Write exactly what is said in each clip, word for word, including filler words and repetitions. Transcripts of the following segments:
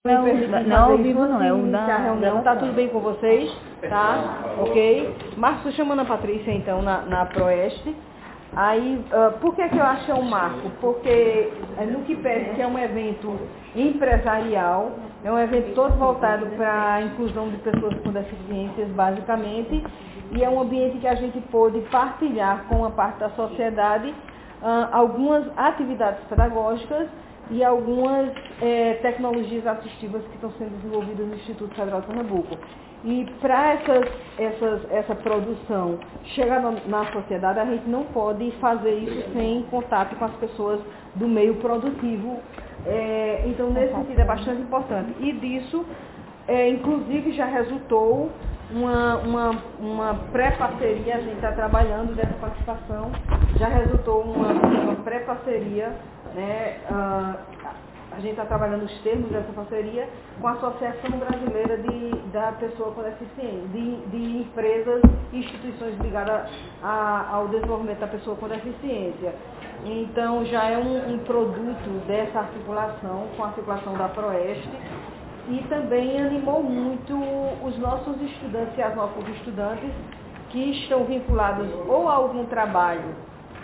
Não, não, ao vivo não, é o da a reunião. Tá tudo bem com vocês? Tá? Ok? Marcos, estou chamando a Patrícia, então, na, na Proeste. Aí, uh, por que que eu acho que é um marco? Porque é, no que pese que é um evento empresarial, é um evento todo voltado para a inclusão de pessoas com deficiências, basicamente, e é um ambiente que a gente pôde partilhar com a parte da sociedade uh, algumas atividades pedagógicas e algumas é, tecnologias assistivas que estão sendo desenvolvidas no Instituto Federal de Pernambuco. E para essas, essas, essa produção chegar no, na sociedade, a gente não pode fazer isso sem contato com as pessoas do meio produtivo. É, então, nesse sentido, é bastante importante. E disso, é, inclusive, já resultou uma, uma, uma pré-parceria, a gente está trabalhando dessa participação, já resultou uma, uma pré-parceria, né, uh, a gente está trabalhando os termos dessa parceria com a Associação Brasileira de, da Pessoa com Deficiência, de, de empresas e instituições ligadas a, ao desenvolvimento da pessoa com deficiência. Então, já é um, um produto dessa articulação, com a articulação da Proeste, e também animou muito os nossos estudantes e as nossas estudantes que estão vinculados ou a algum trabalho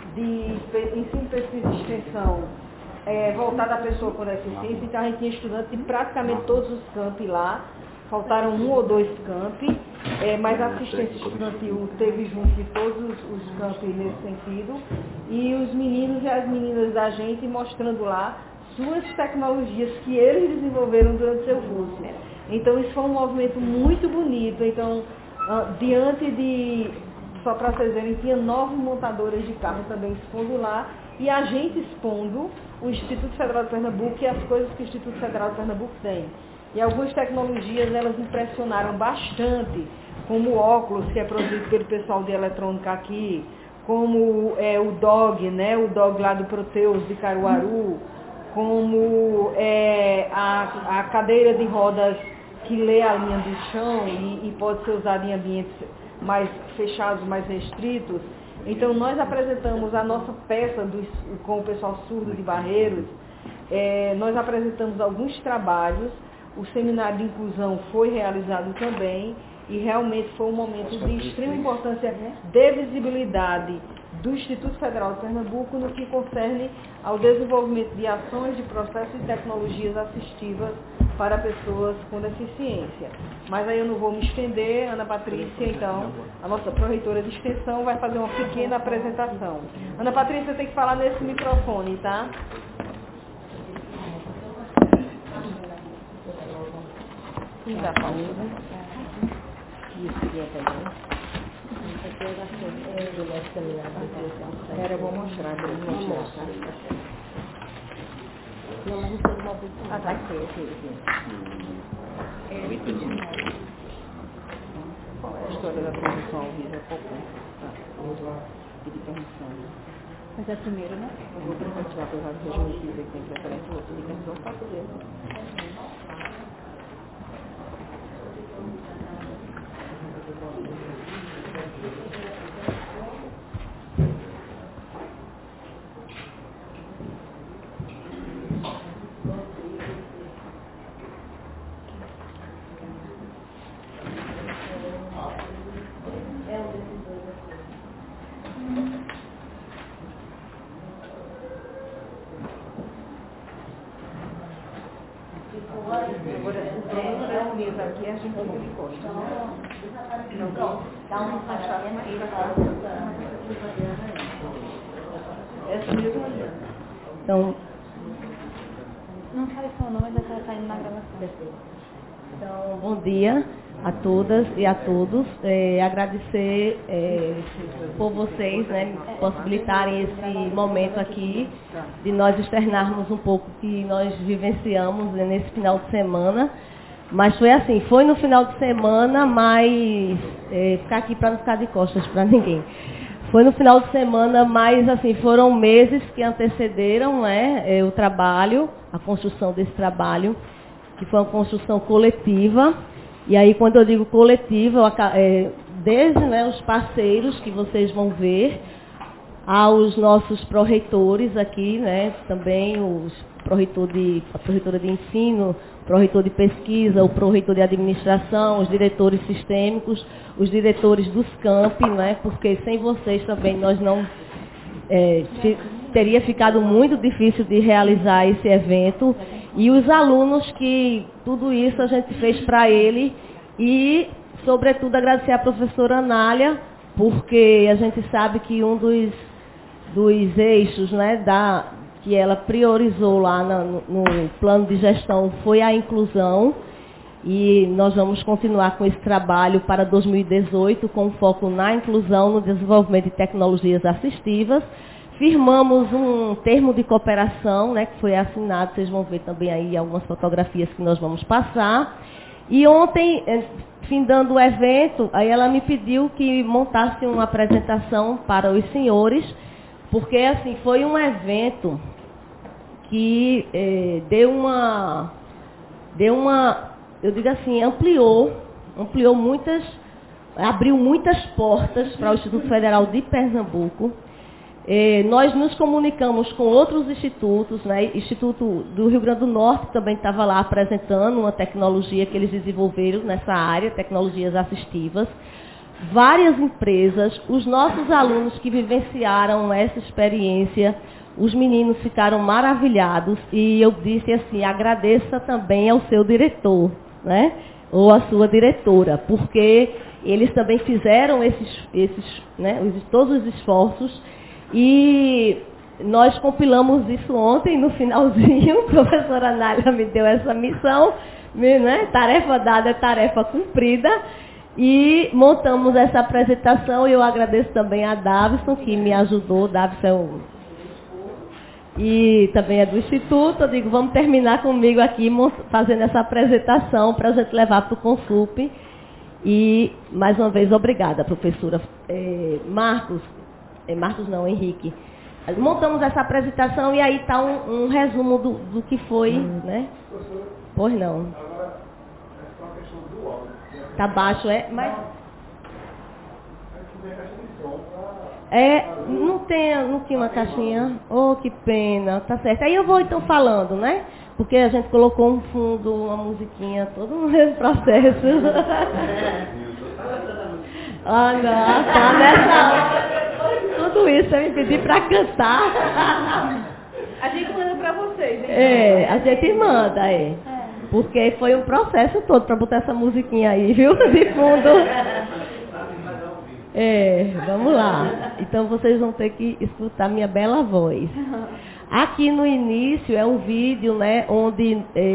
de ensino, pesquisa e extensão é, voltado à pessoa com deficiência. Então a gente tinha estudantes de praticamente todos os campi lá, faltaram um ou dois campi, é, mas a assistência estudantil teve junto de todos os, os campi nesse sentido, e os meninos e as meninas da gente mostrando lá suas tecnologias que eles desenvolveram durante seu curso. Então isso foi um movimento muito bonito. Então, uh, diante de, só para vocês verem, tinha nove montadoras de carro também expondo lá, e a gente expondo o Instituto Federal de Pernambuco e as coisas que o Instituto Federal de Pernambuco tem. E algumas tecnologias, elas impressionaram bastante, como o óculos, que é produzido pelo pessoal de eletrônica aqui, como é, o D O G, né, o D O G lá do Proteus, de Caruaru, como é, a, a cadeira de rodas que lê a linha do chão e, e pode ser usada em ambientes mais fechados, mais restritos. Então, nós apresentamos a nossa peça do, com o pessoal surdo de Barreiros, é, nós apresentamos alguns trabalhos, o seminário de inclusão foi realizado também, e realmente foi um momento de extrema importância de visibilidade do Instituto Federal de Pernambuco no que concerne ao desenvolvimento de ações, de processos e tecnologias assistivas para pessoas com deficiência. Mas aí eu não vou me estender, Ana Patrícia, então, a nossa pró-reitora de extensão vai fazer uma pequena apresentação. Ana Patrícia tem que falar nesse microfone, tá? Quem está falando? Isso, queria pegar. Era, eu vou mostrar, eu vou mostrar. Não, mas não sei qual é. Ah, tá aqui, aqui, aqui. É, vinte e nove. Qual é a história da produção ao vivo? É pouco. Tá. Pedir permissão. Mas é a primeira, né? Eu vou compartilhar para os lados regimentos que tem preferência, eu vou pedir permissão para fazer. Aqui a gente fica de costas, né? Então, dá uma fachada mais pra essa mesma ali. Então, não faz som não, mas já está saindo na gravação. Então, bom dia a todas e a todos. É, agradecer é, por vocês, né, possibilitarem esse momento aqui, de nós externarmos um pouco o que nós vivenciamos, né, nesse final de semana. Mas foi assim, foi no final de semana, mas é, ficar aqui para não ficar de costas para ninguém. Foi no final de semana, mas assim, foram meses que antecederam, né, é, o trabalho, a construção desse trabalho, que foi uma construção coletiva. E aí, quando eu digo coletiva, eu, é, desde, né, os parceiros que vocês vão ver, aos nossos pró-reitores aqui, né, também os pró-reitor de, a pró-reitora de ensino, o pró-reitor de pesquisa, o pró-reitor de administração, os diretores sistêmicos, os diretores dos campi, né? Porque sem vocês também nós não... É, fi, teria ficado muito difícil de realizar esse evento. E os alunos que tudo isso a gente fez para ele e, sobretudo, agradecer à professora Anália, porque a gente sabe que um dos, dos eixos, né, da, que ela priorizou lá na, no, no plano de gestão foi a inclusão, e nós vamos continuar com esse trabalho para dois mil e dezoito, com foco na inclusão, no desenvolvimento de tecnologias assistivas. Firmamos um termo de cooperação, né, que foi assinado, vocês vão ver também aí algumas fotografias que nós vamos passar. E ontem, findando o evento, aí ela me pediu que montasse uma apresentação para os senhores, porque assim, foi um evento que eh, deu uma, deu uma, eu digo assim, ampliou, ampliou muitas, abriu muitas portas para o Instituto Federal de Pernambuco. Eh, nós nos comunicamos com outros institutos, né? Instituto do Rio Grande do Norte também estava lá apresentando uma tecnologia que eles desenvolveram nessa área, tecnologias assistivas. Várias empresas, os nossos alunos que vivenciaram essa experiência, os meninos ficaram maravilhados e eu disse assim, agradeça também ao seu diretor, né? Ou à sua diretora, porque eles também fizeram esses, esses, né? todos os esforços. E nós compilamos isso ontem, no finalzinho, a professora Anália me deu essa missão, né? Tarefa dada é tarefa cumprida, e montamos essa apresentação, e eu agradeço também a Davison, que me ajudou, Davison é um... e também é do Instituto, eu digo, vamos terminar comigo aqui, fazendo essa apresentação, para a gente levar para o Consup, e, mais uma vez, obrigada, professora. É, Marcos, Marcos não, Henrique. Montamos essa apresentação e aí está um, um resumo do, do que foi, hum. né? Pois não. Agora, é só a questão do áudio. Está baixo, é? Mas... É, não tem, não tinha uma caixinha. Oh, que pena, tá certo. Aí eu vou então falando, né? Porque a gente colocou um fundo, uma musiquinha, todo no mesmo processo. Ah, não, tá nessa hora. Tudo isso eu me pedi para cantar. A gente manda para vocês, hein? É, a gente manda, é. Porque foi um processo todo para botar essa musiquinha aí, viu? De fundo. É, vamos lá. Então vocês vão ter que escutar minha bela voz. Aqui no início é um vídeo, né, onde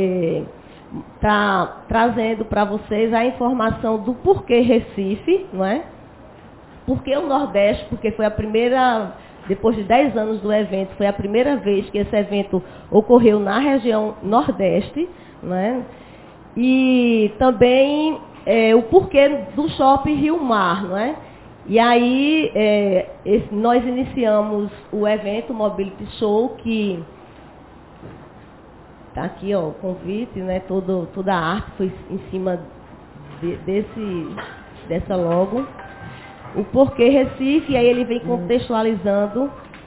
está é, trazendo para vocês a informação do porquê Recife, não é? Por que o Nordeste? Porque foi a primeira, depois de dez anos do evento, foi a primeira vez que esse evento ocorreu na região Nordeste, né? E também é, o porquê do Shopping Rio Mar, não é? E aí é, esse, nós iniciamos o evento Mobility Show, que está aqui, ó, o convite, né? Todo, toda a arte foi em cima de, desse, dessa logo. O porquê Recife, e aí ele vem contextualizando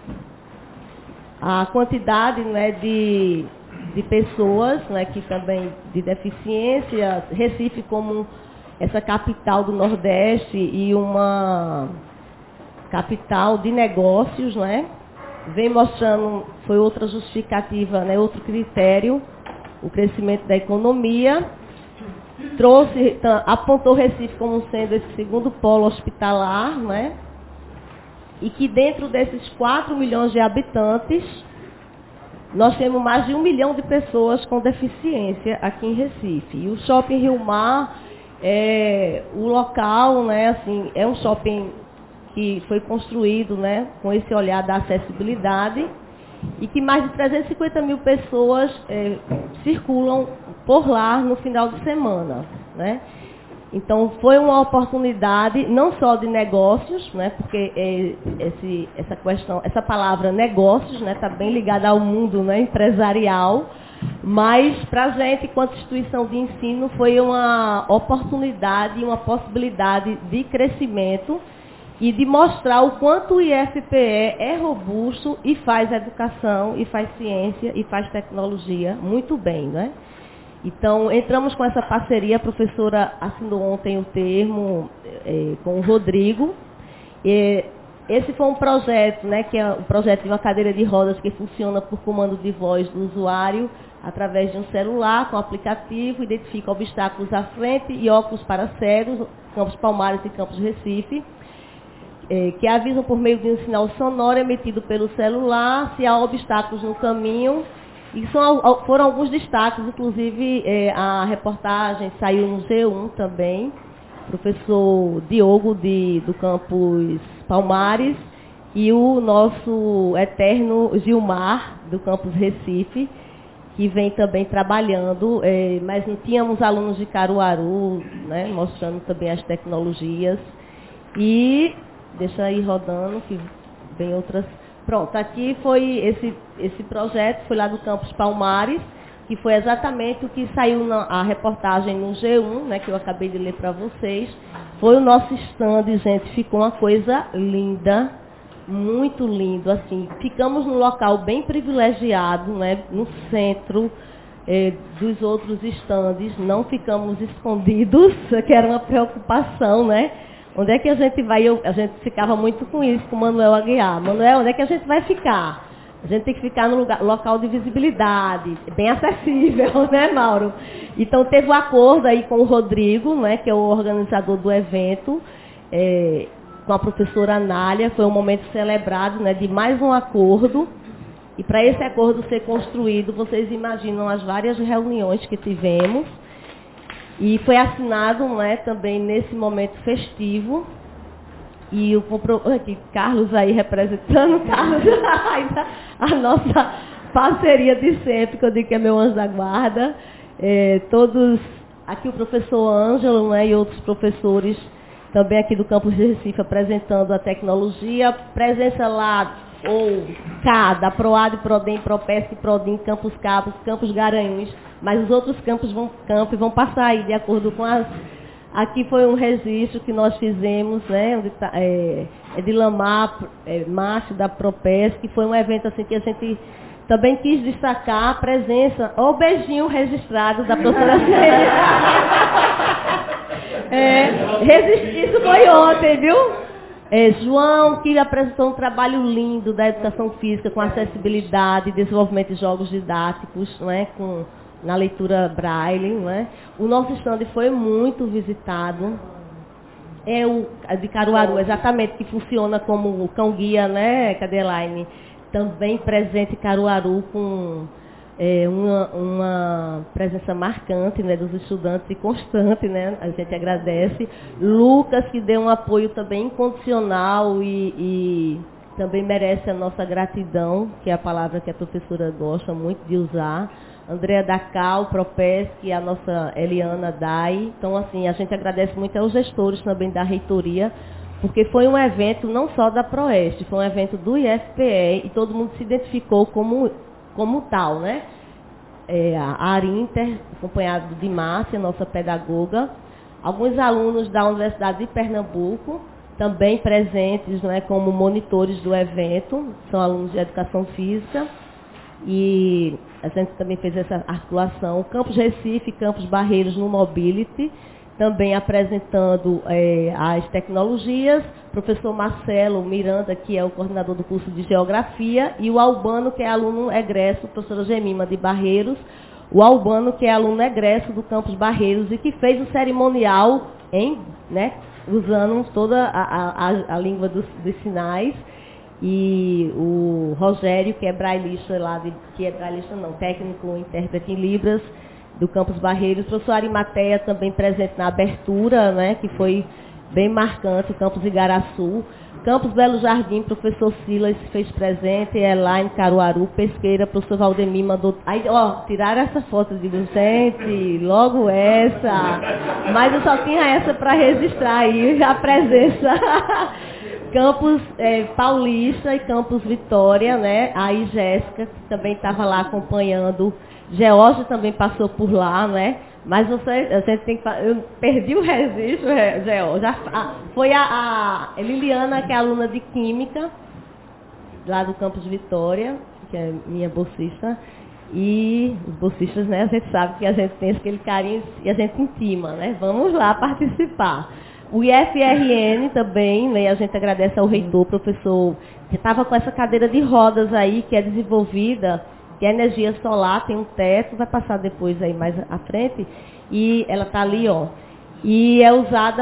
a quantidade, né, de, de pessoas, né, que também de deficiência, Recife como essa capital do Nordeste e uma capital de negócios, né? Vem mostrando, foi outra justificativa, né, outro critério, o crescimento da economia. Trouxe, apontou Recife como sendo esse segundo polo hospitalar, né? E que dentro desses quatro milhões de habitantes, nós temos mais de um milhão de pessoas com deficiência aqui em Recife. E o Shopping Rio Mar, é, o local, né, assim, é um shopping que foi construído, né, com esse olhar da acessibilidade, e que mais de trezentas e cinquenta mil pessoas é, circulam por lá no final de semana, né? Então foi uma oportunidade não só de negócios, né? Porque é, esse, essa questão, essa palavra negócios, né, está bem ligada ao mundo, né, empresarial, mas para a gente, enquanto instituição de ensino, foi uma oportunidade, uma possibilidade de crescimento. e de mostrar o quanto o I F P E é robusto e faz educação, e faz ciência, e faz tecnologia muito bem, né? Então, entramos com essa parceria, a professora assinou ontem o termo é, com o Rodrigo. E esse foi um projeto, né, que é um projeto de uma cadeira de rodas que funciona por comando de voz do usuário, através de um celular com aplicativo, identifica obstáculos à frente e óculos para cegos, Campos Palmares e Campos Recife, é, que avisam por meio de um sinal sonoro emitido pelo celular se há obstáculos no caminho. E são, foram alguns destaques, inclusive é, a reportagem saiu no G um também, professor Diogo de, do campus Palmares e o nosso eterno Gilmar, do campus Recife, que vem também trabalhando, é, mas não tínhamos alunos de Caruaru, né, mostrando também as tecnologias. E, deixa aí rodando, que vem outras... Pronto, aqui foi esse, esse projeto, foi lá do campus Palmares, que foi exatamente o que saiu na a reportagem no G um, né, que eu acabei de ler para vocês. Foi o nosso stand, gente, ficou uma coisa linda, muito lindo, assim. Ficamos num local bem privilegiado, né, no centro eh, dos outros stands, não ficamos escondidos, que era uma preocupação, né? Onde é que a gente vai? Eu, a gente ficava muito com isso, com o Manuel Aguiar. Manuel, onde é que a gente vai ficar? A gente tem que ficar no lugar, local de visibilidade, bem acessível, né, Mauro? Então, teve um acordo aí com o Rodrigo, né, que é o organizador do evento, é, com a professora Anália. Foi um momento celebrado, né, de mais um acordo. E para esse acordo ser construído, vocês imaginam as várias reuniões que tivemos. E foi assinado, né, também nesse momento festivo. E o aqui, Carlos aí representando, Carlos, a nossa parceria de sempre, que eu digo que é meu anjo da guarda. É, todos, aqui o professor Ângelo, né, e outros professores também aqui do campus de Recife apresentando a tecnologia. Presença lá, ou cá, da Proad, Prodem, Propesc, Prodim, Campus Cabos, Campus Garanhuns, mas os outros campos vão, campos vão passar aí de acordo com as... Aqui foi um registro que nós fizemos, né, onde tá, é, é de Lamar, é, Márcio da Propesc, que foi um evento assim que a gente também quis destacar a presença, o beijinho registrado da professora Célia. é, Isso foi ontem, viu? É, João, que apresentou um trabalho lindo da educação física com acessibilidade, desenvolvimento de jogos didáticos, não é, com... na leitura braille, não é? O nosso stand foi muito visitado. É o de Caruaru, exatamente, que funciona como o cão-guia, né, Cadeline? Também presente em Caruaru com é, uma, uma presença marcante, né, dos estudantes e constante, né? A gente agradece. Lucas, que deu um apoio também incondicional e, e também merece a nossa gratidão, que é a palavra que a professora gosta muito de usar. Andréa Dacal, Propesc, a nossa Eliana Dai. Então, assim, a gente agradece muito aos gestores também da reitoria, porque foi um evento não só da Proeste, foi um evento do I F P E e todo mundo se identificou como, como tal, né? É, a Arinter, acompanhado de Márcia, nossa pedagoga, alguns alunos da Universidade de Pernambuco, também presentes, né, como monitores do evento, são alunos de Educação Física. E a gente também fez essa articulação. Campus Recife, Campus Barreiros no Mobility, também apresentando é, as tecnologias. Professor Marcelo Miranda, que é o coordenador do curso de Geografia, e o Albano, que é aluno egresso, professora Gemima de Barreiros, o Albano, que é aluno egresso do Campus Barreiros e que fez o cerimonial em, né, usando toda a, a, a língua dos, dos sinais. E o Rogério, que é brailista lá, de, que é brailista não, técnico, intérprete em Libras, do Campus Barreiros. O professor Arimateia também presente na abertura, né, que foi bem marcante, o Campus Igaraçu. Campus Belo Jardim, professor Silas se fez presente, Elaine Caruaru, Pesqueira, professor Valdemir mandou... Aí, ó, tiraram essa foto de gente, logo essa, mas eu só tinha essa para registrar aí a presença... Campus é, Paulista e Campus Vitória, né? Aí Jéssica, que também estava lá acompanhando. Georgia também passou por lá, né? Mas você, a gente tem que, eu perdi o registro, Geo. Já, a, foi a, a Liliana, que é aluna de Química, lá do Campus Vitória, que é minha bolsista. E os bolsistas, né, a gente sabe que a gente tem aquele carinho e a gente intima, né? Vamos lá participar. O I F R N também, né, a gente agradece ao reitor, professor, que estava com essa cadeira de rodas aí, que é desenvolvida, que é energia solar, tem um teto, vai passar depois aí mais à frente, e ela está ali, ó. E é usada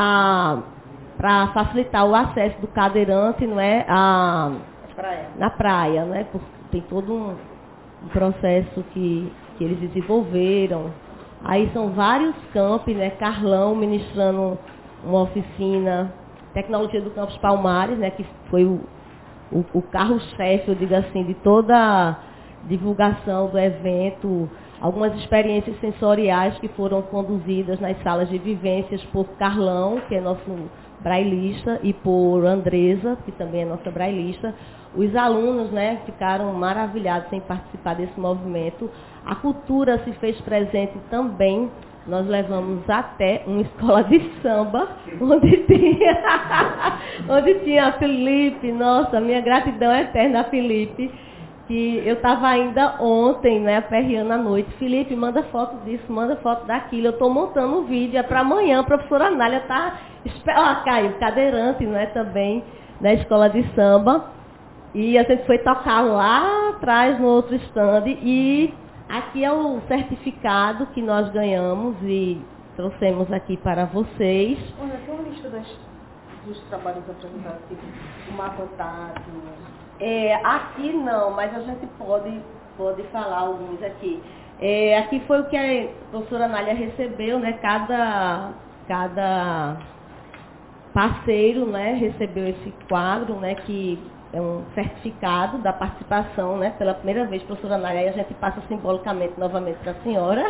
para facilitar o acesso do cadeirante, não é, a, praia. na praia, né? Porque tem todo um, um processo que, que eles desenvolveram. Aí são vários campi, né? Carlão ministrando uma oficina, tecnologia do Campus Palmares, né? Que foi o, o, o carro-chefe, eu digo assim, de toda a divulgação do evento, algumas experiências sensoriais que foram conduzidas nas salas de vivências por Carlão, que é nosso brailista, e por Andresa, que também é nossa brailista. Os alunos, né, ficaram maravilhados em participar desse movimento. A cultura se fez presente também. Nós levamos até uma escola de samba, onde tinha, onde tinha a Felipe, nossa, minha gratidão eterna a Felipe, que eu estava ainda ontem, né, aperreando à noite. Felipe, manda foto disso, manda foto daquilo. Eu estou montando um vídeo, é para amanhã, a professora Anália está... Ó, Caio, cadeirante, né, também, na escola de samba. E a gente foi tocar lá atrás, no outro stand, e aqui é o certificado que nós ganhamos e trouxemos aqui para vocês. Olha, tem uma lista das, dos trabalhos apresentados aqui, o mapa tátil. É, aqui não, mas a gente pode, pode falar alguns aqui. É, aqui foi o que a professora Anália recebeu, né? Cada, cada parceiro, né, recebeu esse quadro, né, que é um certificado da participação, né, pela primeira vez, professora Anália, aí a gente passa simbolicamente novamente para a senhora.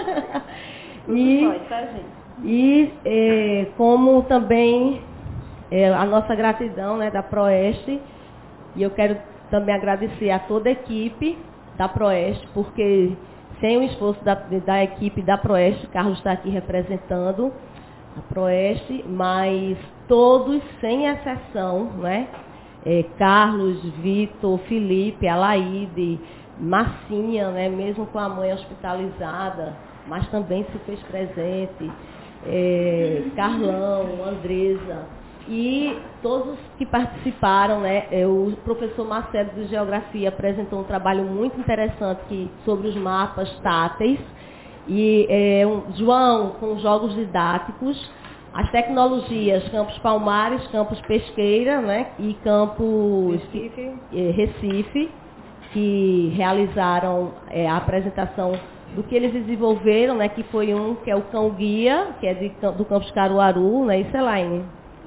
e Pode, tá, gente? e é, como também é, a nossa gratidão, né, da Proeste, e eu quero também agradecer a toda a equipe da Proeste, porque sem o esforço da, da equipe da Proeste, Carlos está aqui representando a Proeste, mas todos, sem exceção, né? É, Carlos, Vitor, Felipe, Alaide, Marcinha, né? Mesmo com a mãe hospitalizada, mas também se fez presente, é, Carlão, Andresa, e todos que participaram, né? É, o professor Marcelo de Geografia apresentou um trabalho muito interessante que, sobre os mapas táteis, e é, um, João com jogos didáticos, as tecnologias Campus Palmares, Campus Pesqueira, né, e Campus Recife, é, Recife, que realizaram é, a apresentação do que eles desenvolveram, né, que foi um que é o Cão Guia, que é de, do Campus Caruaru, né, isso, Elaine?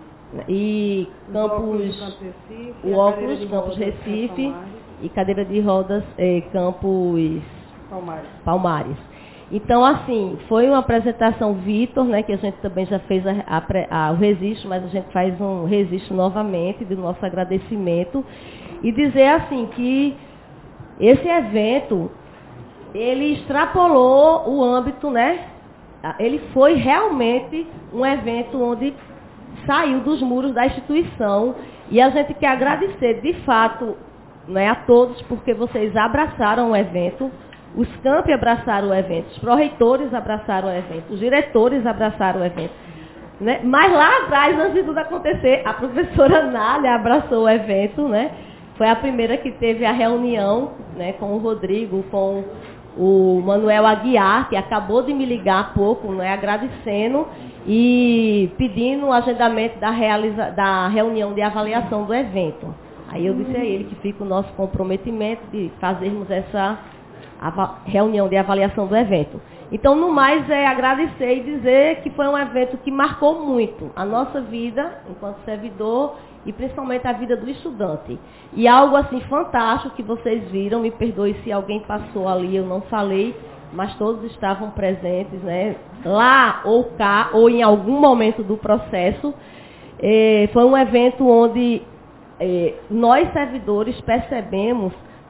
E Campus, o óculos, Campus Recife, e cadeira de rodas, é, Campus Palmares. Palmares. Então, assim, foi uma apresentação Vitor, né, que a gente também já fez a, a, a, o registro, mas a gente faz um registro novamente do nosso agradecimento. E dizer, assim, que esse evento, ele extrapolou o âmbito, né? Ele foi realmente um evento onde saiu dos muros da instituição. E a gente quer agradecer, de fato, né, a todos, porque vocês abraçaram o evento. Os campi abraçaram o evento, os pró-reitores abraçaram o evento, os diretores abraçaram o evento. Né? Mas lá atrás, antes de tudo acontecer, a professora Anália abraçou o evento, né? Foi a primeira que teve a reunião, né, com o Rodrigo, com o Manuel Aguiar, que acabou de me ligar há pouco, né, agradecendo e pedindo o agendamento da, realiza- da reunião de avaliação do evento. Aí eu disse a ele que fica o nosso comprometimento de fazermos essa a reunião de avaliação do evento. Então, no mais, é agradecer e dizer que foi um evento que marcou muito a nossa vida enquanto servidor e principalmente a vida do estudante. E algo assim fantástico que vocês viram, me perdoe se alguém passou ali, eu não falei, mas todos estavam presentes, né? Lá ou cá, ou em algum momento do processo. É, foi um evento onde é, nós servidores percebemos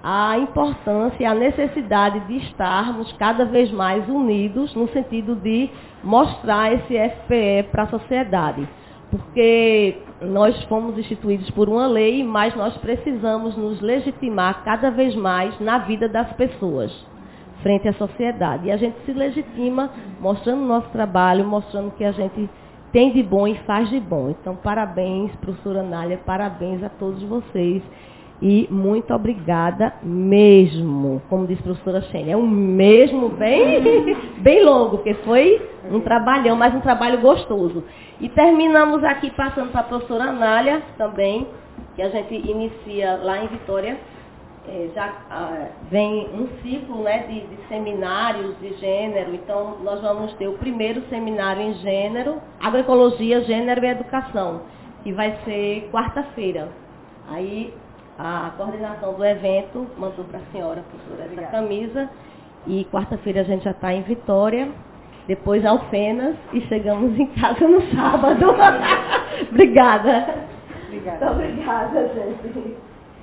a importância e a necessidade de estarmos cada vez mais unidos no sentido de mostrar esse F P E para a sociedade. Porque nós fomos instituídos por uma lei, mas nós precisamos nos legitimar cada vez mais na vida das pessoas, frente à sociedade. E a gente se legitima mostrando o nosso trabalho, mostrando o que a gente tem de bom e faz de bom. Então, parabéns, professora Anália, parabéns a todos vocês. E muito obrigada mesmo, como disse a professora Xênia, é um mesmo bem, bem longo, porque foi um trabalhão, mas um trabalho gostoso. E terminamos aqui passando para a professora Anália também, que a gente inicia lá em Vitória. É, já ah, vem um ciclo, né, de, de seminários de gênero, então nós vamos ter o primeiro seminário em gênero, agroecologia, gênero e educação, que vai ser quarta-feira. Aí a coordenação do evento mandou para a senhora, professora, essa camisa, e quarta-feira a gente já está em Vitória, depois Alfenas, e chegamos em casa no sábado. Obrigada. Obrigada. Muito obrigada, gente.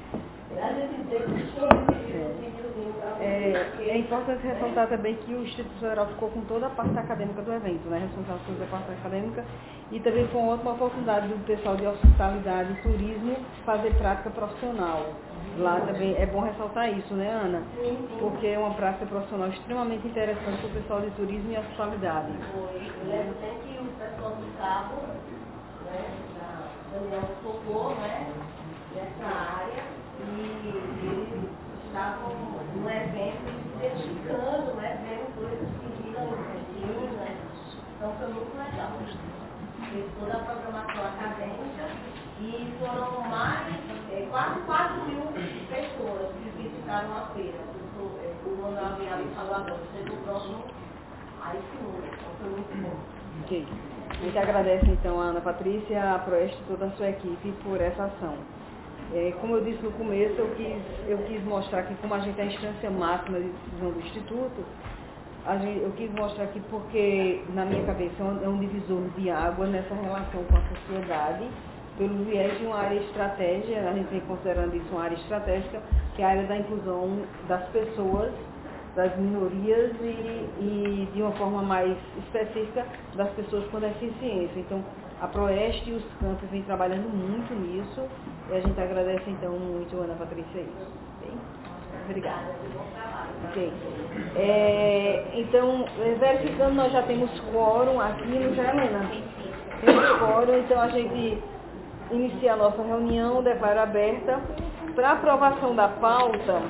É, é importante ressaltar também que o Instituto Federal ficou com toda a parte acadêmica do evento, né? Responsável pela parte acadêmica, e também foi uma ótima oportunidade do pessoal de hospitalidade e turismo fazer prática profissional. Lá também é bom ressaltar isso, né, Ana? Porque é uma prática profissional extremamente interessante para o pessoal de turismo e hospitalidade. Foi. Eu lembro até que o pessoal do Cabo, né, da Daniel focou, né, nessa área, e eles estavam no evento se dedicando, né, vendo coisas que viram no cantinho, né? Então foi muito legal. Fez toda a programação acadêmica e foram mais, é, quase quatro mil pessoas que visitaram a feira. O Manuel Avial falou agora, chegou o próximo, aí sim, então foi muito bom. Ok. A gente agradece então a Ana Patrícia, a Proeste e toda a sua equipe por essa ação. É, como eu disse no começo, eu quis, eu quis mostrar que como a gente é a instância máxima de decisão do Instituto, a gente, eu quis mostrar aqui porque, na minha cabeça, é um, é um divisor de água nessa relação com a sociedade, pelo viés de uma área estratégica, a gente vem considerando isso uma área estratégica, que é a área da inclusão das pessoas, das minorias e, e de uma forma mais específica, das pessoas com deficiência. Então, a Proeste e os campos vêm trabalhando muito nisso, e a gente agradece então muito, Ana Patrícia, isso. Okay? Obrigada. Ok. É, então, verificando, nós já temos quórum aqui, não já, Helena? Temos quórum, então a gente inicia a nossa reunião, declaro aberta. Para aprovação da pauta,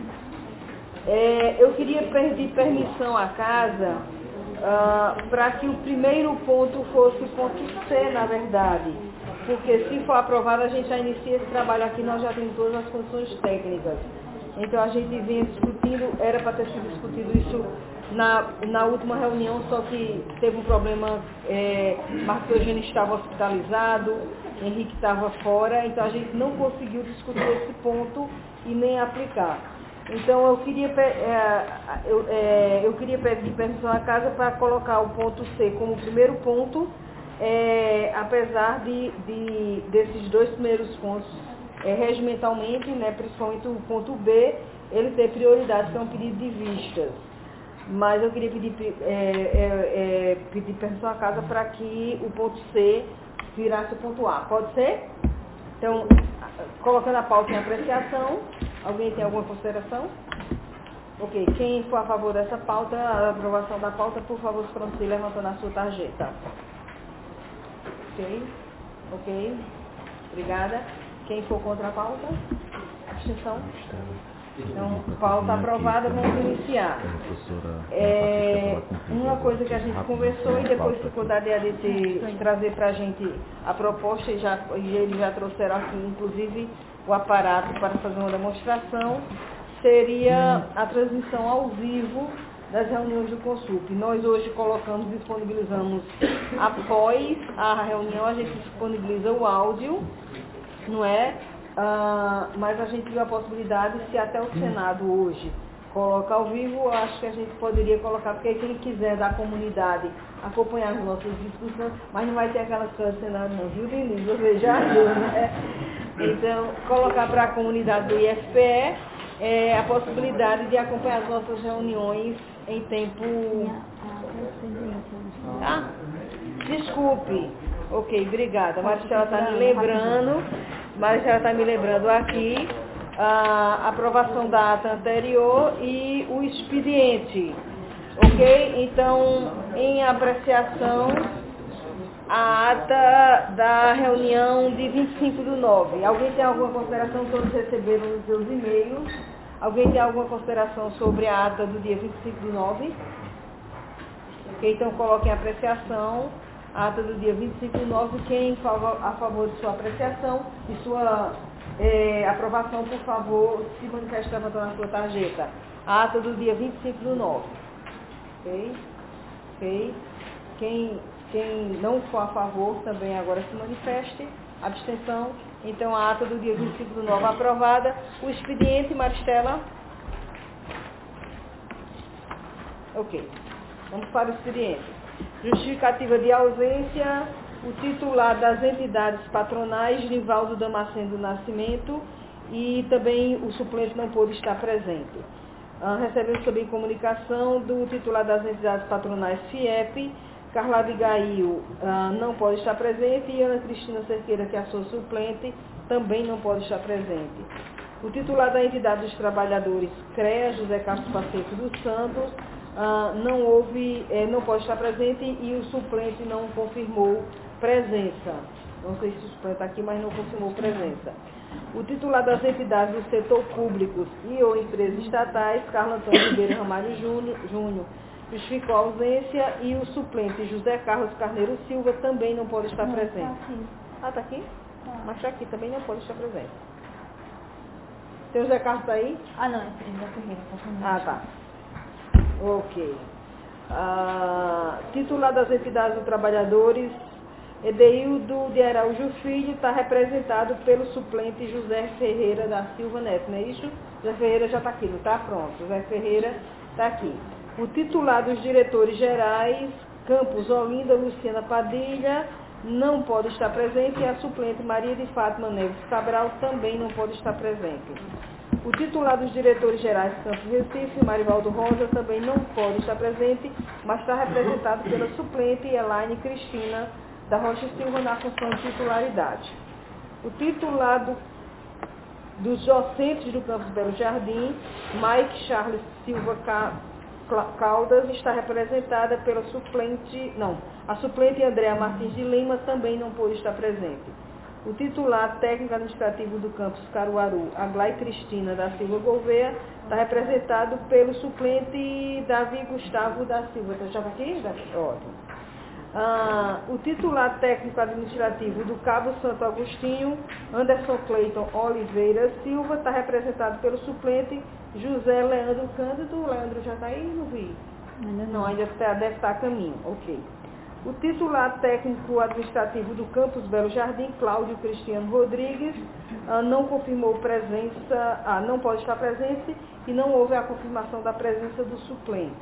é, eu queria pedir permissão à casa uh, para que o primeiro ponto fosse o ponto C, na verdade. Porque se for aprovado, a gente já inicia esse trabalho aqui, nós já temos todas as condições técnicas. Então a gente vinha discutindo, era para ter sido discutido isso na, na última reunião, só que teve um problema, é, Marcos Eugênio estava hospitalizado, Henrique estava fora, então a gente não conseguiu discutir esse ponto e nem aplicar. Então eu queria, é, eu, é, eu queria pedir permissão à casa para colocar o ponto C como primeiro ponto, é, apesar de, de, desses dois primeiros pontos, é, regimentalmente, né, principalmente o ponto B, ele ter prioridade, que é um pedido de vistas. Mas eu queria pedir, é, é, é, pedir permissão à casa para que o ponto C virasse o ponto A. Pode ser? Então, colocando a pauta em apreciação, alguém tem alguma consideração? Ok, quem for a favor dessa pauta, a aprovação da pauta, por favor, se pronuncie levantando a sua tarjeta. Ok, ok, obrigada. Quem for contra a pauta? Abstenção? Então, pauta aprovada, vamos iniciar. É, uma coisa que a gente conversou e depois ficou da D A D T trazer para a gente a proposta, e, já, e eles já trouxeram aqui, inclusive, o aparato para fazer uma demonstração, seria a transmissão ao vivo das reuniões do Consup. Nós hoje colocamos, disponibilizamos, após a reunião, a gente disponibiliza o áudio, não é? Uh, mas a gente viu a possibilidade, se até o Senado hoje coloca ao vivo, acho que a gente poderia colocar, porque quem quiser da comunidade acompanhar as nossas discussões, mas não vai ter aquelas coisas do Senado não, viu, Denise? Você já viu, né? Então, colocar para a comunidade do I F P E é a possibilidade de acompanhar as nossas reuniões em tempo... Tá? Desculpe. Ok, obrigada. Maristela está me lembrando, Maristela está me lembrando aqui a aprovação da ata anterior e o expediente. Ok? Então, em apreciação, a ata da reunião de vinte e cinco do nove. Alguém tem alguma consideração? Todos receberam os seus e-mails. Alguém tem alguma consideração sobre a ata do dia vinte e cinco do nove? Ok, então coloquem a apreciação. A ata do dia vinte e cinco do nove. Quem a favor de sua apreciação e sua é, aprovação, por favor, se manifeste levantando a sua tarjeta. A ata do dia vinte e cinco do nove. Ok? Ok? Quem... Quem não for a favor, também agora se manifeste. Abstenção. Então, a ata do dia vinte e cinco do nove aprovada. O expediente, Maristela. Ok. Vamos para o expediente. Justificativa de ausência. O titular das entidades patronais, Nivaldo Damasceno do Nascimento, e também o suplente não pôde estar presente. Ah, recebemos também comunicação do titular das entidades patronais, FIEP, Carla Abigail ah, não pode estar presente e Ana Cristina Cerqueira, que é a sua suplente, também não pode estar presente. O titular da entidade dos trabalhadores, CREA, José Castro Pacheco dos Santos, ah, não houve, eh, não pode estar presente e o suplente não confirmou presença. Não sei se o suplente está aqui, mas não confirmou presença. O titular das entidades do setor público e ou empresas estatais, Carlos Antônio Ribeiro Ramalho Júnior, justificou a ausência e o suplente José Carlos Carneiro Silva também não pode estar não, presente. Tá aqui. Ah, está aqui? Tá. Mas está aqui, também não pode estar presente. Seu José Carlos está aí? Ah, não, é da Ferreira. Ah, tá. Ok. Ah, titular das entidades dos trabalhadores, Edeildo de Araújo Filho, está representado pelo suplente José Ferreira da Silva Neto, não é isso? José Ferreira já está aqui, não está? Pronto. José Ferreira está aqui. O titular dos diretores gerais, Campos Olinda Luciana Padilha, não pode estar presente e a suplente Maria de Fátima Neves Cabral também não pode estar presente. O titular dos diretores gerais, Campos Recife, Marivaldo Rosa, também não pode estar presente, mas está representado pela suplente Elaine Cristina da Rocha Silva na função de titularidade. O titular do dos docentes do Campus Belo Jardim, Mike Charles Silva Caldas, está representada pela suplente, não, a suplente Andréa Martins de Lima também não pôde estar presente. O titular técnico administrativo do campus Caruaru, Aglai Cristina da Silva Gouveia, está representado pelo suplente Davi Gustavo da Silva. Você já está aqui? Ótimo. Ah, o titular técnico administrativo do Cabo Santo Agostinho, Anderson Cleiton Oliveira Silva, está representado pelo suplente José Leandro Cândido. O Leandro já está aí? Não vi. Ainda não, ainda deve estar a caminho. Ok. O titular técnico administrativo do campus Belo Jardim, Cláudio Cristiano Rodrigues, ah, não confirmou presença, ah, não pode estar presente e não houve a confirmação da presença do suplente.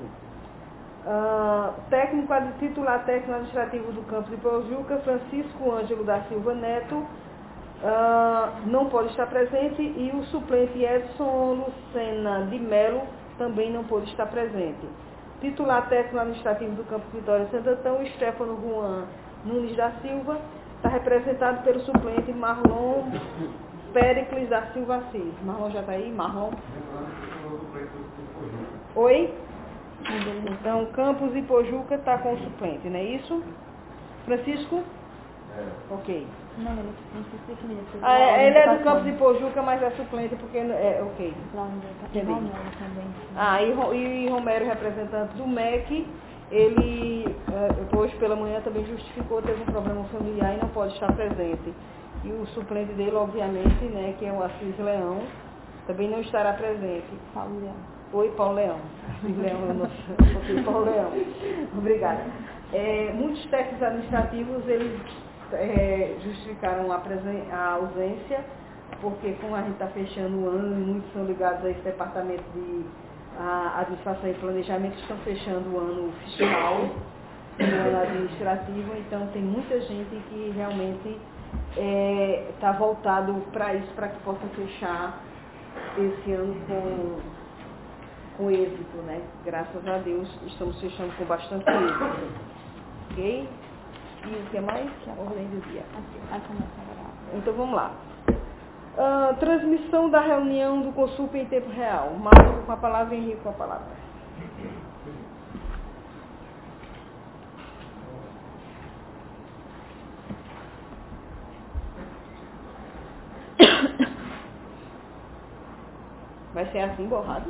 Uh, técnico, titular técnico administrativo do campus de Pojuca, Francisco Ângelo da Silva Neto, uh, não pode estar presente e o suplente Edson Lucena de Melo também não pode estar presente. Titular técnico administrativo do campus Vitória Santo Antão, Stefano Juan Nunes da Silva, está representado pelo suplente Marlon Péricles da Silva Assis. Marlon já está aí? Marlon? Oi? Então, Campos e Pojuca está com o suplente, não é isso? Francisco? É. Ok. Não, ele é suplente. Ah, é, ele é do Campos e Pojuca, mas é suplente porque... É, ok. Entendi. Ah, e, e Romero, representante do M E C, ele hoje pela manhã também justificou, teve um problema familiar e não pode estar presente. E o suplente dele, obviamente, né, que é o Assis Leão, também não estará presente. Paulo Leão. Oi, Paulo Leão. Leão, eu não sei, Paulo Leão. Obrigada. É, muitos técnicos administrativos, eles é, justificaram a, presen- a ausência, porque como a gente está fechando o ano, muitos são ligados a esse departamento de a, administração e planejamento, estão fechando o ano fiscal, o ano administrativo, então tem muita gente que realmente está é, voltado para isso, para que possa fechar esse ano com, com êxito, né? Graças a Deus estamos fechando com bastante êxito. Ok? E o que mais? A ordem do dia. Então vamos lá. Uh, transmissão da reunião do Consulp em tempo real. Marco com a palavra, Henrique com a palavra. Vai ser assim, borrado?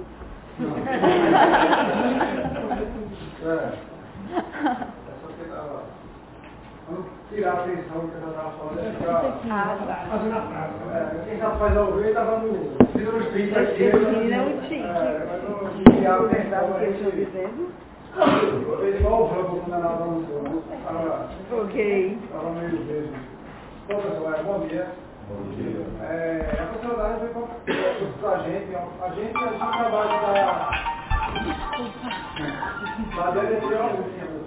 Vamos tirar a atenção que eu estava falando para fazer na prática. Quem sabe fazer ao ver estava no tiro nos trinta aqui. Esse não tinha. Mas tirar a Verdade que eu estou atenção. dizendo? Eu fiz igual o Rambo quando ela avançou, né? Ok. Estava meio vezes. Bom, pessoal, bom dia. Bom dia. É, a sociedade veio para a gente. A gente, a gente trabalha da... Da D D T, ó.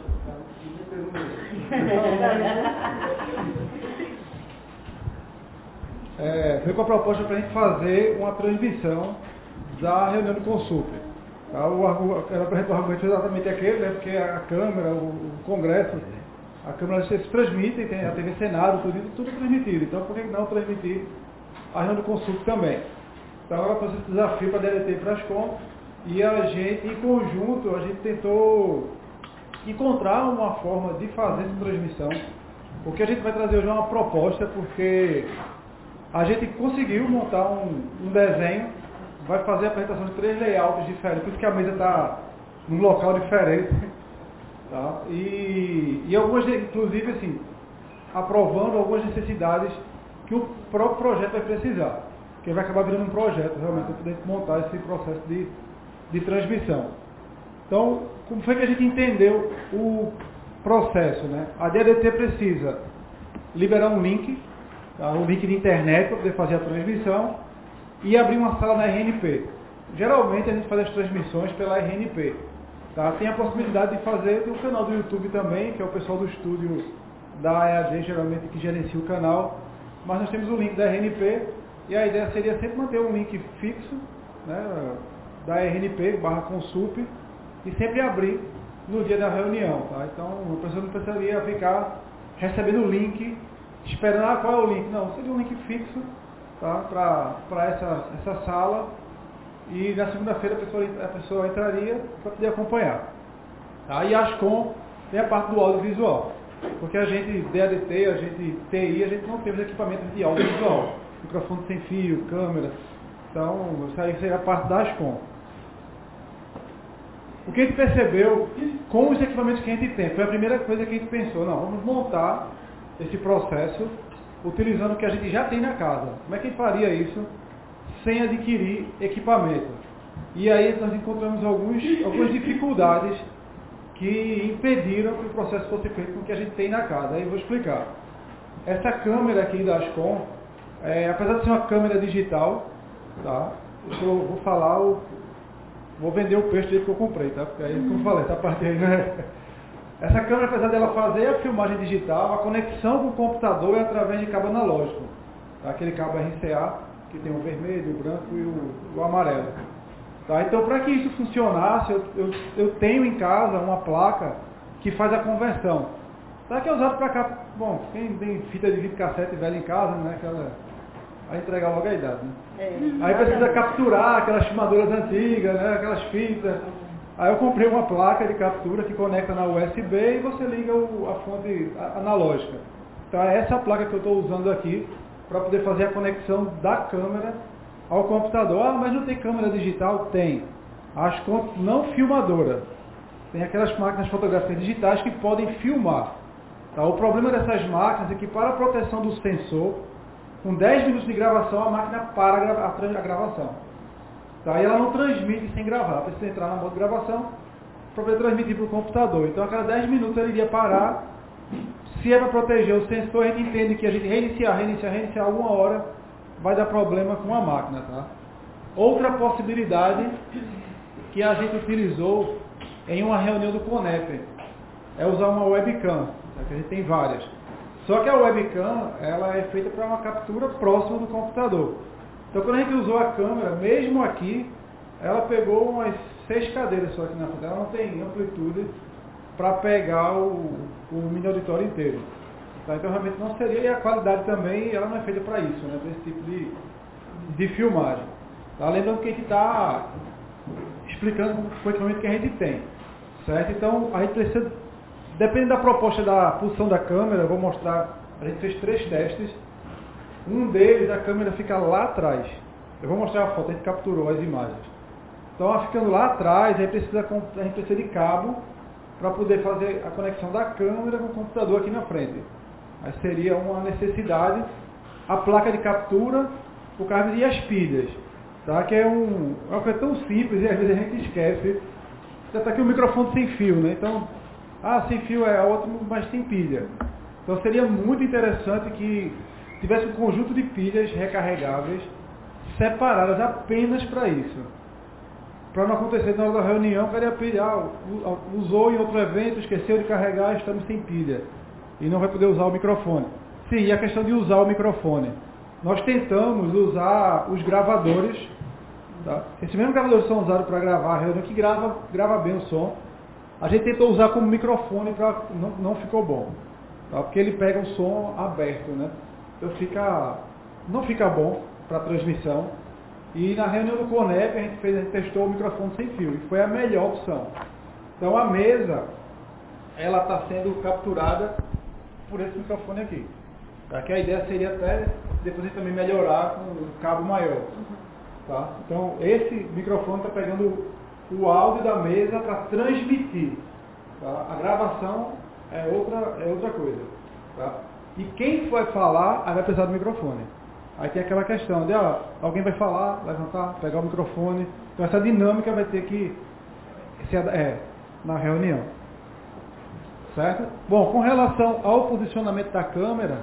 É, veio com a proposta para a gente fazer uma transmissão da reunião do Consulp. Tá? O, o, era para a gente o argumento exatamente aquele, né? Porque a Câmara, o, o Congresso, a Câmara se transmite, tem a T V Senado, tudo, tudo transmitido. Então por que não transmitir a reunião do Consulp também? Então agora foi esse desafio para a D L T e para as Com, e a gente, em conjunto, a gente tentou encontrar uma forma de fazer essa transmissão, porque a gente vai trazer hoje uma proposta, porque a gente conseguiu montar um, um desenho, vai fazer a apresentação de três layouts diferentes, por isso que a mesa está num local diferente, tá? e, e algumas, inclusive, assim, aprovando algumas necessidades que o próprio projeto vai precisar, que vai acabar virando um projeto, realmente, para poder montar esse processo de, de transmissão. Então, como foi que a gente entendeu o processo, né? A D L T precisa liberar um link, tá? Um link de internet para poder fazer a transmissão e abrir uma sala na R N P. Geralmente a gente faz as transmissões pela R N P. Tá? Tem a possibilidade de fazer no canal do YouTube também, que é o pessoal do estúdio da E A D, geralmente, que gerencia o canal. Mas nós temos o link da R N P e a ideia seria sempre manter um link fixo, né, da R N P barra Consulp, e sempre abrir no dia da reunião. Tá? Então a pessoa não precisaria ficar recebendo o link, esperando ah, qual é o link. Não, seria um link fixo, tá? para essa, essa sala, e na segunda-feira a pessoa, a pessoa entraria para poder acompanhar. Tá? E a Ascom tem a parte do audiovisual, porque a gente, D A D T, a gente T I, a gente não temos equipamentos de audiovisual, microfone sem fio, câmera. Então isso aí seria a parte da Ascom. O que a gente percebeu com os equipamentos que a gente tem, foi a primeira coisa que a gente pensou, não, vamos montar esse processo utilizando o que a gente já tem na casa. Como é que a gente faria isso sem adquirir equipamento? E aí nós encontramos alguns, algumas dificuldades que impediram que o processo fosse feito com o que a gente tem na casa. Aí eu vou explicar. Essa câmera aqui da Ascom, é, apesar de ser uma câmera digital, tá? Eu vou falar o... Vou vender o peixe do jeito que eu comprei, tá? Porque aí, como eu falei, essa parte aí, né? Essa câmera, apesar dela fazer a filmagem digital, a conexão com o computador é através de cabo analógico. Tá? Aquele cabo R C A, que tem o vermelho, o branco e o, o amarelo. Tá? Então, para que isso funcionasse, eu, eu, eu tenho em casa uma placa que faz a conversão. Tá? Que é usado para cá. Bom, quem tem fita de videocassete velha em casa, né? Aquela... Aí entregar logo a idade, né? É. Aí precisa capturar aquelas filmadoras antigas, né? Aquelas fitas. Aí eu comprei uma placa de captura que conecta na U S B e você liga o, a fonte analógica. Então é essa placa que eu estou usando aqui para poder fazer a conexão da câmera ao computador. Ah, mas não tem câmera digital? Tem. As não filmadora. Tem aquelas máquinas fotográficas digitais que podem filmar. Tá? O problema dessas máquinas é que para a proteção do sensor, com dez minutos de gravação, a máquina para a gravação. Tá? E ela não transmite sem gravar. Precisa entrar na modo de gravação para poder transmitir para o computador. Então, a cada dez minutos ele iria parar. Se é para proteger o sensor, a gente entende que a gente reiniciar, reiniciar, reiniciar alguma hora vai dar problema com a máquina. Tá? Outra possibilidade que a gente utilizou em uma reunião do Conep é usar uma webcam. Tá? Que a gente tem várias. Só que a webcam, ela é feita para uma captura próxima do computador. Então quando a gente usou a câmera, mesmo aqui, ela pegou umas seis cadeiras só aqui na frente. Ela não tem amplitude para pegar o, o mini auditório inteiro. Tá? Então realmente não seria, e a qualidade também, ela não é feita para isso, né? Para esse tipo de, de filmagem. Tá? Lembrando que a gente está explicando o equipamento que a gente tem. Certo? Então a gente precisa, depende da proposta da posição da câmera, eu vou mostrar, a gente fez três testes. Um deles, a câmera fica lá atrás. Eu vou mostrar a foto, a gente capturou as imagens. Então, ela ficando lá atrás, a gente precisa, a gente precisa de cabo para poder fazer a conexão da câmera com o computador aqui na frente. Aí seria uma necessidade. A placa de captura, o cabo e as pilhas. Tá? Que é, um, é uma coisa tão simples e às vezes a gente esquece. Já está aqui o microfone sem fio, né? Então, ah, sem fio é ótimo, mas tem pilha. Então, seria muito interessante que tivesse um conjunto de pilhas recarregáveis separadas apenas para isso. Para não acontecer na hora da reunião, cadê a pilha? Ah, usou em outro evento, esqueceu de carregar, estamos sem pilha. E não vai poder usar o microfone. Sim, e a questão de usar o microfone. Nós tentamos usar os gravadores. Tá? Esses mesmos gravadores são usados para gravar a reunião, que grava, grava bem o som. A gente tentou usar como microfone, pra, não, não ficou bom. Tá? Porque ele pega o som aberto, né? Então fica, não fica bom para transmissão. E na reunião do Conep a gente, fez, a gente testou o microfone sem fio e foi a melhor opção. Então a mesa, ela está sendo capturada por esse microfone aqui. Tá? Que a ideia seria até depois a gente também melhorar com um cabo maior. Tá? Então esse microfone está pegando o áudio da mesa para transmitir. Tá? A gravação é outra, é outra coisa. Tá? E quem vai falar, aí vai precisar do microfone. Aí tem aquela questão de, ó, alguém vai falar, levantar, pegar o microfone. Então essa dinâmica vai ter que ser é, na reunião. Certo? Bom, com relação ao posicionamento da câmera,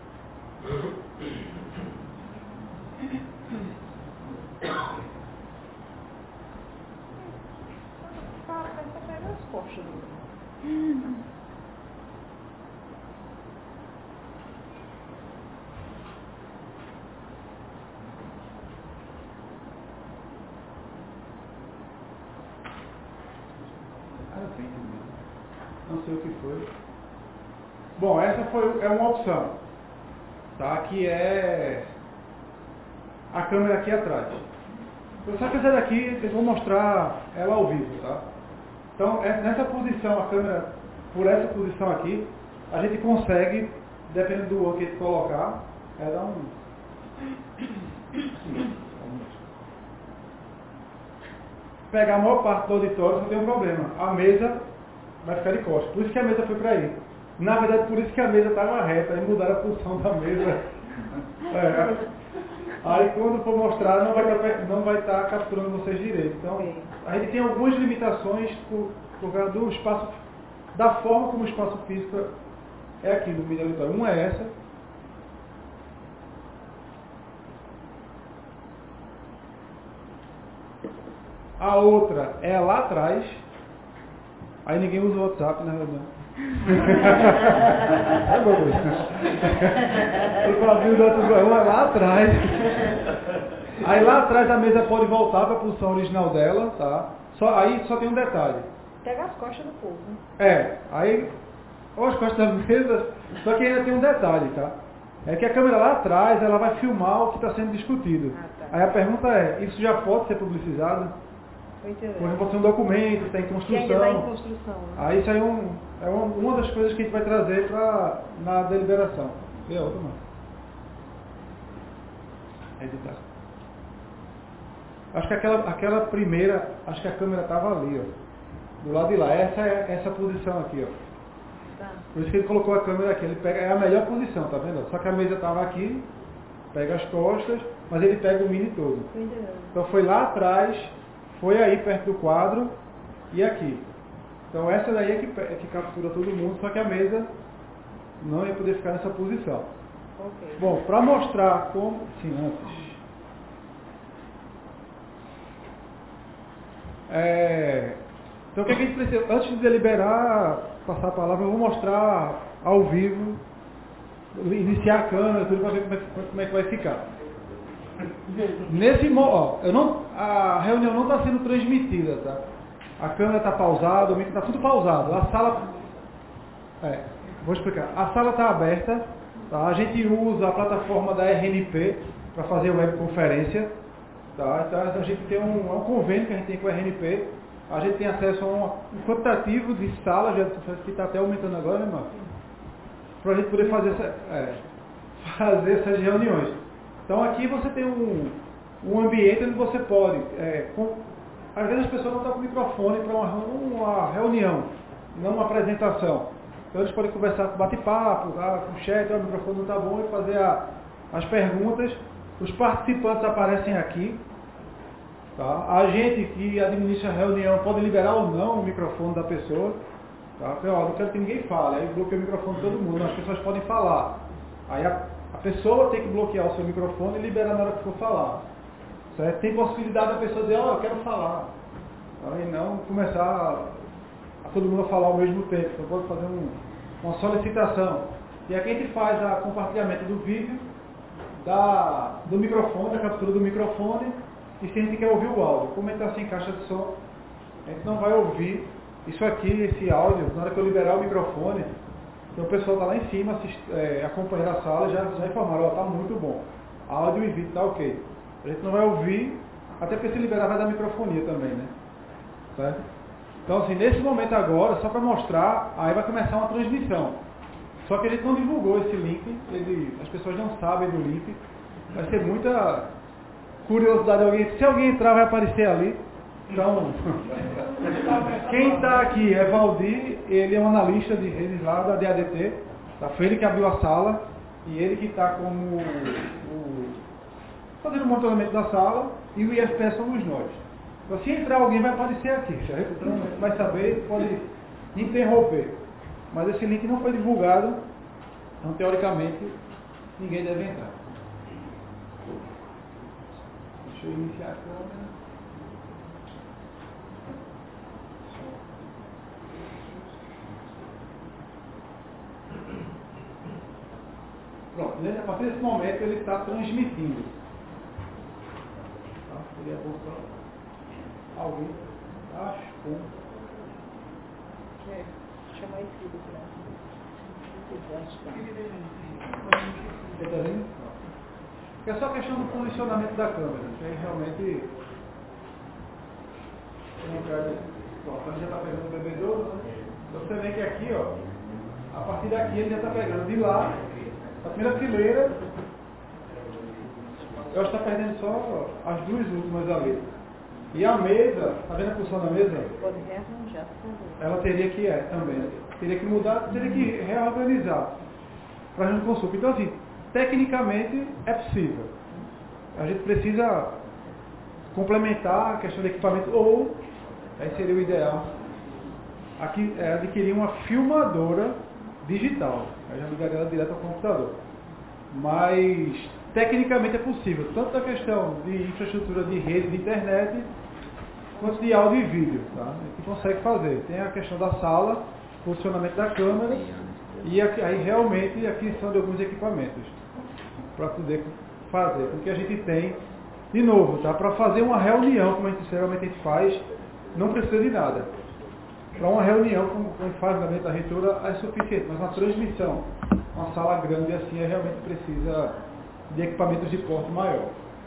não sei o que foi. Bom, essa foi, é uma opção, tá? Que é a câmera aqui atrás. Eu só que essa daqui, eu vou mostrar ela ao vivo, tá? Então, nessa posição, a câmera, por essa posição aqui, a gente consegue, dependendo do ângulo que a gente colocar, é dar um... Pegar a maior parte do auditório, não tem um problema. A mesa vai ficar de costas. Por isso que a mesa foi para aí. Na verdade, por isso que a mesa estava reta, aí mudaram a posição da mesa. É. Aí quando for mostrar, não vai estar, não vai estar capturando vocês direito. Então, a gente tem algumas limitações por, por causa do espaço, da forma como o espaço físico é aqui no mini auditório. Uma é essa. A outra é lá atrás. Aí ninguém usa o WhatsApp na reunião. É bom isso. O Fabinho do outro é lá atrás. Aí lá atrás a mesa pode voltar para a posição original dela, tá? Só, aí só tem um detalhe. Pega as costas do povo. É, aí ou as costas da mesa, só que ainda tem um detalhe, tá? É que a câmera lá atrás, ela vai filmar o que está sendo discutido. Ah, tá. Aí a pergunta é, isso já pode ser publicizado? Por exemplo, pode ser um documento, está em construção. Que ainda está em construção. Né? Aí isso aí é, um, é uma, uma das coisas que a gente vai trazer pra, na deliberação. E a outra não. Editar. Acho que aquela, aquela primeira, acho que a câmera estava ali, ó. Do lado de lá. Essa é essa posição aqui, ó. Tá. Por isso que ele colocou a câmera aqui. Ele pega, é a melhor posição, tá vendo? Só que a mesa estava aqui, pega as costas, mas ele pega o mini todo. Então foi lá atrás. Foi aí perto do quadro e aqui. Então essa daí é que, é que captura todo mundo, só que a mesa não ia poder ficar nessa posição. Okay. Bom, para mostrar como... Sim, antes. É, então o que a gente precisa... Antes de deliberar, passar a palavra, eu vou mostrar ao vivo, iniciar a câmera, tudo para ver como é, como é que vai ficar. Nesse modo, eu não, a reunião não está sendo transmitida, tá? A câmera está pausada, o micro está tudo pausado. A sala, é, vou explicar. A sala está aberta, tá? A gente usa a plataforma da R N P para fazer webconferência, tá? Então a gente tem um, é um convênio que a gente tem com a R N P. A gente tem acesso a um, um quantitativo de salas, que está até aumentando agora, né, Marcos? Para a gente poder fazer, essa, é, fazer essas reuniões. Então aqui você tem um, um ambiente onde você pode, é, com, às vezes as pessoas não estão com o microfone para uma, uma reunião, não uma apresentação. Então eles podem conversar com bate-papo, ah, com o chat, ah, o microfone não está bom, e fazer a, as perguntas. Os participantes aparecem aqui. Tá? A gente que administra a reunião pode liberar ou não o microfone da pessoa. Tá? Então, ó, não quero que ninguém fale, aí bloqueia o microfone de todo mundo, as pessoas podem falar. Aí a, a pessoa tem que bloquear o seu microfone e liberar na hora que for falar. Certo? Tem possibilidade da pessoa dizer, ó, oh, eu quero falar. Tá? E não começar a, a todo mundo a falar ao mesmo tempo. Então pode fazer um, uma solicitação. E aqui a gente faz o compartilhamento do vídeo, da, do microfone, da captura do microfone. E se a gente quer ouvir o áudio, como ele está sem caixa de som, a gente não vai ouvir isso aqui, esse áudio, na hora que eu liberar o microfone. Então o pessoal está lá em cima, assist, é, acompanhando a sala, já, já informaram, ó, está muito bom. Áudio e vídeo está ok. A gente não vai ouvir, até porque se liberar vai dar microfonia também, né? Certo? Então assim, nesse momento agora, só para mostrar, aí vai começar uma transmissão. Só que a gente não divulgou esse link, ele, as pessoas não sabem do link. Vai ser muita curiosidade de alguém. Se alguém entrar, vai aparecer ali. Então, quem está aqui é Valdir, ele é um analista de redes lá da D A D T. Tá? Foi ele que abriu a sala e ele que está como o, fazendo o monitoramento da sala, e o I F P somos nós. Então, se entrar alguém, vai aparecer aqui, certo? Então, vai saber, pode interromper. Mas esse link não foi divulgado, então, teoricamente, ninguém deve entrar. Deixa eu iniciar a câmera. Pronto, a partir desse momento ele está transmitindo. Tá? Seria bom só alguém. Acho bom. É, chama aí tudo para. Você está vendo? É só questão do posicionamento da câmera. Que aí realmente. Bom, a já está pegando o bebedouro, né? Então você vê que aqui, ó, a partir daqui ele já está pegando de lá. A primeira fileira, eu acho que está perdendo só as duas últimas ali. E a mesa, está vendo a função da mesa? Pode rearranjar, por favor. Ela teria que, é, também, teria que mudar, teria que reorganizar para a gente consulta. Então assim, tecnicamente é possível. A gente precisa complementar a questão do equipamento, ou, aí seria o ideal, aqui, é, adquirir uma filmadora digital. Aí já ligaria ela direto ao computador. Mas, tecnicamente é possível, tanto a questão de infraestrutura de rede de internet, quanto de áudio e vídeo. Tá? A gente consegue fazer. Tem a questão da sala, posicionamento da câmera, e aqui, aí realmente a aquisição de alguns equipamentos para poder fazer. Porque a gente tem, de novo, tá? Para fazer uma reunião, como a gente geralmente a gente faz, não precisa de nada. Para uma reunião, como a gente faz na gabinete da reitora, é suficiente, mas uma transmissão, uma sala grande assim, é realmente precisa de equipamentos de porte maior.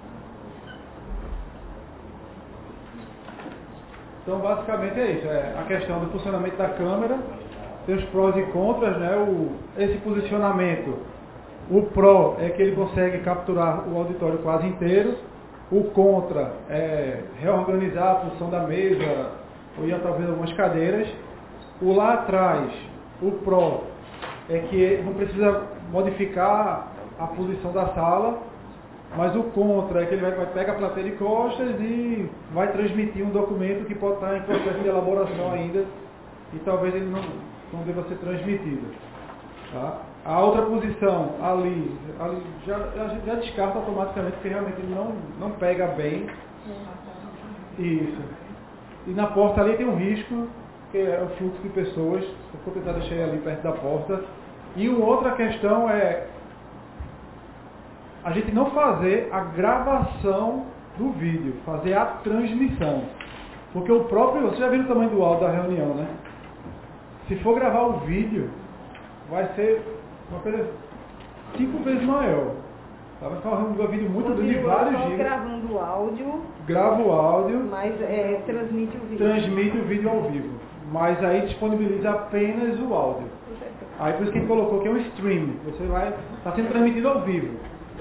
Então, basicamente é isso, é a questão do funcionamento da câmera, tem os prós e contras, né? O, esse posicionamento, o pró é que ele consegue capturar o auditório quase inteiro, o contra é reorganizar a função da mesa, ou ia talvez algumas cadeiras. O lá atrás, o pró, é que não precisa modificar a posição da sala, mas o contra é que ele vai, vai pegar a plateia de costas e vai transmitir um documento que pode estar em processo de elaboração ainda, e talvez ele não, não deva ser transmitido. Tá? A outra posição, ali, ali já, já, já descarta automaticamente, porque realmente ele não, não pega bem. Isso. E na porta ali tem um risco, que é o fluxo de pessoas. Eu vou tentar deixar ele ali perto da porta. E uma outra questão é a gente não fazer a gravação do vídeo, fazer a transmissão. Porque o próprio, você já viu o tamanho do áudio da reunião, né? Se for gravar o vídeo, vai ser uma coisa cinco vezes maior. Tá? Vai ficar um vídeo muito grande, de vários gigas. Gravando o áudio. Grava o áudio. Mas é, transmite o vídeo. Transmite o vídeo ao vivo. Mas aí disponibiliza apenas o áudio. Aí por isso que a gente colocou que é um stream. Você vai, está sendo transmitido ao vivo.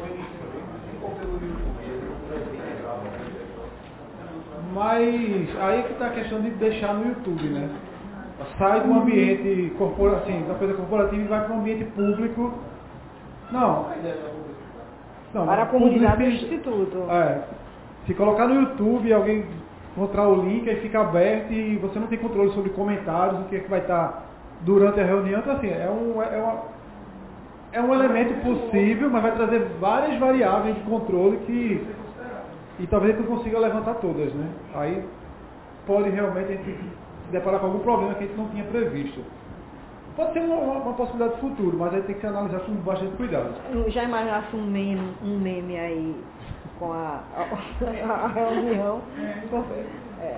Mas aí que está a questão de deixar no YouTube, né? Sai do ambiente corporativo, assim, da coisa corporativa e vai para um ambiente público. Não. Não, para a comunidade do público, Instituto. É. Se colocar no YouTube, alguém encontrar o link, aí fica aberto e você não tem controle sobre comentários, o que é que vai estar durante a reunião. Então, assim, é um, é uma, é um elemento possível, mas vai trazer várias variáveis de controle que... E talvez a gente não consiga levantar todas, né? Aí pode realmente a gente se deparar com algum problema que a gente não tinha previsto. Pode ser uma, uma, uma possibilidade de futuro, mas aí tem que ser analisado com bastante cuidado. Já imaginasse um meme, um meme aí com a, a, a reunião? É.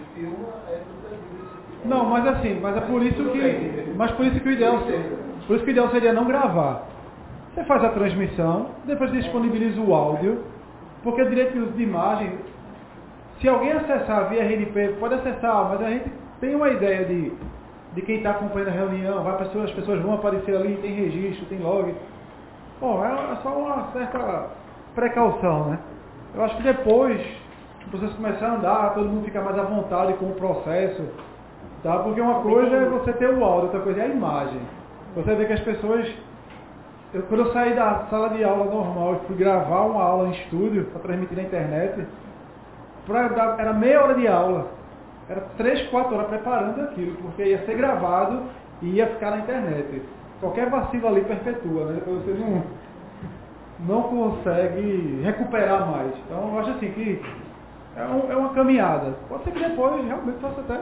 Não, mas assim, mas é por isso que. Mas por isso que o ideal, por isso que o ideal seria não gravar. Você faz a transmissão, depois disponibiliza o áudio, porque o direito de uso de imagem, se alguém acessar via R N P, pode acessar, mas a gente tem uma ideia de, de quem está acompanhando a reunião, vai pessoas, as pessoas vão aparecer ali, tem registro, tem log. Bom, é só uma certa precaução, né? Eu acho que depois, o processo começar a andar, todo mundo fica mais à vontade com o processo, tá? Porque uma coisa é você ter o áudio, outra coisa é a imagem. Você vê que as pessoas... Eu, quando eu saí da sala de aula normal e fui gravar uma aula em estúdio para transmitir na internet, pra dar, era meia hora de aula. Era três, quatro horas preparando aquilo, porque ia ser gravado e ia ficar na internet. Qualquer vacilo ali perpetua, né? Depois você não, não consegue recuperar mais. Então eu acho assim que é, um, é uma caminhada. Pode ser que depois realmente faça até...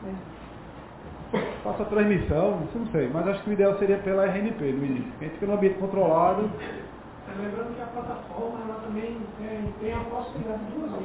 faça a transmissão, não sei, mas acho que o ideal seria pela R N P no início. A gente fica no ambiente controlado. Lembrando que a plataforma ela também tem, tem a possibilidade de duas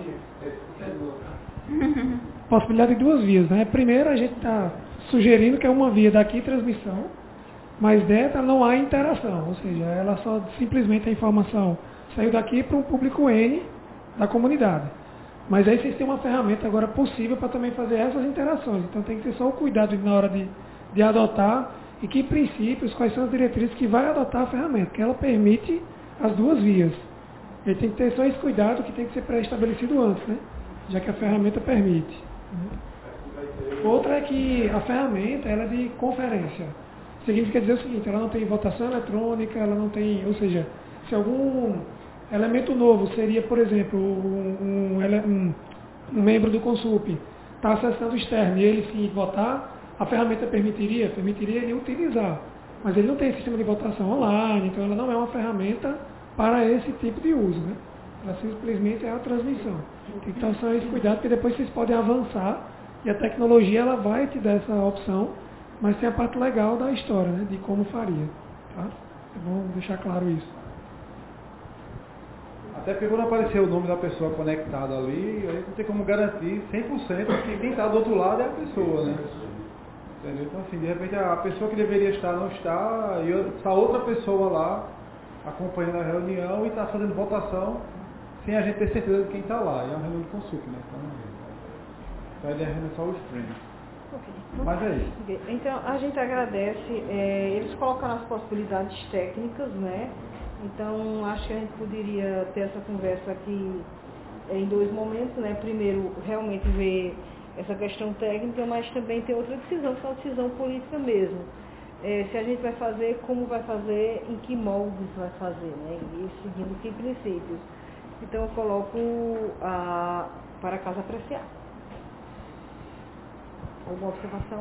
vias. Possibilidade de duas vias, né? Primeiro a gente está sugerindo que é uma via daqui transmissão, mas dentro não há interação, ou seja, ela só simplesmente a informação saiu daqui para um público N da comunidade. Mas aí vocês têm uma ferramenta agora possível para também fazer essas interações. Então tem que ter só o cuidado na hora de, de adotar e que princípios, quais são as diretrizes que vai adotar a ferramenta, que ela permite as duas vias. E tem que ter só esse cuidado que tem que ser pré-estabelecido antes, né? Já que a ferramenta permite. Outra é que a ferramenta ela é de conferência. Significa dizer o seguinte, ela não tem votação eletrônica, ela não tem, ou seja, se algum elemento novo seria, por exemplo, um, um, um membro do Consup está acessando o externo e ele sim votar, a ferramenta permitiria? Permitiria ele utilizar. Mas ele não tem sistema de votação online, então ela não é uma ferramenta para esse tipo de uso, né? Ela simplesmente é a transmissão. Então só esse cuidado, porque depois vocês podem avançar e a tecnologia ela vai te dar essa opção, mas tem a parte legal da história, né? De como faria. Tá? É bom deixar claro isso. Até porque quando aparecer o nome da pessoa conectada ali, aí não tem como garantir cem por cento que quem está do outro lado é a pessoa, né? Entendeu? Então assim, de repente a pessoa que deveria estar não está, e está outra pessoa lá acompanhando a reunião e está fazendo votação sem a gente ter certeza de quem está lá. E é uma reunião de consulta, né? Então, então ele é só o stream. Okay. Mas é isso. Então a gente agradece, é, eles colocaram as possibilidades técnicas, né? Então, acho que a gente poderia ter essa conversa aqui em dois momentos, né? Primeiro, realmente ver essa questão técnica, mas também ter outra decisão, que é uma decisão política mesmo. É, se a gente vai fazer, como vai fazer, em que moldes vai fazer, né? E seguindo que princípios. Então, eu coloco a, para casa apreciar. Alguma observação?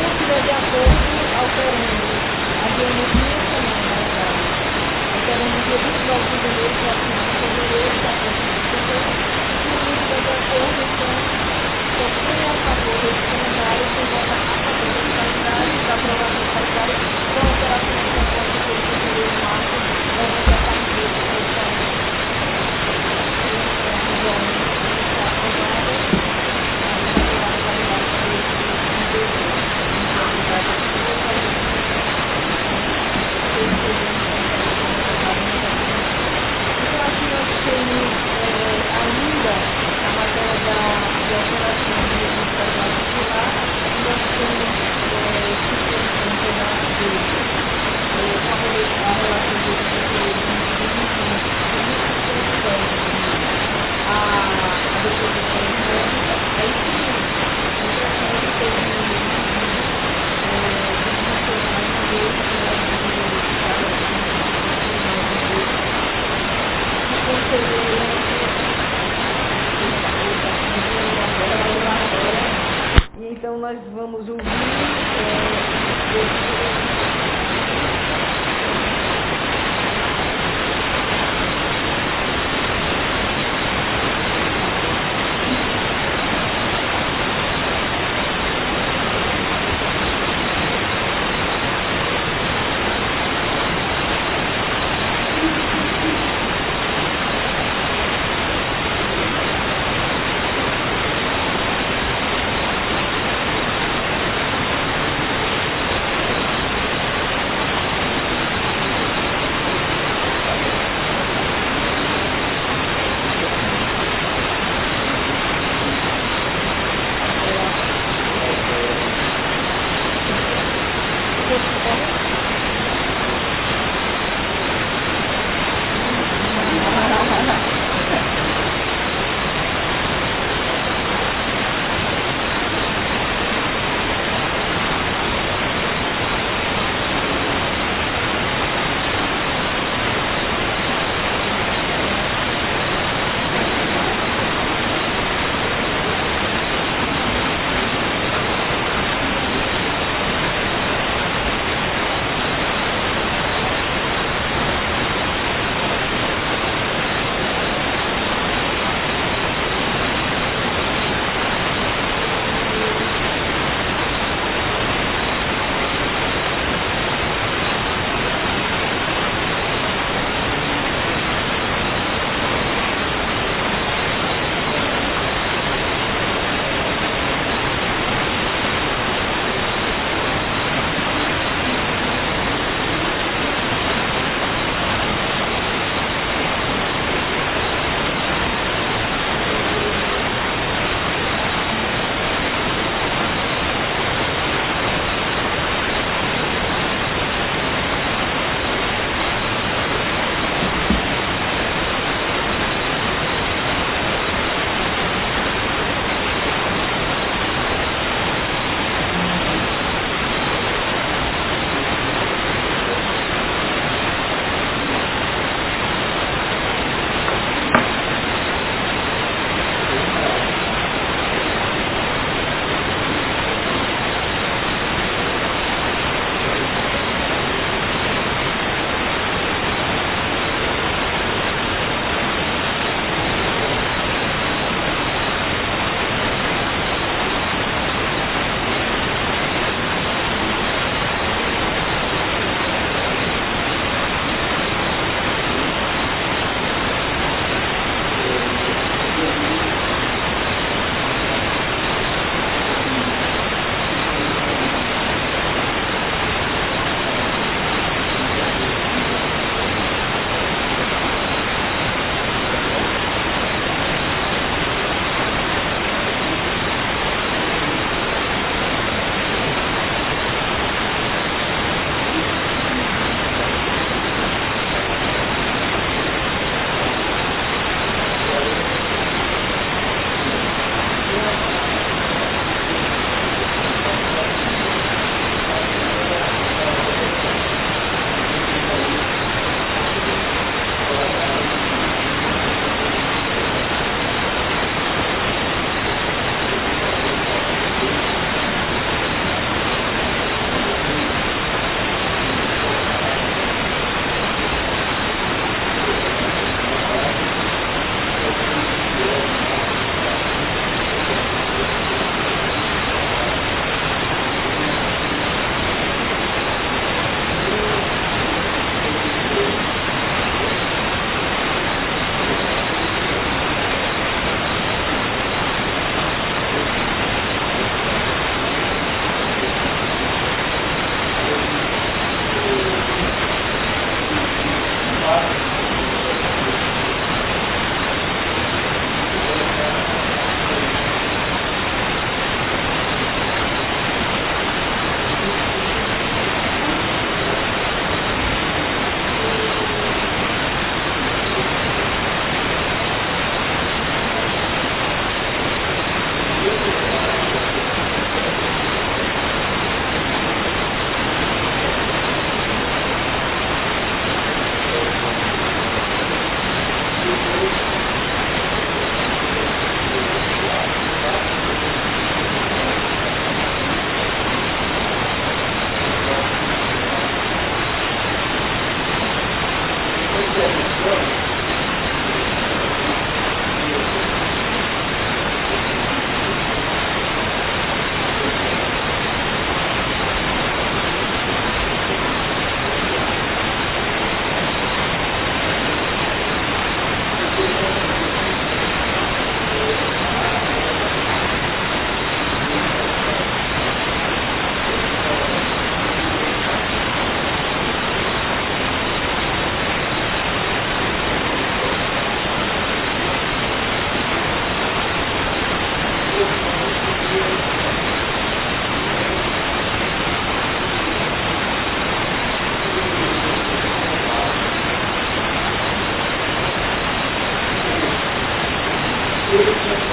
não estiver de acordo, alterando adiamos uma semana atrás. Alterando dia vinte e nove de janeiro para final de fevereiro, para a próxima semana. Se não estiver de acordo, então, só quem é a favor desse calendário, quem vota a favor desse calendário, da aprovação do calendário, com alterações da próxima de fevereiro e março, vai votar no dia de fevereiro. Então nós vamos ouvir é,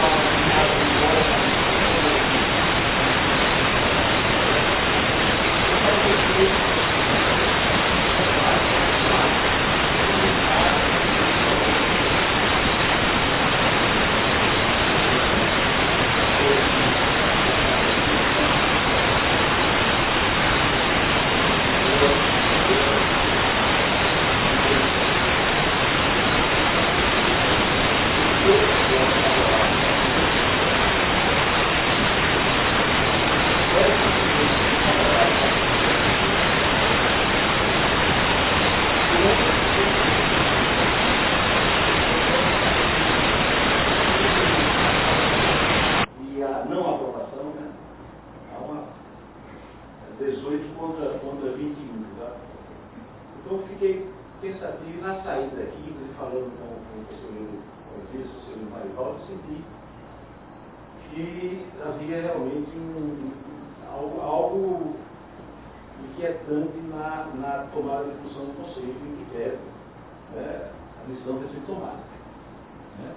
dezoito contra, contra vinte e um. Tá? Então eu fiquei pensativo na saída daqui, falando com, com o conselheiro Ortiz, o conselheiro Marivaldo, senti que havia realmente um, algo, algo inquietante na, na tomada de função do Conselho, que quer, né, a decisão ter sido tomada. Né?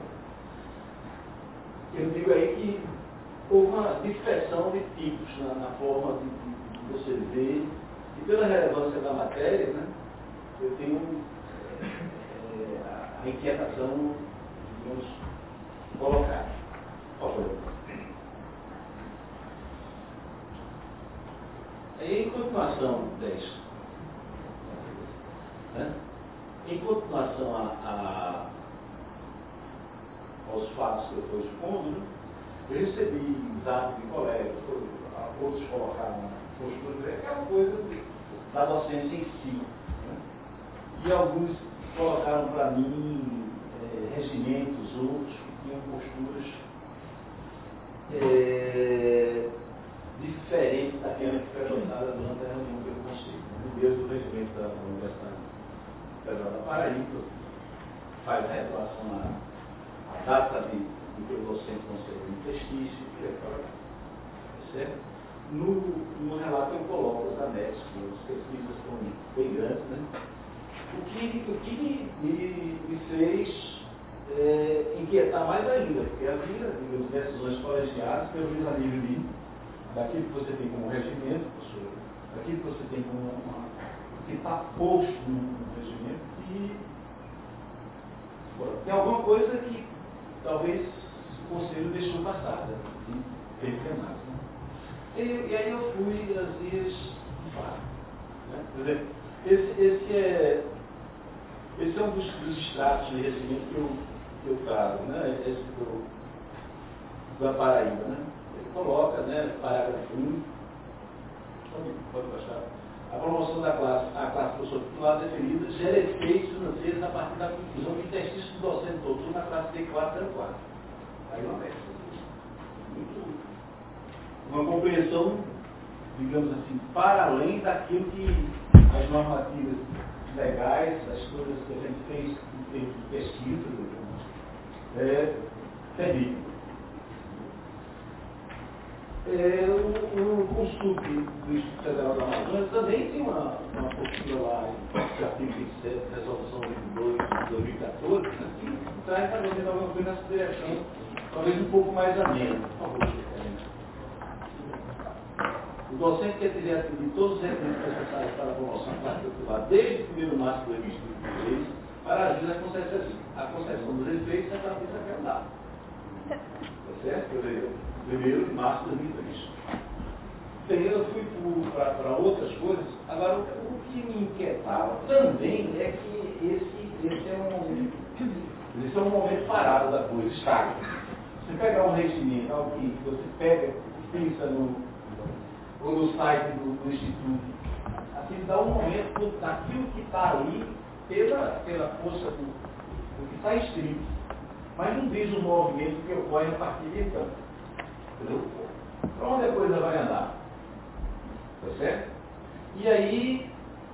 Eu digo aí que houve uma dispersão de tipos na, na forma de, de, de você ver, e pela relevância da matéria, né, eu tenho é, a, a inquietação, digamos, colocada. Por favor. Em continuação dez, né? Em continuação a, a, aos fatos que eu estou expondo, né? Eu recebi dados de colegas, outros colocaram postura, aquela coisa da docência em si. Né? E alguns colocaram para mim é, regimentos, outros que tinham posturas é, diferente daquela que foi adotada durante a reunião pelo Conselho. No mesmo regimento da Universidade Federal da Paraíba faz a relação à, à data de, de que o docente concedeu um testício, que é para certo? No, no relato eu coloco os anexos, as pesquisas são bem grandes, né? O que, o que me, me, me fez é, inquietar mais ainda, porque havia, digamos, decisões colegiadas, pelo menos a nível de daquilo que você tem como regimento, professor, daquilo que você tem como uma, que está posto no, no regimento, e bom, tem alguma coisa que talvez o Conselho deixou passar, né, e teve mais. Né? E, e aí eu fui às vias de fato. Né? Por exemplo, esse, esse, é, esse é um dos, dos extratos de regimento que eu, que eu trago, né? Esse do, da Paraíba, né? Coloca, né, parágrafo um, pode baixar. A promoção da classe, a classe professor titular definida gera efeitos financeiros a partir da conclusão de exercício do docente doutor na classe D quatro zero quatro. Aí uma peça. Muito, uma compreensão, digamos assim, para além daquilo que as normativas legais, as coisas que a gente fez em termos de pesquisa, é, permitem. É, o, o consulto do Instituto Federal da Amazônia também tem uma, uma postura lá, em artigo vinte e sete, resolução vinte e dois de dois mil e quatorze, que traz também alguma coisa nessa direção, talvez um pouco mais amena. Por favor. O docente que tiver atendido todos os requisitos necessários para a promoção particular desde o primeiro de março de dois mil e vinte e três para agir na concessão, a concessão dos efeitos é para aquela data. Tá certo? primeiro de março de dois mil e três. Daí eu fui para outras coisas. Agora, o, o que me inquietava também é que esse, esse, é um momento, esse é um momento parado da coisa, estável. Você pegar um regimento, algo que você pega, pensa no, ou no site do, do Instituto, assim, dá um momento daquilo que está ali, pela, pela força do, do que está escrito, mas não diz o movimento que ocorre a partir de então. Para onde a coisa vai andar? Tá certo? E aí,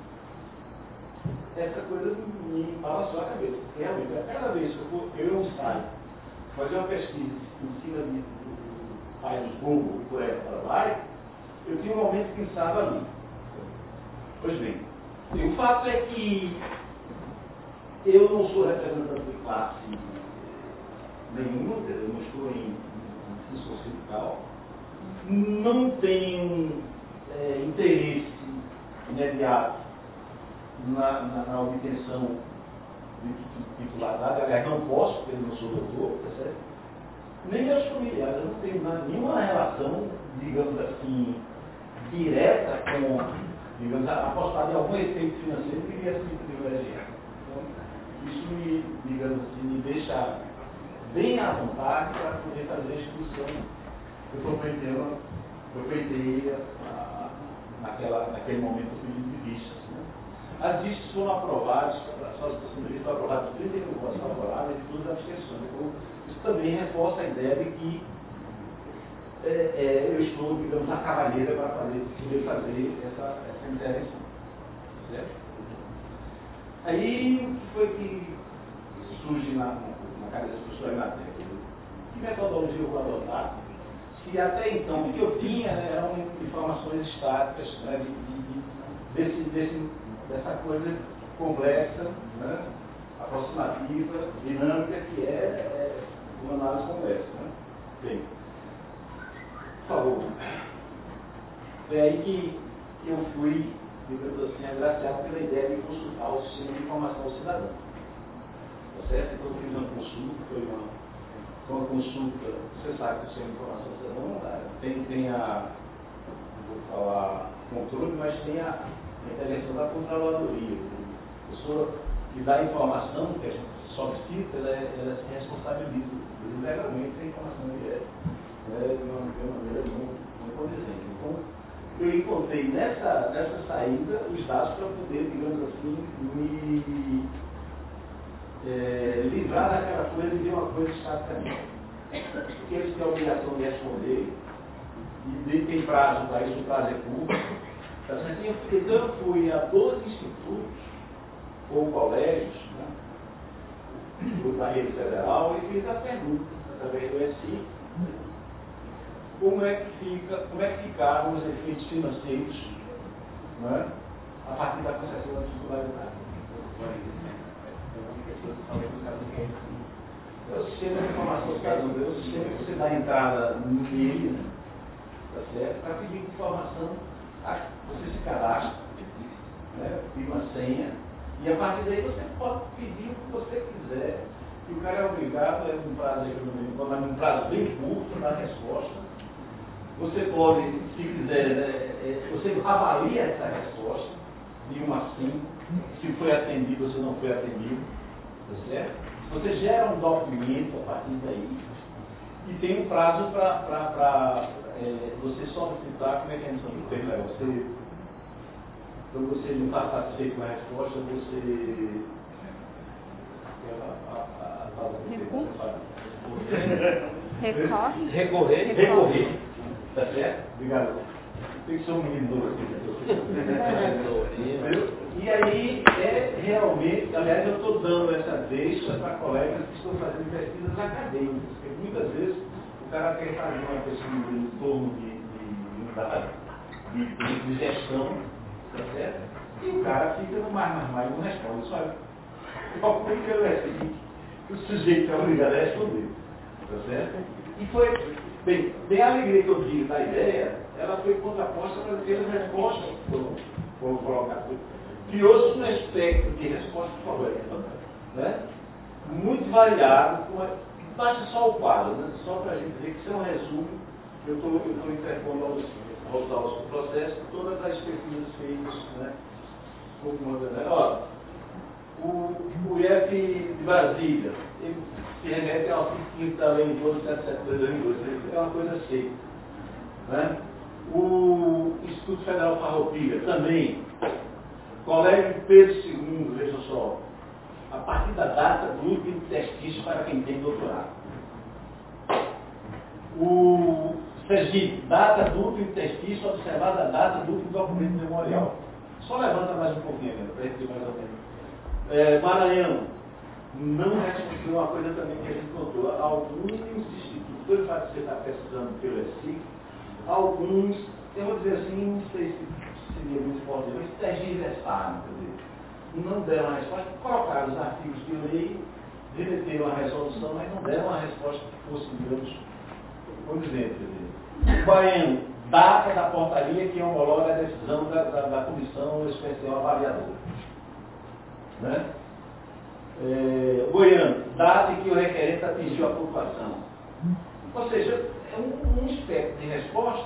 essa coisa me balançou a cabeça. Realmente, a cada vez que eu for, eu não saio, fazer uma pesquisa em cima de, do país Google, por aí para lá, eu tinha um momento que pensava ali. Pois bem, e o fato é que eu não sou representante de classe nenhuma, eu não estou em não tenho é, interesse imediato na, na, na obtenção de titularidade, aliás, não posso, porque eu não sou doutor, tá certo? Nem meus familiares, eu não tenho nenhuma relação, digamos assim, direta com, digamos, apostar em algum efeito financeiro que viesse me privilegiar. Então, isso me, digamos assim, me deixa bem à vontade para poder fazer a instituição. Eu frequentei, eu frequentei a, naquela, naquele momento o pedido de vistas. Né? As vistas foram aprovadas, a solicitação de vista foi aprovada por trinta e um votos favoráveis e duas abstenções. Então, isso também reforça a ideia de que é, é, eu estou, digamos, na cavalheira para fazer, poder fazer essa, essa intervenção. Certo? Aí, o que foi que surge na, na cabeça do professor Inácio? Que metodologia eu vou adotar? Se até então o que eu tinha, né, eram informações estáticas, né, de, de, desse, desse, dessa coisa complexa, né, aproximativa, dinâmica, que é, é uma análise complexa. Né? Bem, por favor. Foi aí que, que eu fui, digamos assim, agraciado pela ideia de consultar o sistema de informação ao cidadão. Tá certo? Então eu fiz uma consulta, foi uma. Uma consulta, você sabe que o sistema de informação cidadã tem, tem a, vou falar controle, mas tem a, a intervenção da controladoria. A pessoa que dá a informação, que a gente solicita, ela, ela se responsabiliza legalmente a informação que é, né, de, uma, de uma maneira não, não condizente. Então, eu encontrei nessa, nessa saída os dados para poder, digamos assim, me É, livrar daquela coisa de uma coisa estaticamente. Porque eles têm a obrigação de responder e tem prazo para isso, o prazo é curto. Então eu fui a doze institutos ou colégios, né, do Barreiro Federal, e fiz a pergunta, através do E S I, como é que fica, como é que ficaram os efeitos financeiros, né, a partir da concessão da titularidade. É o sistema de informação cidadã, é o sistema que você dá entrada nele, né? Tá certo? Para pedir informação, você se cadastra, né? Pede uma senha, e a partir daí você pode pedir o que você quiser. E o cara é obrigado, é um prazo, é um prazo bem curto na resposta. Você pode, se quiser, né, você avalia essa resposta de um a cinco, se foi atendido ou se não foi atendido. Tá certo? Você gera um documento a partir daí e tem um prazo para é, você solicitar como é que é a missão do tempo. Você, quando você não está satisfeito com a resposta, você. Recorre. Recorrer. Recorrer. Tá certo? Obrigado. Tem que ser um menino novo aqui. E aí, é realmente, aliás, eu estou dando essa deixa para colegas que estão fazendo pesquisas acadêmicas, porque muitas vezes o cara quer fazer uma pesquisa em torno de, de, de, de, de gestão, tá certo? E o cara fica no mais, mais, mais, não responde. Só qual foi que é assim, o sujeito é obrigado a responder, tá certo? E foi, bem, bem a alegria que eu tive da ideia, ela foi contraposta para ter as respostas que foram colocadas. Criou-se um espectro de respostas corretas, né? Muito variado, basta só o quadro, né? Só para a gente ver que isso é um resumo. Eu estou interpondo aos, aos, aos processos todas as pesquisas feitas, né? Como, né? Ó, o, o I F de Brasília, ele se remete ao artigo quinto da lei em torno de sete sete dois de dois mil e dois, é uma coisa seca, né? O Instituto Federal Farroupilha também, Colégio Pedro segundo, veja só, a partir da data do último testício para quem tem doutorado. O Sergipe, data do último testício, observada a data do último documento memorial. Só levanta mais um pouquinho, para a gente ter mais ou menos. É, Maranhão, não respondeu uma coisa também que a gente contou. Alguns institutos, pelo fato de você estar pesquisando pelo E S I, alguns, eu vou dizer assim, não sei se seria muito forte, mas tergiversaram, não deram a resposta, colocaram os artigos de lei, remeteram a resolução, mas não deram a resposta que fosse, digamos, condizente. O Baiano, data da portaria que homologa a decisão da, da, da comissão especial avaliadora. Né? É, Goiânia, data em que o requerente atingiu a pontuação. Ou seja, é um, um espectro de resposta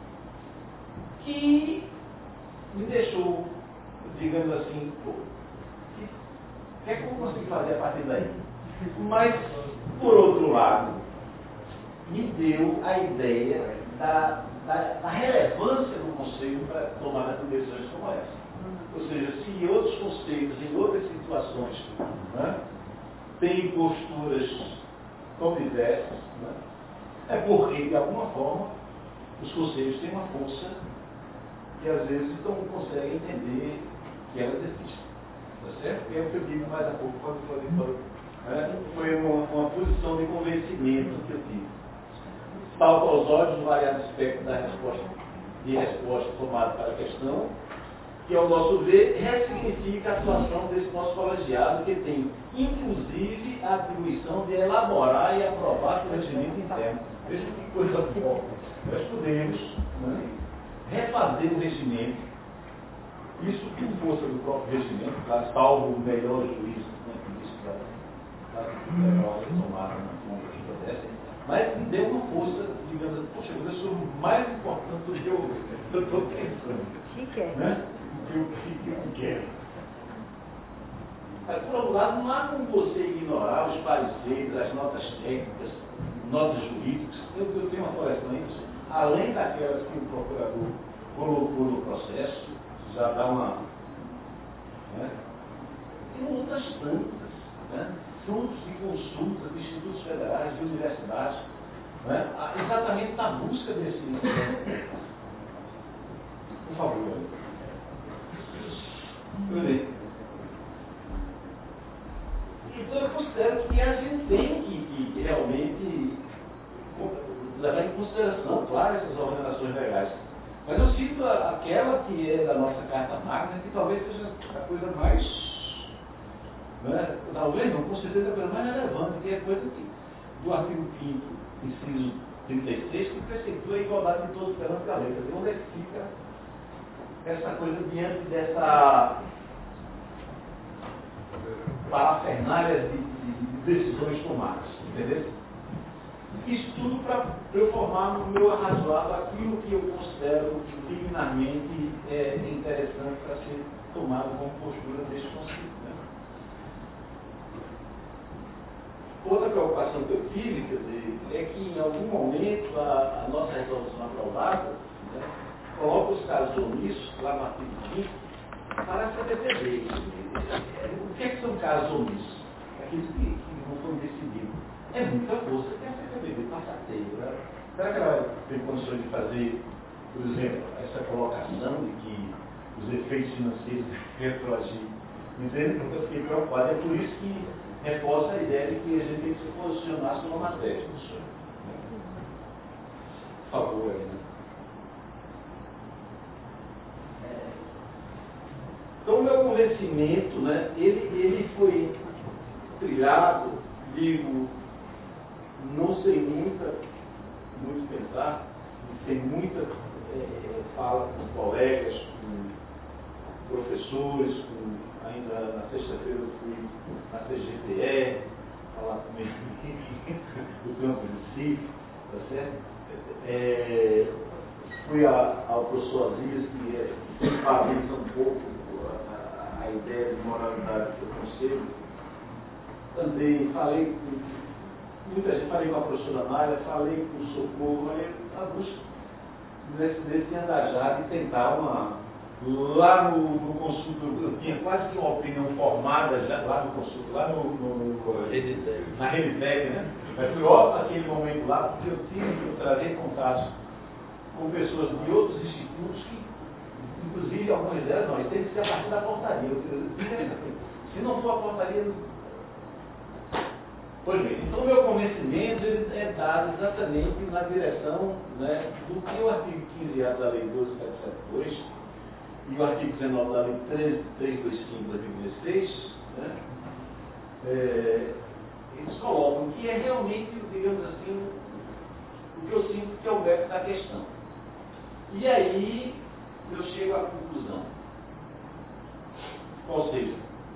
que me deixou, digamos assim, pô, o que é que eu consigo fazer a partir daí? Mas, por outro lado, me deu a ideia da, da, da relevância do conselho para tomar decisões como essa. Ou seja, se em outros conselhos, em outras situações, né, tem posturas tão diversas, né, é porque, de alguma forma, os conselhos têm uma força que às vezes não conseguem entender que elas existem. Tá certo? E é o que eu digo mais há pouco, quando foi, foi, né, foi uma, uma posição de convencimento que eu tive. Salto aos olhos do variado espectro da resposta, de resposta tomada para a questão, que, ao nosso ver, ressignifica a atuação desse nosso colegiado, que tem, inclusive, a atribuição de elaborar e aprovar o regimento interno. Veja que coisa boa. Nós podemos, né, refazer o regimento, isso por força do próprio regimento, claro, salvo o melhor juízo, né, que isso para tomar uma postura dessa, mas me deu uma força, digamos assim, poxa, eu sou mais importante do que eu estou pensando. Que quer. Né? Que eu, que eu quero. Mas, por outro lado, não há como você ignorar os pareceres, as notas técnicas, notas jurídicas. Eu, eu tenho uma coleção aí, além daquelas que o procurador colocou no processo, já dá uma. Né? Tem outras tantas, né? Frutos de consultas de institutos federais, de universidades, né? Exatamente na busca desse. Por favor. Então eu considero que a gente tem que, que realmente levar em consideração, claro, essas ordenações legais. Mas eu cito aquela que é da nossa Carta Magna, que talvez seja a coisa mais, né, talvez não, com certeza a coisa mais relevante, que é a coisa que, do artigo quinto, inciso trinta e seis, que preceitua a igualdade de todos perante a lei. Onde é que fica essa coisa diante dessa parafernália de, de, de decisões tomadas, entendeu? Isso tudo para eu formar no meu arrazoado aquilo que eu considero dignamente é, interessante para ser tomado como postura deste conceito. Né? Outra preocupação que eu tive, quer dizer, é que em algum momento a, a nossa resolução aprovada, né, coloca os casos omissos, lá no artigo quinto, para a C P P B. O que é que são casos omissos? Aqueles que, que não foram decididos. É muita força que a C P P B passa a ter. Né? Será que ela tem condições de fazer, por exemplo, essa colocação de que os efeitos financeiros retroagir? Entende? Porque eu fiquei preocupado. É por isso que reforça a ideia de que a gente tem que se posicionar sobre uma matéria. Por favor, aí, né? Então, o meu convencimento, né, ele, ele foi trilhado, digo, não sei muita, muito pensar, sem muita é, fala com colegas, com professores, com, ainda na sexta-feira eu fui na C G T E, falar com o do campo de si, tá certo? É, fui a, ao professor Azias, que é, enfatiza um pouco a ideia de moralidade do conselho. Também falei com muita gente, falei com a professora Nália, falei com o Socorro, falei a busca desse, desse engajar e tentar uma. Lá no, no consulto, eu tinha quase que uma opinião formada já, lá no consulto, lá no, no, no, na Reditec, né? Mas foi ótimo naquele momento lá, porque eu tive que trazer contatos com pessoas de outros institutos que, inclusive, algumas delas, não, isso tem que ser a partir da portaria. Eu, eu, se não for a portaria, não... Pois bem, então o meu convencimento ele é dado exatamente na direção, né, do que o artigo quinze A da Lei doze mil setecentos e setenta e dois e o artigo dezenove da Lei treze mil trezentos e vinte e cinco de dois mil e dezesseis, né, é, eles colocam que é realmente, digamos assim, o que eu sinto que é o método da questão. E aí eu chego à conclusão. Ou seja,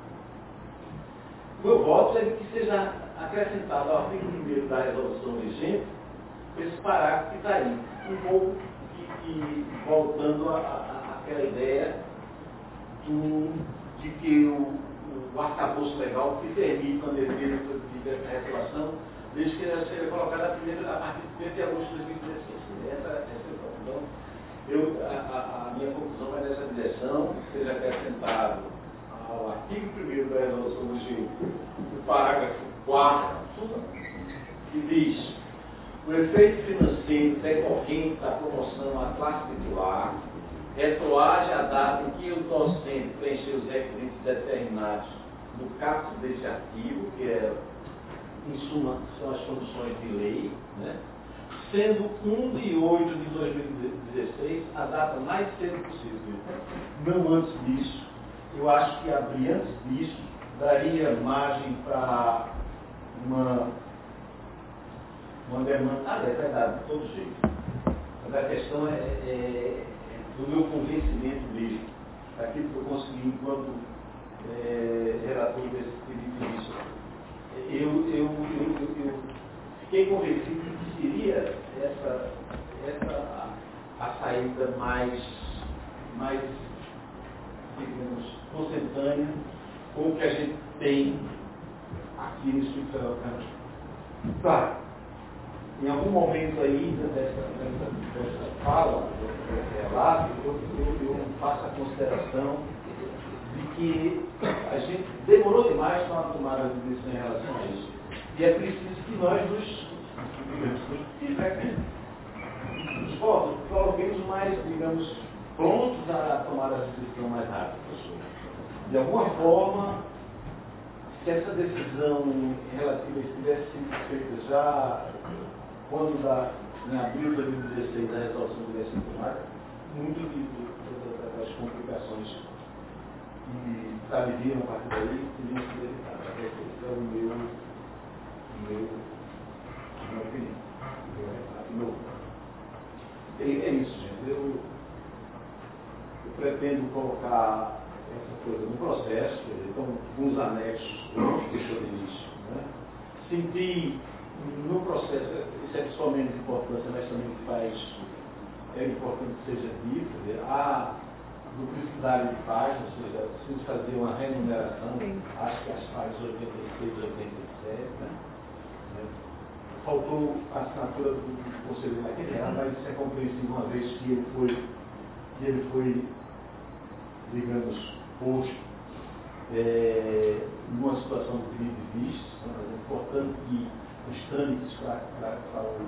o meu voto é de que seja acrescentado ao artigo primeiro da resolução vigente esse parágrafo que está aí, um pouco que, que, voltando àquela ideia do, de que o, o arcabouço legal que permite uma defesa de regulação, desde que ela seja colocada a, primeira, a partir de primeiro de agosto de dois mil e dezesseis. Essa, essa é a então, eu, a, a minha conclusão vai nessa direção, que seja acrescentado ao artigo primeiro da resolução vigente, o parágrafo quarto, que diz: o efeito financeiro decorrente da promoção à classe titular retroage à data em que o docente preencheu os requisitos determinados no caput deste artigo, que é, em suma, são as condições de lei, né? Sendo um de oito de dois mil e dezesseis a data mais cedo possível. Não antes disso. Eu acho que abrir antes disso daria margem para uma, uma demanda. Ah, é verdade, de todo jeito. Mas a questão é, é, é do meu convencimento mesmo, daquilo que eu consegui enquanto é, relator desse pedido disso. Eu, eu, eu, eu, eu fiquei convencido de que seria essa, essa a, a saída mais, mais, digamos, consentânea com o que a gente tem aqui no Espírito Federal. Claro, em algum momento aí dessa, dessa, dessa fala, desse relato, eu, eu, eu faço a consideração de que a gente demorou demais para tomar a decisão em relação a isso. E é preciso que nós nos, digamos, nos coloquemos mais, digamos, prontos a tomar a decisão mais rápido. De alguma forma, se essa decisão relativa tivesse sido feita já quando da, em abril de dois mil e dezesseis a resolução tivesse sido tomada, muito de, das complicações que estavam a partir daí teriam sido evitadas. Esse é o meu, o meu, a minha opinião. O meu, é, é isso, gente. Eu, eu pretendo colocar essa coisa no processo, então, com os anexos, como que deixou de início. Né? Senti no processo, isso é pessoalmente de importância, mas também faz, é importante que seja dito, dizer, há duplicidade de páginas, ou seja, preciso fazer uma renumeração, sim. Acho que as páginas oitenta e seis e oitenta e sete, né? Faltou a assinatura do conselheiro naquele real, mas isso é compreensível uma vez que ele foi, que ele foi digamos, posto é, numa situação de crise de vista, né? É importante que os trâmites para o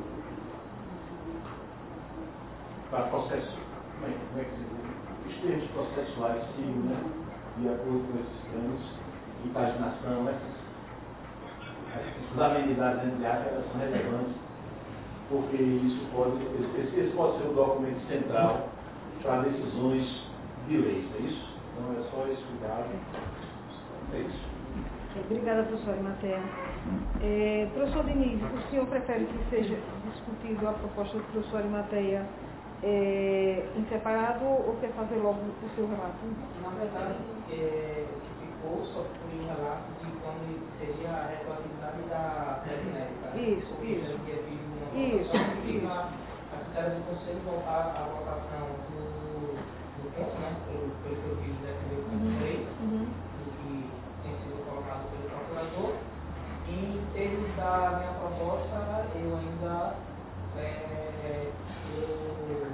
para processo, como é, como é que se diz? Os termos processuais sigam, né? De acordo com esses trâmites, de paginação, essas, essas amenidades entre aspas, elas são relevantes, porque isso pode, esse, esse pode ser o documento central para decisões de lei, é isso? Então é só esse cuidado. É isso. Obrigada, professora Matéia. É, professor Diniz, o senhor prefere que seja discutido a proposta do professor Matéia é, em separado ou quer fazer logo o seu relato? Na verdade, é, ficou só por um relato de quando seria a retroatividade da técnica. Isso, isso. Isso, isso. A critério do Conselho voltar à votação do, do ponto, né, pelo, pelo que eu vi da F B três, do que tem sido colocado pelo procurador. E em termos da minha proposta, eu ainda é, eu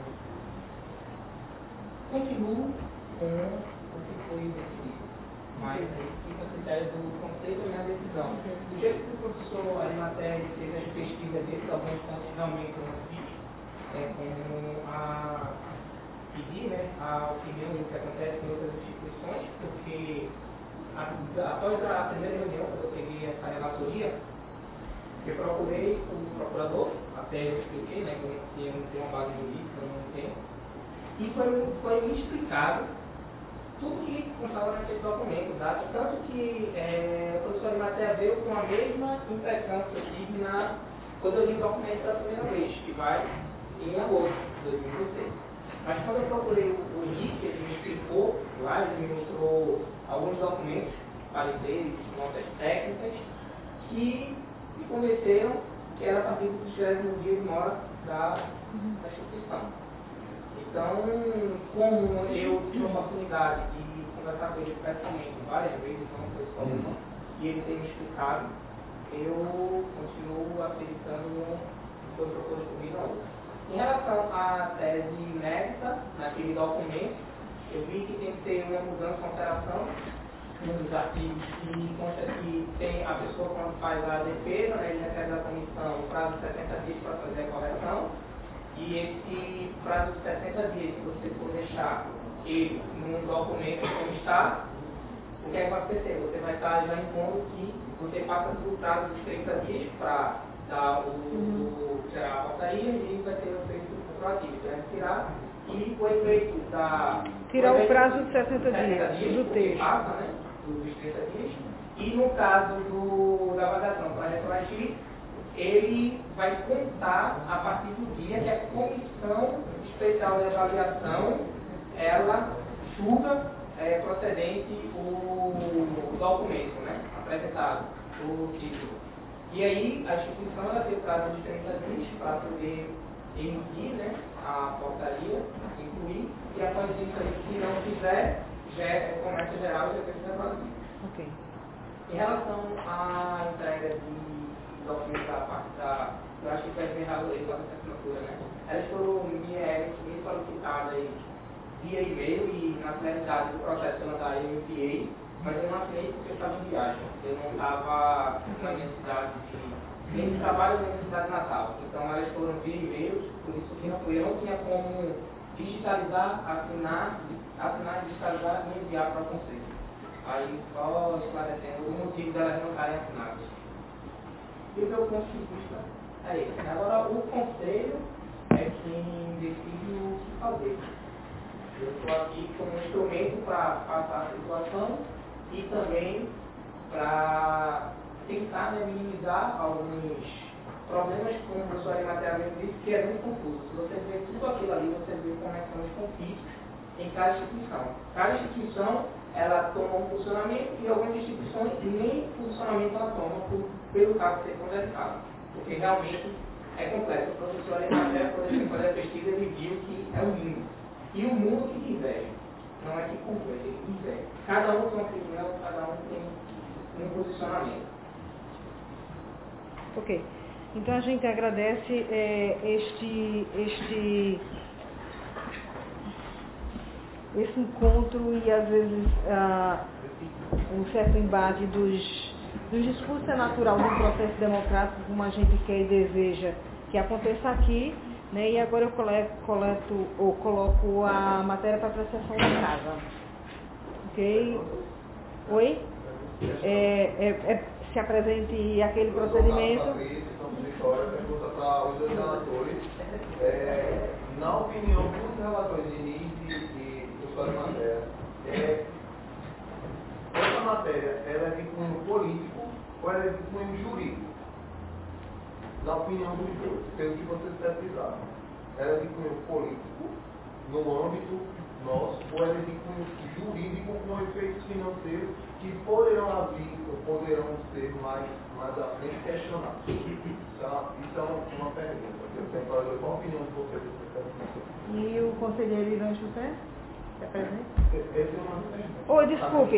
continuo com o que foi definido. Mas aí fica a critério do conselho e minha decisão. Do jeito que o professor Arimatea fez as pesquisas dele, alguns pontos realmente eu não fiz, é, com a pedir, né, a opinião do que acontece em outras instituições, porque a, após a primeira reunião, quando eu peguei essa relatoria, eu procurei o procurador, até eu expliquei, né, que eu não tenho uma base jurídica, eu não tenho, e foi, foi me explicado tudo que constava naquele documento, tá? Tanto que é, o professor Arimatea veio com a mesma impressão que eu tive na, quando eu li o documento pela primeira vez, que vai em agosto de dois mil e dezesseis. Mas quando eu procurei o, o Henrique, ele me explicou lá, ele me mostrou alguns documentos, pareceres, notas técnicas, que me convenceram que era partido que estivesse no dia de mora da, da instituição. Então, como eu tive a oportunidade de conversar com ele pessoalmente várias vezes, não foi só uma, e ele tem me explicado, eu continuo acreditando no que foi proposto por mim na outra. Em relação à tese médica, naquele documento, eu vi que tem que ter uma mudança, uma alteração nos artigos que consta que tem a pessoa quando faz a defesa, né, ele recebe da comissão o prazo de sessenta dias para fazer a correção, e esse prazo de sessenta dias, se você for deixar ele num documento como está, o que é que vai acontecer? Você vai estar já impondo que você passa por prazo de trinta dias para dar o, o, gerar a portaria e vai ter o efeito retroativo, vai tirar, e o efeito da... Tirar o, o prazo de sessenta dias, dias do texto. Passa, né, dos trinta dias, e no caso do, da avaliação para retroagir, ele vai contar a partir do dia que a Comissão Especial de Avaliação, ela julga é, procedente o, o documento, né, apresentado, o título. E aí a instituição ela tem prazo de trinta dias para poder emitir, né, a portaria, incluir, e após isso aí, se não fizer, já é comércio geral e depois vai fazer. Ok. Em relação à entrega de documentos da parte da... Eu acho que foi bem valorado com essa assinatura, né? Elas foram me, me solicitadas via e-mail e na finalidade do processo eu não eu enviei, mas eu não assinei porque eu estava em viagem. Eu não estava na minha cidade de... nem de trabalho nem na cidade natal. Então elas foram via e-mail, por isso que não foi. Eu não tinha como digitalizar, assinar, assinar, digitalizar e enviar para o conselho. Aí só esclarecendo o motivo delas não estarem assinadas. E o meu ponto de vista é esse. Agora, o conselho é quem decide o que fazer. Eu estou aqui como um instrumento para passar a situação e também para tentar, né, minimizar alguns problemas, como o professor Arimatea disse, que é muito confuso. Se você vê tudo aquilo ali, você vê como é que são os conflitos em cada instituição. Cada instituição, ela toma um funcionamento e algumas instituições nem funcionamento ela toma por, pelo caso de ser conversado. Porque realmente é complexo. O professor Arimatea, por exemplo, fazer a pesquisa, ele viu que é o mundo. E o mundo que diverge. Não é que converge, ele diverge. Cada um tem uma opinião, cada um tem um posicionamento. Ok. Então a gente agradece é, este, este, esse encontro e às vezes ah, um certo embate dos, dos discursos é natural de um processo democrático como a gente quer e deseja que aconteça aqui, né? E agora eu coleto, coleto ou coloco a matéria para apreciação da casa. Ok? Oi? É, é, é, se apresente aquele procedimento. Pergunta para os dois relatores. É, na opinião dos relatores de Inês e do Sr. Matéria, é, essa matéria ela é de cunho político ou ela é de cunho jurídico? Na opinião dos dois, pelo que vocês pesquisaram, ela é de cunho político no âmbito nosso ou ela é de cunho jurídico com efeitos financeiros que poderão haver ou poderão ser mais, mais à frente questionados? Então, isso é uma pergunta. Eu tenho para ver qual a opinião de vocês. E o conselheiro Irã José? Se apresenta? Essa é uma pergunta. Oh, desculpe.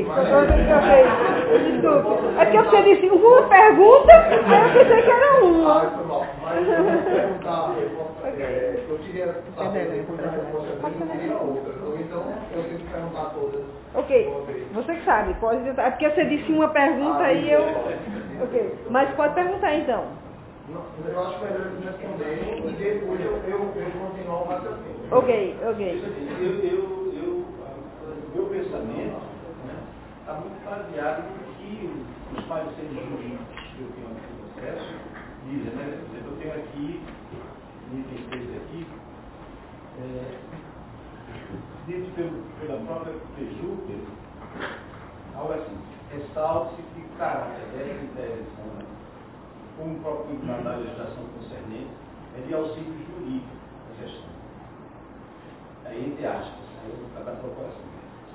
Desculpe. É porque você disse uma pergunta, aí eu pensei que era uma. Ah, foi mal. Mas eu vou perguntar, é, eu queria saber depois da resposta dele, eu queria outra. Ou então, eu tenho que perguntar todas. Ok. Você que sabe, pode tentar. É porque você disse uma pergunta aí eu... Ok. Mas pode perguntar então. Não, eu acho melhor eles responderem e depois eu, eu, eu continuo o raciocínio. Ok, ok. Eu, eu, eu, o meu pensamento está, né, muito baseado no que os pareceres jurídicos que eu tenho aqui no processo dizem, né? Por exemplo, eu tenho aqui, item três aqui, é, dito pelo, pela própria P J U C, algo assim, ressalte-se que caráter dessa intervenção, como o próprio plano da legislação concernente, é de auxílio jurídico à gestão. Aí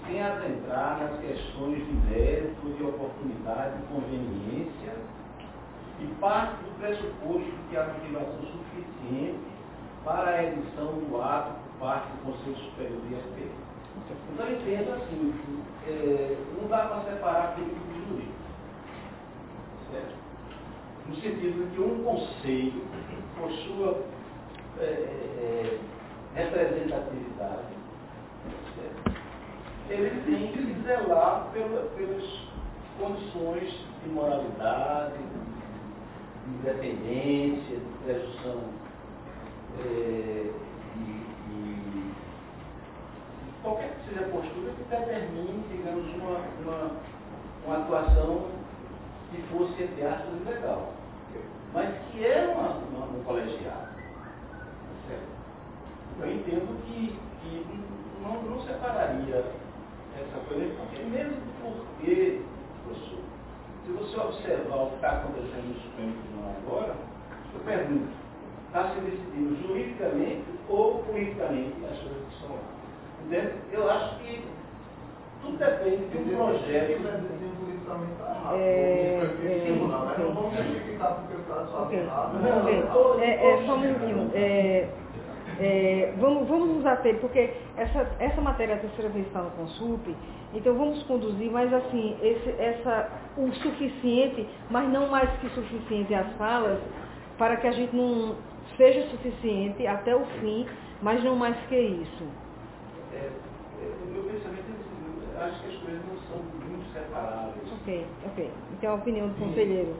sem adentrar nas questões de mérito, de oportunidade, de conveniência, e parte do pressuposto que há motivação suficiente para a edição do ato por parte do Conselho Superior de I F P. Então, eu entendo assim, que é, não dá para separar político e jurídico. Certo? No sentido de que um conselho, por sua é, é, representatividade, certo? Ele tem que zelar pela, pelas condições de moralidade, de independência, de presunção é, de, de qualquer que seja a postura que determine, digamos, uma, uma, uma atuação que fosse, entre aspas, ilegal, mas que é uma, uma, um colegiado. Certo? Eu entendo que, que não, não separaria essa coisa, porque mesmo porque, professor, se você observar o que está acontecendo no Supremo Tribunal agora, eu pergunto, está se decidindo juridicamente ou politicamente as coisas que estão lá? Entende? Eu acho que tudo depende de um projeto. É, Não vamos simplificar porque o caso só tem nada. Não, é, é, só um minutinho. É, é, vamos, vamos nos ater, porque essa, essa matéria a terceira vez está no Consulp, então vamos conduzir, mas assim, esse, essa, o suficiente, mas não mais que suficiente as falas, para que a gente não seja suficiente até o fim, mas não mais que isso. É, é, o meu pensamento é assim, eu acho que as coisas não são muito separáveis. Ok, ok. Então a opinião do conselheiro.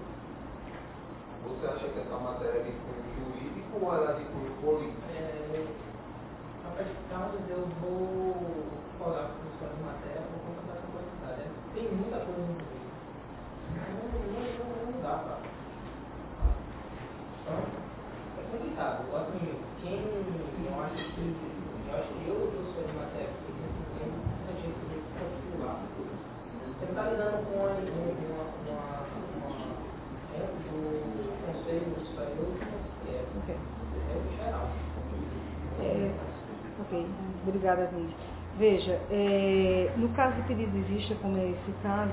Você acha que essa matéria é de cunho jurídico ou ela é de cunho político? É, para as causas eu vou falar com o de matéria por conta da complexidade. Tem muita coisa no meio. Não, não, não, não dá para. Então, é complicado. Assim, quem eu acho que eu acho que eu, professor de matéria, que tem muita gente que popular. Você está lidando com uma, uma, uma, uma é, do Conselho Superior que é, Ok. é o geral. É, ok, obrigada, Luiz. Veja, é, no caso de pedido de vista, como é esse caso,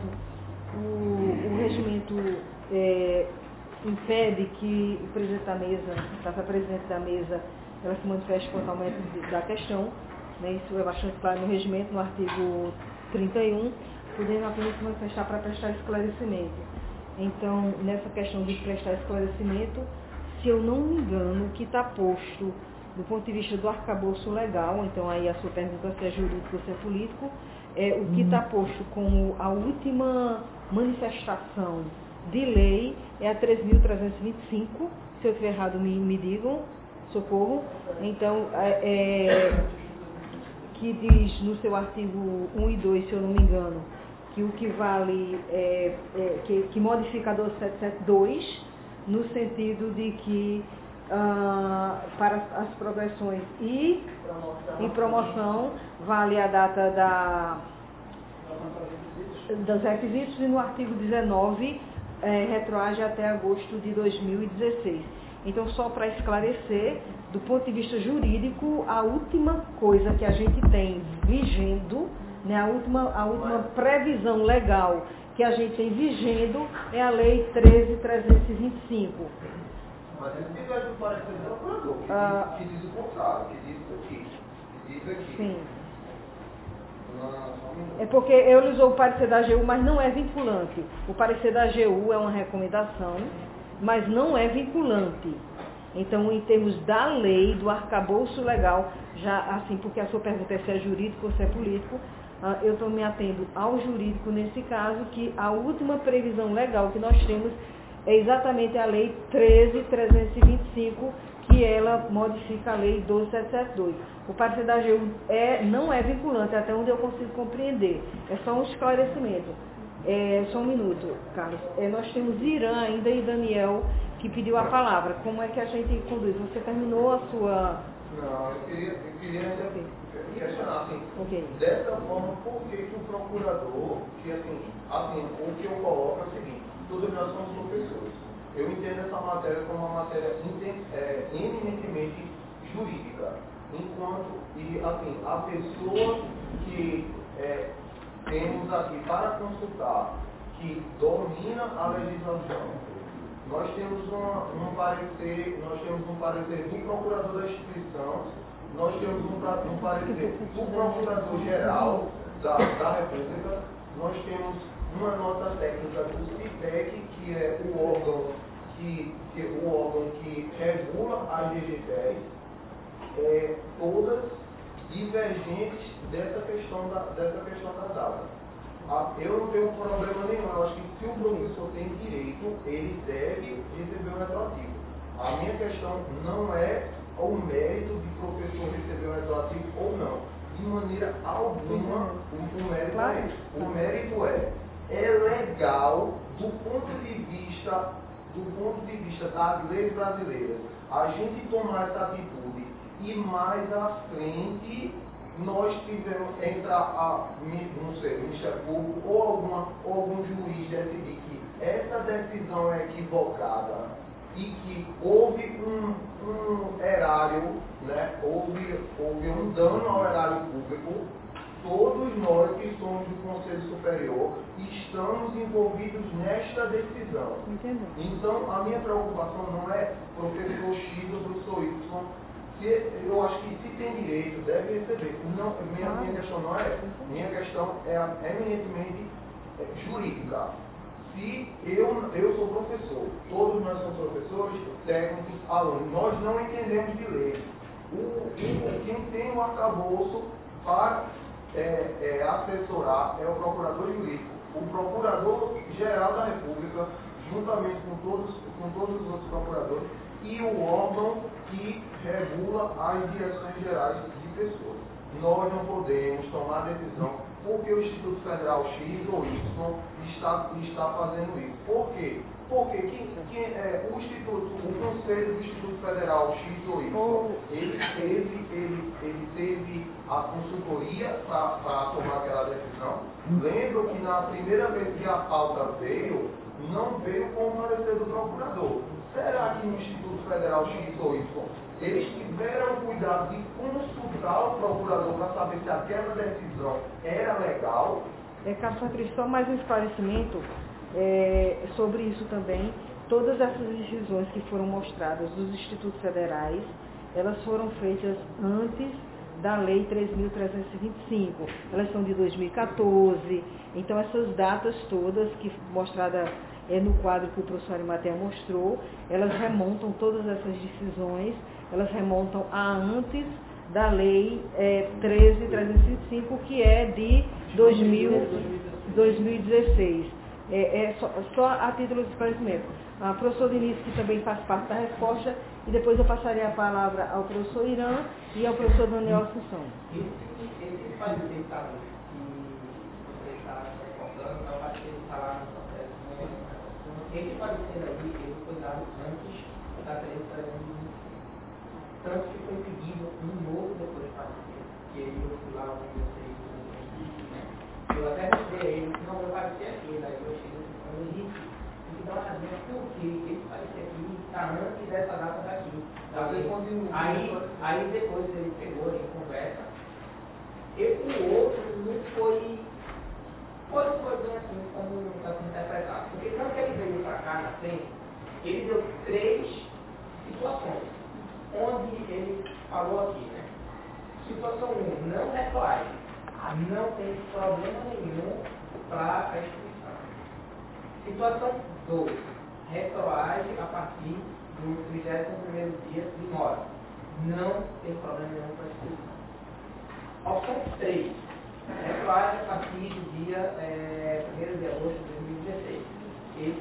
o, o regimento é, impede que o presidente da mesa, a presidente da mesa, ela se manifeste totalmente da questão, né, isso é bastante claro no regimento, no artigo trinta e um, podendo apenas se manifestar para prestar esclarecimento. Então, nessa questão de prestar esclarecimento, se eu não me engano, o que está posto do ponto de vista do arcabouço legal, então aí a sua pergunta se é jurídico ou se é político, é o que está posto como a última manifestação de lei é a três mil trezentos e vinte e cinco, se eu estiver errado me, me digam, socorro, então é, é, que diz no seu artigo um e dois, se eu não me engano, que o que vale é, é que, que modifica a doze mil setecentos e setenta e dois no sentido de que Uh, para as progressões e em promoção vale a data da, dos requisitos e no artigo dezenove é, retroage até agosto de dois mil e dezesseis. Então, só para esclarecer, do ponto de vista jurídico, a última coisa que a gente tem vigendo, né, a, última, a última previsão legal que a gente tem vigendo é a Lei treze mil trezentos e vinte e cinco. Mas ele diverge do parecer do procurador, que, Ah. diz, que diz o contrário, que diz isso aqui, que diz aqui. Sim. Ah, só um minuto. É porque ele usou o parecer da A G U, mas não é vinculante. O parecer da A G U é uma recomendação, mas não é vinculante. Então, em termos da lei, do arcabouço legal, já assim, porque a sua pergunta é se é jurídico ou se é político, ah, eu estou me atendo ao jurídico nesse caso, que a última previsão legal que nós temos é exatamente a Lei treze mil trezentos e vinte e cinco, que ela modifica a Lei doze mil setecentos e setenta e dois. O parecer da A G U é, não é vinculante, até onde eu consigo compreender. É só um esclarecimento. É, só um minuto, Carlos. É, nós temos Irã ainda e Daniel, que pediu a palavra. Como é que a gente conduz? Você terminou a sua... Não, eu queria, eu queria ainda Ok. questionar, assim, Ok. dessa forma, por que, que o procurador, que assim, assim, o que eu coloco é o seguinte, todos nós somos professores. Eu entendo essa matéria como uma matéria é, eminentemente jurídica, enquanto, e assim, a pessoa que é, temos aqui para consultar que domina a legislação. Nós temos uma, um parecer, nós temos um parecer do procurador da instituição, nós temos um, um parecer do procurador-geral da, da República, nós temos uma nota técnica do CIPEC, que é o órgão que, que, o órgão que regula a G G dez, é, todas divergentes dessa questão da, dessa questão da data. Eu não tenho problema nenhum, eu acho que se o professor tem direito, ele deve receber o retroativo. A minha questão não é o mérito de professor receber o retroativo ou não. De maneira alguma, o, o mérito é esse. O mérito é, é legal do ponto de vista, do ponto de vista das leis brasileiras, a gente tomar essa atitude e mais à frente nós tivemos, entra a, não sei, o Ministério Público ou, alguma, ou algum juiz decidir que essa decisão é equivocada e que houve um, um erário, né, houve, houve um dano ao erário público, todos nós que somos do Conselho Superior estamos envolvidos nesta decisão. Entendeu? Então, a minha preocupação não é professor X ou professor Y, que eu acho que se tem direito, deve receber. Não, minha, minha questão não é essa. Minha questão é eminentemente jurídica. Se eu, eu sou professor, todos nós somos professores, técnicos, alunos, nós não entendemos de lei. O, o, quem tem o arcabouço para é, é, assessorar é o procurador jurídico. O procurador-geral da República, juntamente com todos, com todos os outros procuradores, e o órgão que regula as direções gerais de pessoas. Nós não podemos tomar decisão porque o Instituto Federal X ou Y está, está fazendo isso. Por quê? Porque quem, quem, é, o, Instituto, o Conselho do Instituto Federal X ou Y, ele teve, ele, ele teve a consultoria para tomar aquela decisão. Lembro que na primeira vez que a pauta veio, não veio com o parecer do procurador. Será que no Instituto Federal X ou Y eles tiveram cuidado de consultar o procurador para saber se aquela decisão era legal? É, Carlos Patrício, só mais um esclarecimento é, sobre isso também. Todas essas decisões que foram mostradas dos institutos federais, elas foram feitas antes da Lei três mil trezentos e vinte e cinco. Elas são de dois mil e quatorze. Então, essas datas todas que mostradas é, no quadro que o professor Arimatea mostrou, elas remontam, todas essas decisões, elas remontam a antes da Lei é, treze mil trezentos e vinte e cinco, que é de dois mil, dois mil e dezesseis. É, é só, só a título de esclarecimento. A professor Denise, que também faz parte da resposta, e depois eu passaria a palavra ao professor Irã e ao professor Daniel Assunção. Esse parecer que você está recordando, é o parecer que está lá no processo. Esse parecer aí, ele foi dado antes da treze mil trezentos e vinte e cinco. Tanto que foi pedido um novo depois de parecer, que ele foi lá onde vocês né? Eu até mostrei a ele, não, eu parecer aqui, daí eu cheguei no início, e que dá uma razão por que esse parecer aqui está antes dessa data daqui. Aí, aí depois ele pegou em conversa, e o outro não foi. Foi, foi bem assim, como está sendo interpretado. Porque quando ele veio para cá na frente, ele deu três situações, onde ele falou aqui, né? Situação um, não retroage. Não tem problema nenhum para a instituição. Situação dois, retroage a partir do trigésimo primeiro dia de mora. Não tem problema nenhum para a instituição. Opção três, retroage a partir do dia é, primeiro de agosto de dois mil e dezesseis. Ele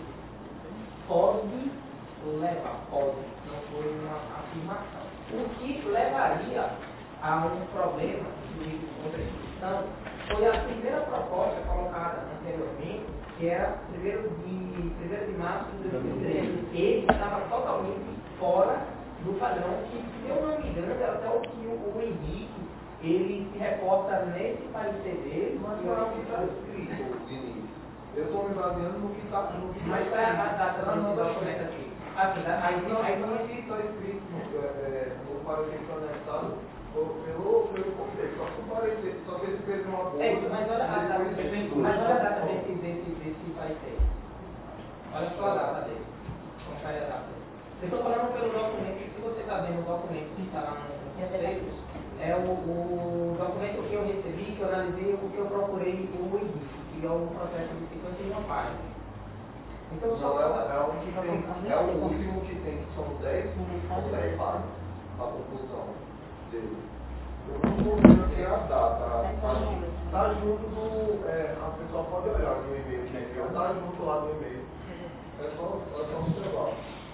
pode levar, pode, não foi uma afirmação. O que levaria a um problema jurídico contra a instituição foi a primeira proposta colocada anteriormente, que era primeiro de, primeiro de março de dois mil e treze. Ele estava totalmente fora do padrão, que, se eu não me engano, era até o que o, o Henrique ele se reporta nesse parecer dele, mas não é o que está escrito, Denise. Eu estou me baseando no que está no que mas para a data do documento aqui. Assim, aí não, aí não é que está escrito no, é, no parecer que foi anexado pelo pelo conselho. Só que o parecer, só que ele fez uma boa. É, mas olha a data, Olha só a data dele. Vamos sair a data. Eu estou falando pelo documento, se você está vendo o documento que está lá no conceitos, é o, o documento que eu recebi, que eu analisei, o que eu procurei o início, que é o processo de cinquenta e uma páginas. Então, só não, é, é, o que tem, é o último que tem, que são dez páginas, a conclusão dele. Eu não vou ver aqui a data, está junto do, é, a pessoa pode olhar no e-mail que enviou, está junto lá no e-mail. É só, é só observar.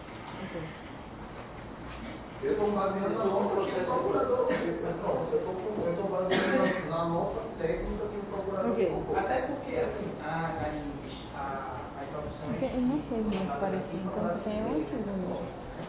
Eu estou baseando na nota que o procurador fez. Eu estou baseando na nota técnica que o procurador okay. colocou. Até porque, assim, a, a, as opções... Porque eu não sei muito parecido, então você tem oito números.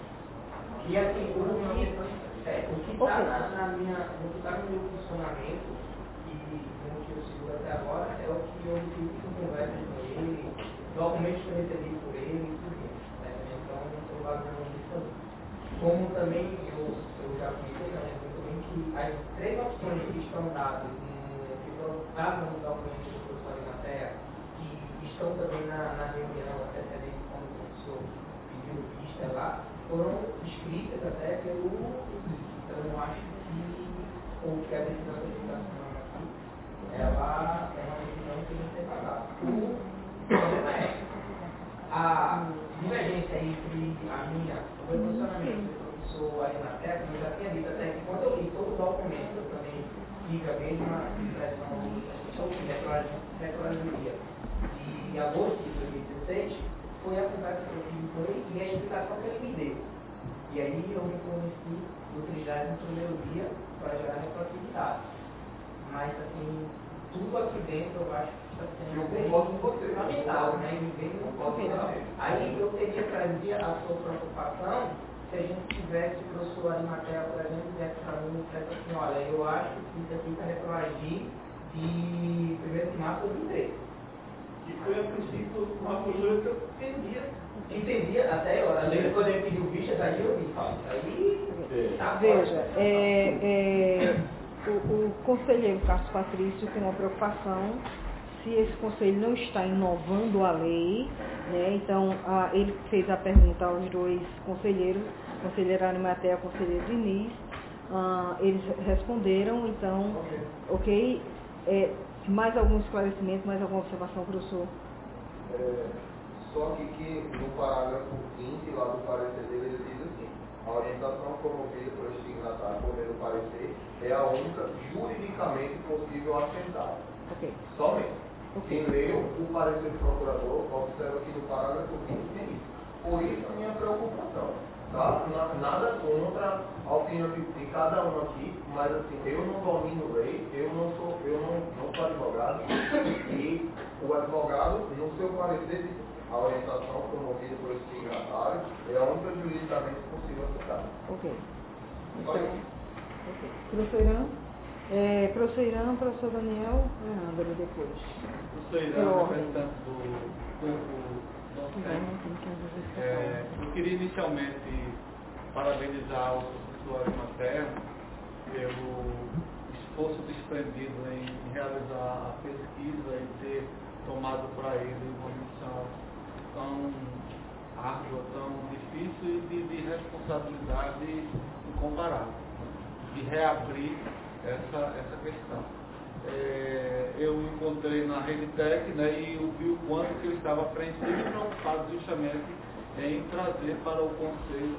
E assim, o que é, o que está na, na minha, o que está no meu funcionamento, e no que eu seguro até agora, é o que eu fiz com conversas com ele, documentos que eu recebi por ele e tudo isso. Né? Então, eu estou baseando nisso também. Como também eu, eu já comentei também que as três opções que estão dadas, no, que foram dadas no documento do professor na Terra, que estão também na, na reunião antecedente, como o professor pediu vista lá, foram escritas até pelo então eu acho que ou que a decisão da legislação aqui, ela é uma decisão que tem que ser pagada. O problema é a divergência entre a minha, o meu funcionamento do professor ali na Terra, como eu já tinha dito até que quando eu li todo o documento, eu também tive a mesma impressão de retroajuria de agosto de dois mil e dezesseis, foi a conversa que eu tive com ele e a explicação que ele me deu. E aí eu me conheci no trigésimo primeiro dia para gerar retroatividade. Mas assim, tudo aqui dentro eu acho que está sendo bem fundamental, né? E bem fundamental. Aí eu teria trazido a sua preocupação se a gente tivesse o professor Arimatea, por exemplo, dissesse para mim, dissesse assim, olha, eu acho que isso aqui está retroagir de primeiro de março de dois mil e treze. Que foi, a princípio, uma postura que eu entendia. Entendia até, ó, a lei quando ele pediu bicha, daí eu vi, fala, aí tá. Veja, é, é, o, o conselheiro Carlos Patrício tem uma preocupação se esse conselho não está inovando a lei, né? Então a, ele fez a pergunta aos dois conselheiros, conselheiro Arimatea e conselheiro Diniz, uh, eles responderam, então, ok, é, mais algum esclarecimento, mais alguma observação, professor? É, só que, que no parágrafo vinte lá do parecer dele, ele diz assim: a orientação promovida por este signatário por meio do parecer é a única juridicamente possível assentar. Okay. Somente. Okay. Quem leu o parecer do procurador, observa que no parágrafo vinte tem isso. Por isso a minha preocupação. Tá? Nada contra a opinião de, de cada um aqui, mas assim, eu não domino lei, eu não sou, eu não, não sou advogado, e o advogado, no seu parecer, a orientação promovida por esse signatário é a única juridicamente possível aceitar. Ok. Então, ok. Professor Irã, é, professor Irã, professor Daniel, Leandro depois. Professor Irã, representante do corpo docente, é, eu queria inicialmente parabenizar o professor Arimatea pelo esforço desprendido em, em realizar a pesquisa e ter tomado para ele uma missão tão árdua, tão difícil e de, de responsabilidade incomparável, de reabrir essa, essa questão. É, eu encontrei na Reditec, né, e eu vi o quanto que eu estava apreensivo e preocupado justamente em trazer para o Conselho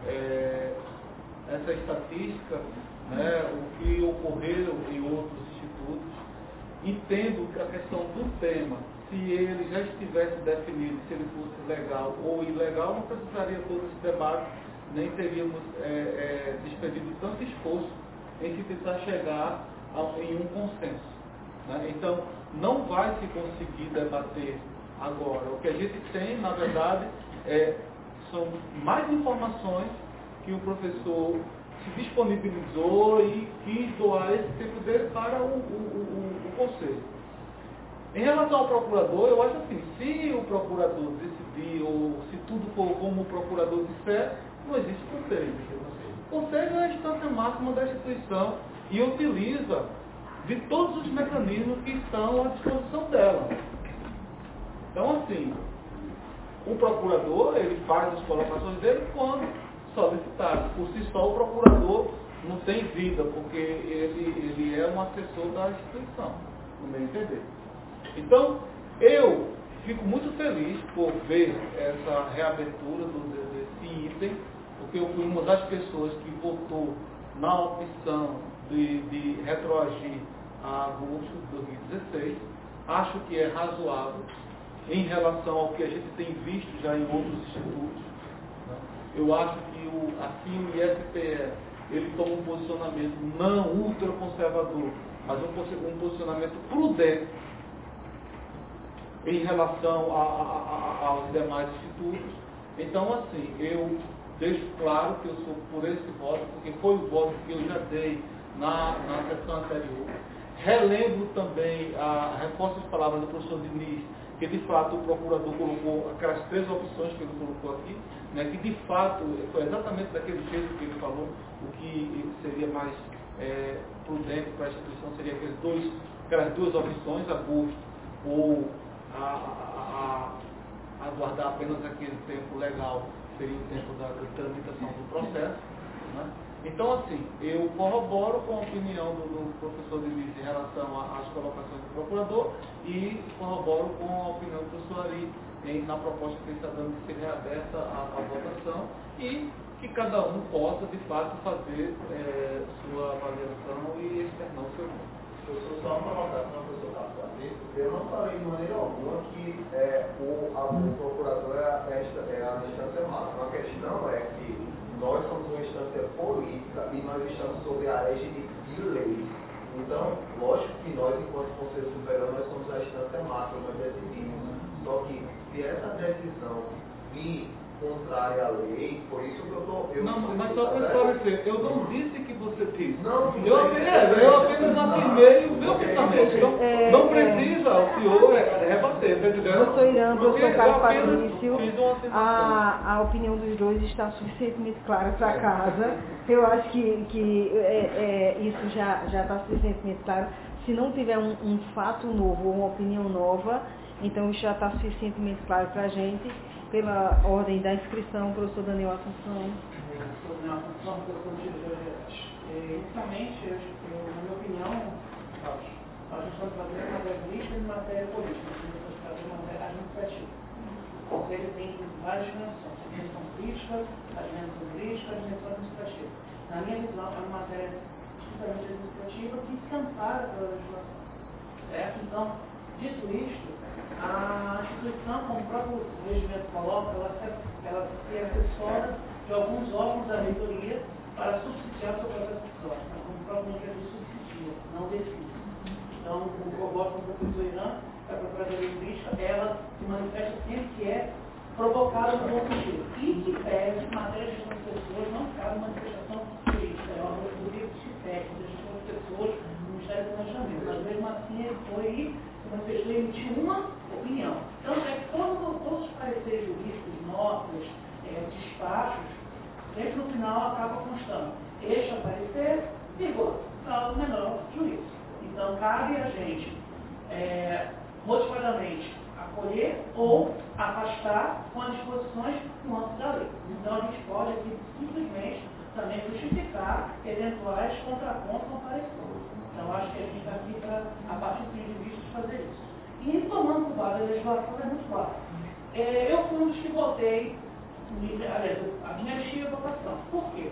é, essa estatística, né, o que ocorreu em outros institutos. Entendo que a questão do tema, se ele já estivesse definido, se ele fosse legal ou ilegal, não precisaria todo esse debate, nem teríamos é, é, despendido tanto esforço em se tentar chegar a, em um consenso. Né? Então, não vai se conseguir debater agora. O que a gente tem, na verdade, é, são mais informações que o professor se disponibilizou e quis doar esse tempo dele para o, o, o, o conselho. Em relação ao procurador, eu acho assim, se o procurador decidir, ou se tudo for como o procurador disser, não existe conselho. O conselho é a instância máxima da instituição e utiliza de todos os mecanismos que estão à disposição dela. Então, assim, o procurador, ele faz as colocações dele quando solicitado. Por si só, o procurador não tem vida, porque ele, ele é um assessor da instituição, no meu entender. Então, eu fico muito feliz por ver essa reabertura do, desse item, porque eu fui uma das pessoas que votou na opção de, de retroagir a agosto de dois mil e dezesseis. Acho que é razoável em relação ao que a gente tem visto já em outros institutos. Né? Eu acho que o, assim, o I S P E, ele toma um posicionamento não ultraconservador, mas um, um posicionamento prudente em relação a, a, a, aos demais institutos. Então, assim, eu deixo claro que eu sou por esse voto, porque foi o voto que eu já dei na, na sessão anterior. Relembro também, a, reforço as palavras do professor Diniz, que de fato o procurador colocou aquelas três opções que ele colocou aqui, né, que de fato foi exatamente daquele jeito que ele falou, o que seria mais é, prudente para a instituição seria aqueles dois, aquelas duas opções, agosto ou a, a, a aguardar apenas aquele tempo legal, seria o tempo da, da tramitação do processo. Né? Então, assim, eu corroboro com a opinião do, do professor Diniz em relação às colocações do procurador e corroboro com a opinião do professor Ari em, na proposta que ele está dando de ser reaberta a, a votação e que cada um possa, de fato, fazer é, sua avaliação e externar o seu voto. Professor, só uma anotação que eu sou capaz de fazer. Eu não falei de maneira alguma que é, o, a, o procurador é a, é a instância máxima. A questão é que nós somos uma instância política e nós estamos sob a égide de lei. Então, lógico que nós, enquanto Conselho Superior, nós somos a instância máxima, nós decidimos. Só que, se essa decisão vir contrária à lei, por isso que eu estou... Não, mas só para esclarecer, eu não disse que você disse. Não, eu apenas, eu apenas afirmei o meu pensamento. Então, É, não é. precisa o senhor é, rebater, tá entendendo? Professor Irã, Porque professor Carlos eu apenas Patrício, fiz uma afirmação. a, a opinião dos dois está suficientemente clara para casa. Eu acho que, que é, é, isso já já está suficientemente claro. Se não tiver um, um fato novo ou uma opinião nova, então isso já está suficientemente claro para a gente. Pela ordem da inscrição, professor Daniel Assunção. Professor Daniel Assunção, professor de Inicialmente, eu, eu, na minha opinião, nós estamos fazendo matéria política e matéria política, nós estamos fazendo matéria administrativa. O conselho tem várias dimensões, a dimensão política, a dimensão jurídica, a dimensão administrativa. Na minha visão, é uma matéria estritamente administrativa que se ampara pela legislação. Certo? Então, dito isto, a instituição, como o próprio regimento coloca, ela se, ela se assessora de alguns órgãos da reitoria para subsidiar o seu processo histórico, como o próprio nome diz, subsidia, não decide. Então, o que eu gosto do professor Irã, a Procuradoria Jurídica, ela se manifesta sempre que é provocada no bom sentido. E que pede matéria de gestão de pessoas, não cabe manifestação jurídica, é uma auditoria de técnica, de gestão de pessoas no Ministério do Planejamento. Mas mesmo assim, ele foi se manifestou e emitiu uma opinião. Então, é que todos, todos os pareceres jurídicos, notas, é, despachos, sempre no final acaba constando. Este parecer, vírgula, salvo menor juízo. Então, cabe a gente, é, motivadamente, acolher ou afastar com as disposições no âmbito da lei. Então, a gente pode aqui simplesmente também justificar eventuais contrapontos ao parecer. Então, acho que a gente está aqui para, a partir do de vista, fazer isso. E tomando por base a legislação é muito claro. É, eu fui um dos que votei, aliás, a minha chia votação. Por quê?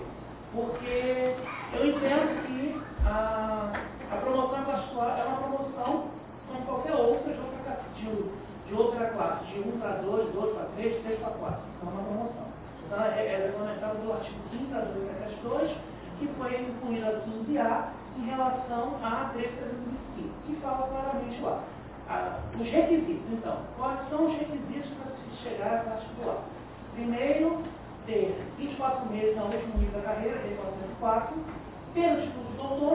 Porque eu entendo que a, a promoção particular é uma promoção como qualquer outra de outra, de, de outra classe, de um para dois, dois para três, três para quatro. Então é uma promoção. Então é, é regulamentado do artigo quinze da dois dois, que foi incluído a quinze A em relação a treze trezentos e vinte e cinco, que fala claramente lá. Ah, os requisitos, então, quais são os requisitos para se chegar à particular? Primeiro, ter vinte e quatro meses ao último nível da carreira, Lei quatrocentos e quatro, ter o título de doutor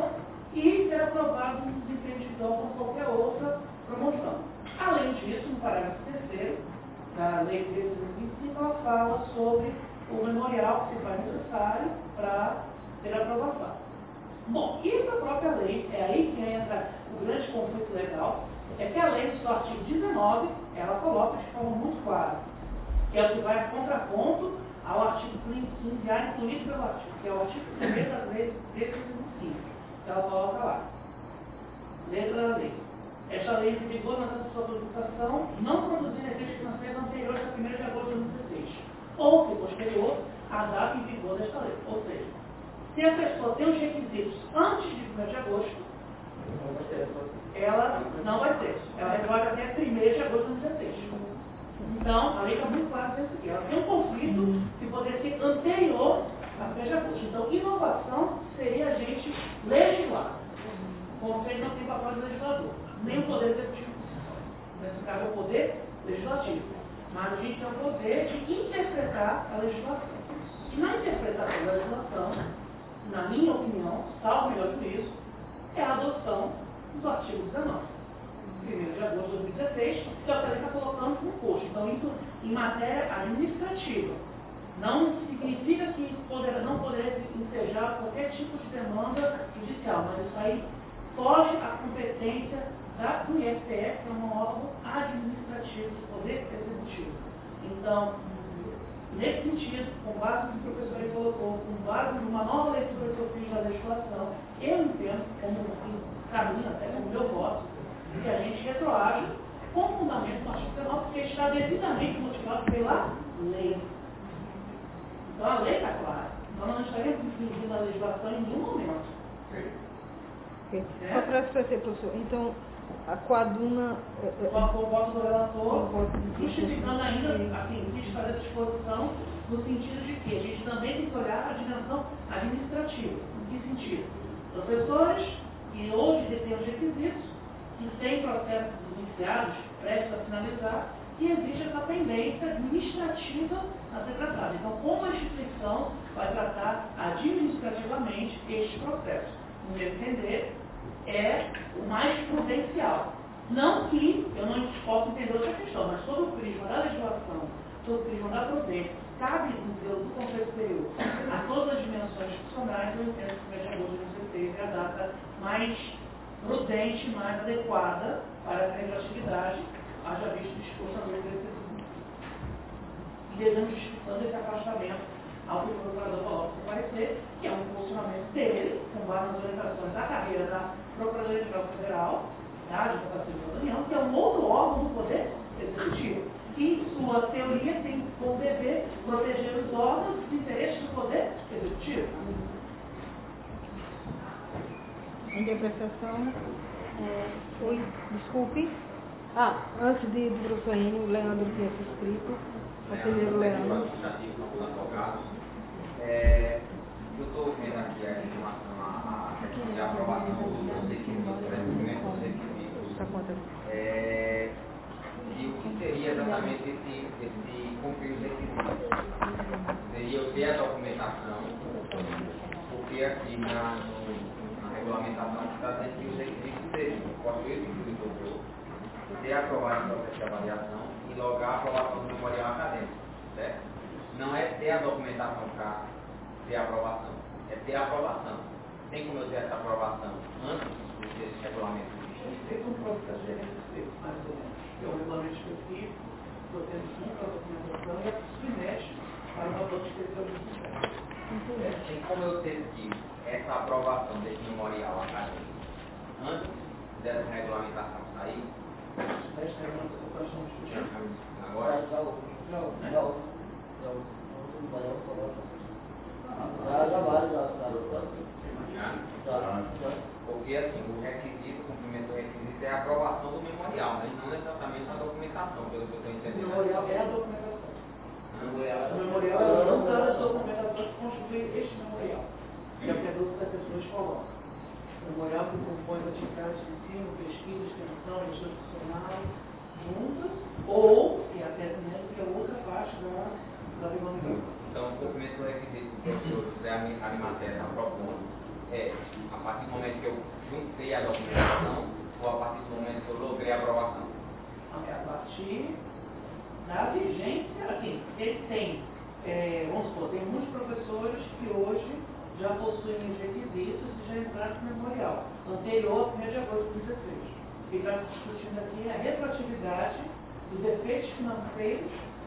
e ter aprovado um desempenho individual com qualquer outra promoção. Além disso, no parágrafo terceiro da Lei treze trezentos e vinte e cinco, ela fala sobre o memorial que se faz necessário para ter aprovação. Bom, isso a própria lei, é aí que entra o grande conflito legal, é que a lei, no seu artigo dezenove, ela coloca de forma muito clara. que é o que vai a contraponto ao artigo quinze A incluído pelo artigo, que é o artigo primeiro da lei de dois mil e cinco. Ela coloca lá. Letra da lei. Esta lei em vigor na data de sua publicação não produzir efeitos financeiros anteriores a primeiro de agosto de dois mil e dezesseis, ou, se posterior, à data em vigor desta lei. Ou seja, se a pessoa tem os requisitos antes de primeiro de agosto, ela não vai ter. Ela retroage até primeiro de agosto de dois mil e dezesseis. Então, a lei está muito clara nisso aqui. Ela tem um conflito que poderia ser anterior a primeiro de agosto. Então, inovação seria a gente legislar. O Conselho não tem papel de legislador, nem o poder executivo. Nesse caso, é o poder legislativo. Mas a gente tem o poder de interpretar a legislação. E na interpretação da legislação, na minha opinião, salvo melhor juízo, é a adoção do artigo dezenove. primeiro de agosto de dois mil e dezesseis, que é o que ele está colocando no posto. Então, isso em matéria administrativa. Não significa que poderá, não poderá ensejar qualquer tipo de demanda judicial, mas isso aí foge à competência da, do I S T F, que é um órgão administrativo do Poder Executivo. Então, nesse sentido, com base no que o professor aí colocou, com base numa nova leitura que eu fiz da legislação, eu entendo como um caminho, até como meu voto, que a gente retroage com fundamento no artigo dezenove, porque está devidamente motivado pela lei. Então a lei está clara. Nós não estaremos infringindo a legislação em nenhum momento. Okay. É? Só para esclarecer, professor, então a coaduna... Com o voto do relator, justificando ainda, assim, quis fazer a disposição no sentido de que a gente também tem que olhar a dimensão administrativa. Em que sentido? Professores que hoje detêm os requisitos, que têm processos iniciados, prestes a finalizar, e existe essa pendência administrativa a ser tratada. Então, como a instituição vai tratar administrativamente este processo? No meu entender, é o mais prudencial. Não que eu não possa entender outra questão, mas sob o prisma da legislação, sob o prisma da prudência, cabe do, do Conselho Superior a todas as dimensões institucionais, eu entendo que o primeiro de agosto de dois mil e dezesseis é a data mais prudente, mais adequada para essa retroatividade, haja visto o discurso da lei desse e devemos justificando esse afastamento ao que o procurador coloca no parecer, que é um posicionamento dele, com base nas orientações da carreira da Procuradoria-Geral Federal, da Advocacia da União, que é um outro órgão do Poder Executivo, que, sua teoria, tem como dever proteger os órgãos e os interesses do Poder Executivo. Interpretação. É, oi, desculpe. Ah, antes de do professor Enio, o Leandro tinha se inscrito. Conselheiro Leandro. É, eu estou vendo aqui a informação, a questão de aprovação dos requisitos, dos requisitos. É, e o que seria exatamente esse, esse cumprir os requisitos? Seria eu ter a documentação, porque aqui na, na regulamentação está dizendo que os requisitos seriam possuir o título de doutor, ter aprovado o processo de avaliação e logar a aprovação do memorial acadêmico, certo? Não é ter a documentação para ter a aprovação, é ter a aprovação. Tem como eu ter essa aprovação antes desse regulamento existir? Tem um processo de gerência, mais ou menos. É um regulamento específico, eu tenho junto a documentação e a submete para uma outra especialização. É, tem como eu ter tido essa aprovação desse memorial acadêmico antes dessa regulamentação sair? Esta regulamentação que nós estamos discutindo agora? Não, não. Já, já vale, já, já. Porque assim, o requisito, o cumprimento do requisito é a aprovação do memorial, mas não exatamente a documentação, pelo que eu estou entendendo. O memorial é a documentação. O memorial, o memorial é uma das documentações que constituem este memorial. Que é o que a dúvida das pessoas colocam. O memorial que compõe as atividades de ensino, pesquisa, extensão, institucional, juntas, ou, e até mesmo, que é outra parte da, da regulamentação. Então, o cumprimento do requisito que o professor José Arimatea está propondo é, a partir do momento que eu juntei a documentação, ou a partir do momento que eu logrei a aprovação? É a partir da vigência, assim, ele tem, é, vamos supor, tem muitos professores que hoje já possuem os requisitos e já entraram no memorial, anterior ao primeiro de agosto de dois mil e dezesseis. O que está discutindo aqui é a retroatividade dos efeitos financeiros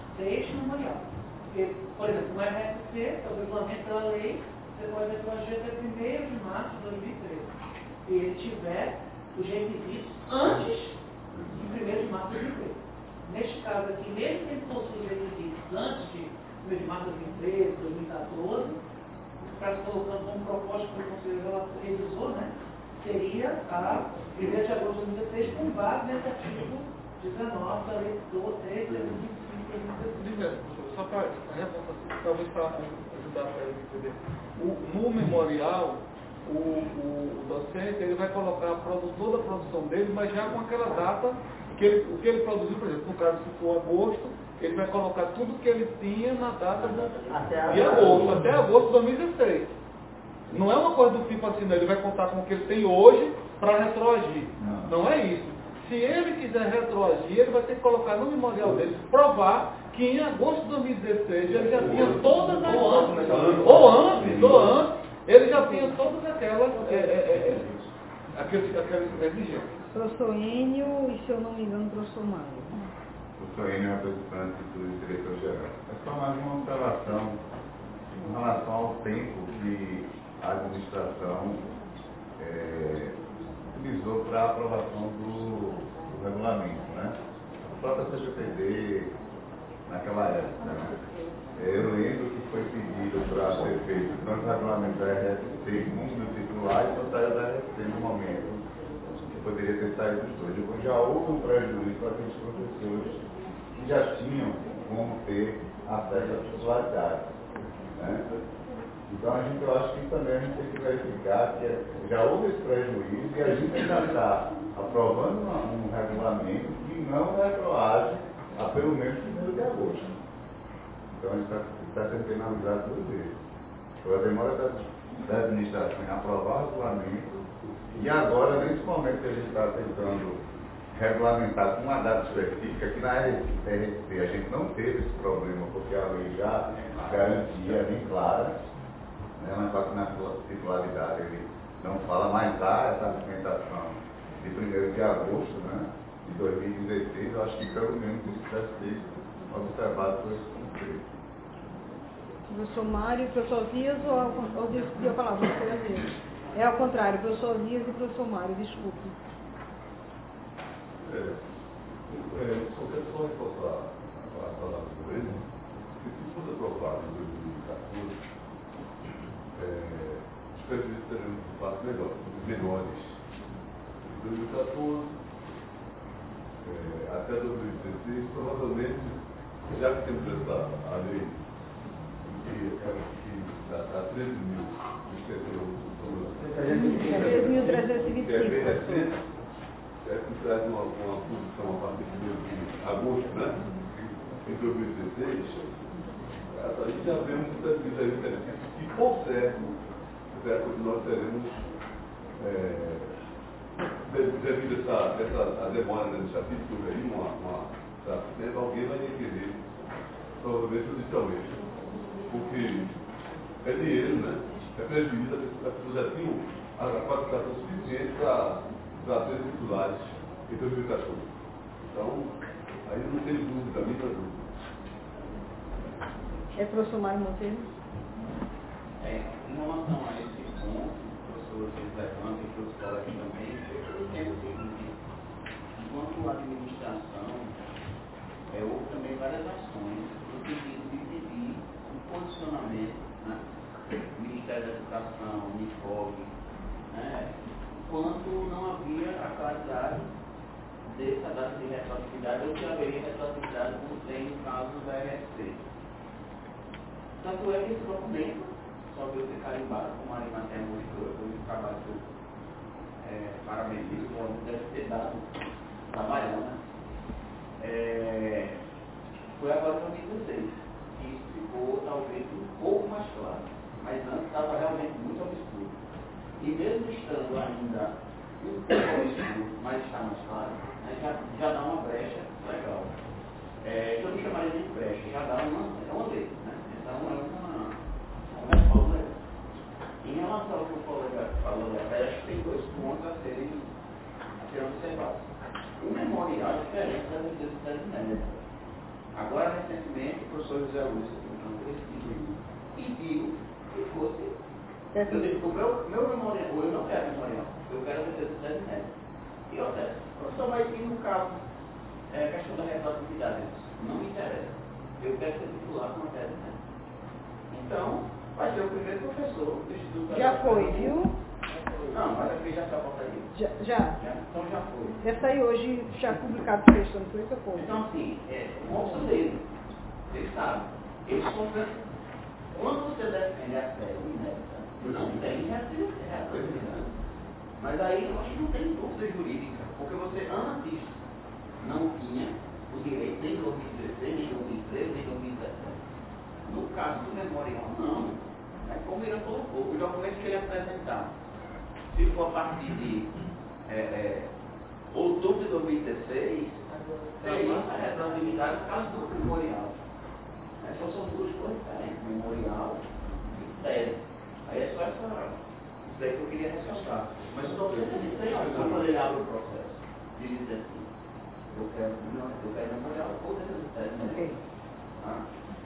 deste memorial. Porque, por exemplo, no R S C, o regulamento da lei, você pode retroagir até primeiro de março de dois mil e treze. Se ele tiver os requisitos antes de primeiro de março de dois mil e treze. Neste caso aqui, mesmo que ele possui os requisitos antes de primeiro de março de dois mil e treze, dois mil e quatorze, para se colocando como proposta que o Conselho revisou, né, seria a primeiro de agosto de dois mil e dezesseis, com base nesse artigo dezenove da lei treze, trezentos e vinte e cinco, trezentos e vinte e cinco. Só para talvez para ajudar a entender. O, no memorial, o, o, o docente ele vai colocar a produ, toda a produção dele, mas já com aquela data que ele, o que ele produziu, por exemplo, no caso se for agosto, ele vai colocar tudo que ele tinha na data do, de agosto, até agosto de dois mil e dezesseis. Não é uma coisa do tipo assim, não, ele vai contar com o que ele tem hoje para retroagir. Não. Não é isso. Se ele quiser retroagir, ele vai ter que colocar no memorial dele, provar que em agosto de dois mil e dezesseis ele já tinha todas as... Ou antes, ou antes, ou antes, ele já tinha todas aquelas, é, é, é, aqueles, aquelas exigências. Professor Enio e, se eu não me engano, professor Mário. O professor Enio é representante do diretor-geral. É só mais uma observação em relação ao tempo que a administração é, utilizou para a aprovação do, do regulamento, né? A própria C G P D, naquela época, né? Eu lembro que foi pedido para ser feito tanto o regulamento da R S C como do titular e só saiu da R S C no momento que poderia ter saído dos dois. Depois já houve um prejuízo para aqueles professores que já tinham como ter acesso à titularidade, né? Então, a gente, eu acho que também a gente tem que verificar que já houve esse prejuízo e a gente já está aprovando uma, um regulamento que não retroage a pelo menos primeiro de agosto. Então, a gente está tá sendo penalizado por isso. Foi a demora da, da administração em aprovar o regulamento e agora, nesse momento que a gente está tentando regulamentar com uma data específica, que na R S C a gente não teve esse problema, porque a lei já garantia bem clara, né, mas só que na titularidade ele não fala, mas há essa argumentação de primeiro de agosto, né, de dois mil e dezesseis, eu acho que pelo menos isso deve ser observado por esse conceito. Professor Mário e professor Dias, ou, ou decidi a palavra, professor Dias? É ao contrário, professor Dias e professor Mário, desculpe. É, é, só quero só reforçar a palavra do ele, que se fosse aprovado em dois mil e quatorze, é, os prejuízos terão um impacto melhor, menores. Em dois mil e quatorze, é, até dois mil e dezesseis, provavelmente, já que temos essa a lei que, que dá treze mil, treze mil trezentos e vinte e cinco, professor. É que traz uma, uma posição a partir de agosto, né? Em dois mil e dezesseis, a gente já vê um pesquisa aí que, por certo, nós teremos, é, devido a essa, essa a demora administrativa, que houve aí, uma, uma, certo tempo, alguém vai requerer, provavelmente judicialmente, porque é dinheiro, né? É prejuízo, as pessoas já tinham a qualificação suficiente para para ser titulares em dois mil e quatorze. Então, aí não tem dúvida, a minha dúvida. É professor Mário Monteiro? É, em relação a esse ponto, professor Levante e os colegas aqui também, eu entendo o seguinte: enquanto a administração, é, houve também várias ações no sentido de pedir um posicionamento, né? O Ministério da Educação, o Unifob, né? Quando não havia a claridade dessa data de retroatividade, ou que haveria retroatividade como tem no caso da R S C. Tanto é que esse documento só veio ser carimbado, como a Arimatea mostrou, foi um trabalho que eu é, parabenizo, deve ter dado trabalhando, né? É, foi agora em dois mil e dezesseis, que isso ficou talvez um pouco mais claro, mas antes estava realmente muito obscuro. E mesmo estando ainda um pouco obscuro, mas está mais claro, né, já, já dá uma brecha legal. É, eu não chamaria de brecha, já dá uma, é uma lei, né? Então é uma, uma reforma legal. Em relação ao que o colega falou, acho que tem dois pontos a serem, a serem observados. O memorial é diferente das necessidades médicas. A Agora, recentemente, o professor José Luiz pediu que fosse. Eu digo, o meu, meu memorial, eu não quero memorial, eu quero a defesa do tese médico. E outra, professor, mas e no caso, é a questão da retroatividade? Não me interessa. Eu quero ser titular com a tese médica. Então, vai ser o primeiro professor do Instituto. Já foi, viu? Não, mas aqui já está a portaria. Já, já. já. Então já foi. Deve sair hoje, já publicado o texto, não foi isso? Foi. Então, assim, é, o moço dele, ele sabe. Eles compram. Quando você defende a tese inédita, não tem retroatividade. Mas aí eu acho que não tem dúvida jurídica, porque você antes não tinha o direito nem em dois mil e dezesseis, nem em dois mil e treze, nem em dois mil e dezessete. No caso do memorial, não. É como ele colocou, o documento que ele apresentar, se for a partir de é, é, outubro de dois mil e dezesseis, tem a retroatividade no caso do memorial. É, só são duas coisas diferentes, memorial e tese. Aí é só essa, isso daí que eu queria ressaltar. Mas o documento ele tem opção quando ele abre o processo, de dizer assim, eu quero, não, eu quero memorial, ou defesa de tese. Ok. Tá?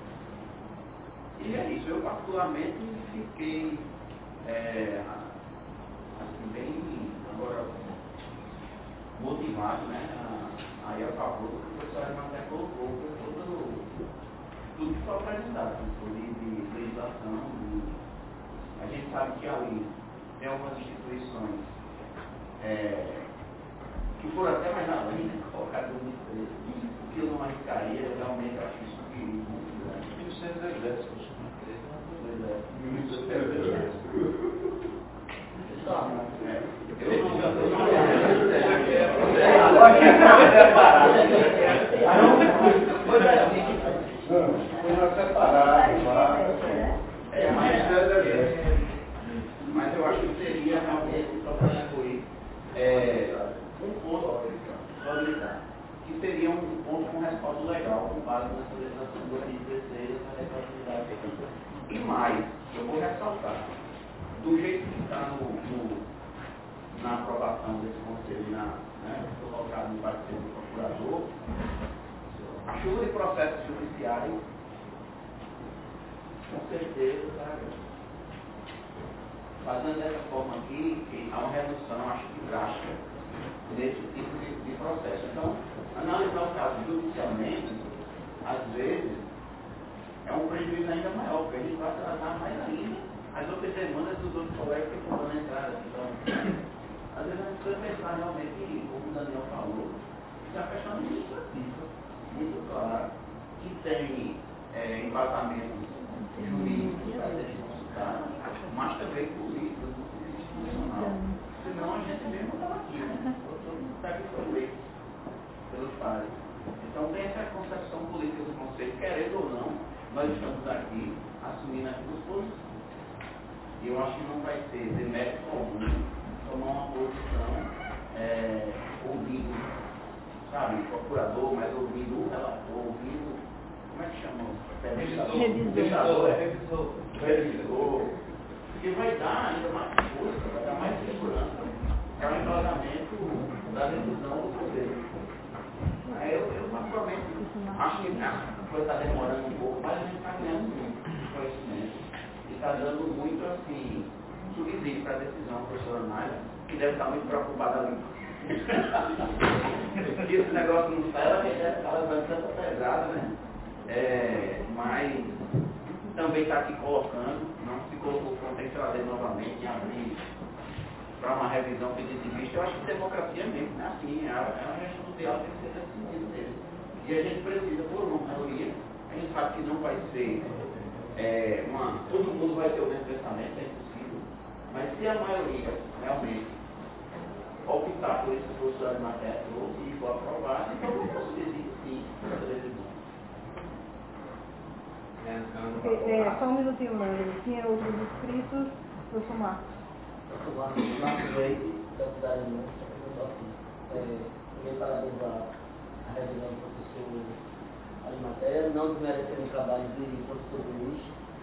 E é isso, eu particularmente fiquei é, assim, bem agora motivado, né, a, a ir a favor do que o professor Arimatea colocou, por todo, tudo que foi apresentado, inclusive de legislação, de, a gente sabe que ali tem algumas instituições é, que foram até mais além, né, colocadas no treze, o que eu não arriscaria, eu realmente acho isso um perigo muito grande. E os seus exércitos, mas eu acho que seria realmente para contribuir um ponto que seria um ponto com respaldo legal com base nessa legislação de dois mil e dezesseis, na retroatividade. E mais, eu vou ressaltar, do jeito que está no, no, na aprovação desse conselho, na, né, colocado no parecer do procurador, a chuva de processo judiciário, com certeza, tá? Fazendo dessa forma aqui, que há uma redução, acho que drástica, nesse tipo de, de processo. Então, analisar o caso judicialmente, às vezes, é um prejuízo ainda maior, porque a gente vai tratar mais ainda as outras demandas dos outros colegas que estão dando entrada. Então, às vezes a gente precisa pensar realmente, como o Daniel falou, que é uma questão administrativa, muito clara, que tem é, embasamento jurídico para ser consultado, mas também político, institucional. Senão a gente mesmo está aqui, né? Todo mundo está aqui foi eleito pelos pares. Então tem essa concepção política do conceito, querendo ou não, nós estamos aqui assumindo as duas posições. E eu acho que não vai ser demérito algum tomar uma posição é, ouvindo, sabe, procurador, mas ouvindo o relator, ouvindo, como é que chama? Revisor. Revisor, é revisor. Revisor. Que vai dar ainda mais força, vai dar mais segurança para o embasamento da decisão do poder. Eu, eu particularmente, acho que a coisa está demorando um pouco, mas a gente está ganhando muito conhecimento. E está dando muito, assim, subsídio para a decisão do professor Anália, que deve estar muito preocupada ali. Se esse negócio não sai, ela deve estar levando tanta pesada, né? É, mas também está aqui colocando, não se colocou, tem que trazer novamente e abrir para uma revisão peditivista. Eu acho que democracia mesmo, né? Assim, a, a gestão do diálogo tem que ser nesse sentido dele. E a gente precisa, por uma maioria, a gente sabe que não vai ser é, uma. Todo mundo vai ter o mesmo pensamento, é impossível. Mas se a maioria realmente optar por esse professor Arimatea e for aprovado, então eu posso decidir sim para essa decisão. É, só um minutinho, Lando. Tinha outros inscritos, professor Marcos. Marcos Leite, da cidade de Minas, queria parabenizar a revisão do professor Arimatea, não desmerecendo o trabalho de professor Luiz,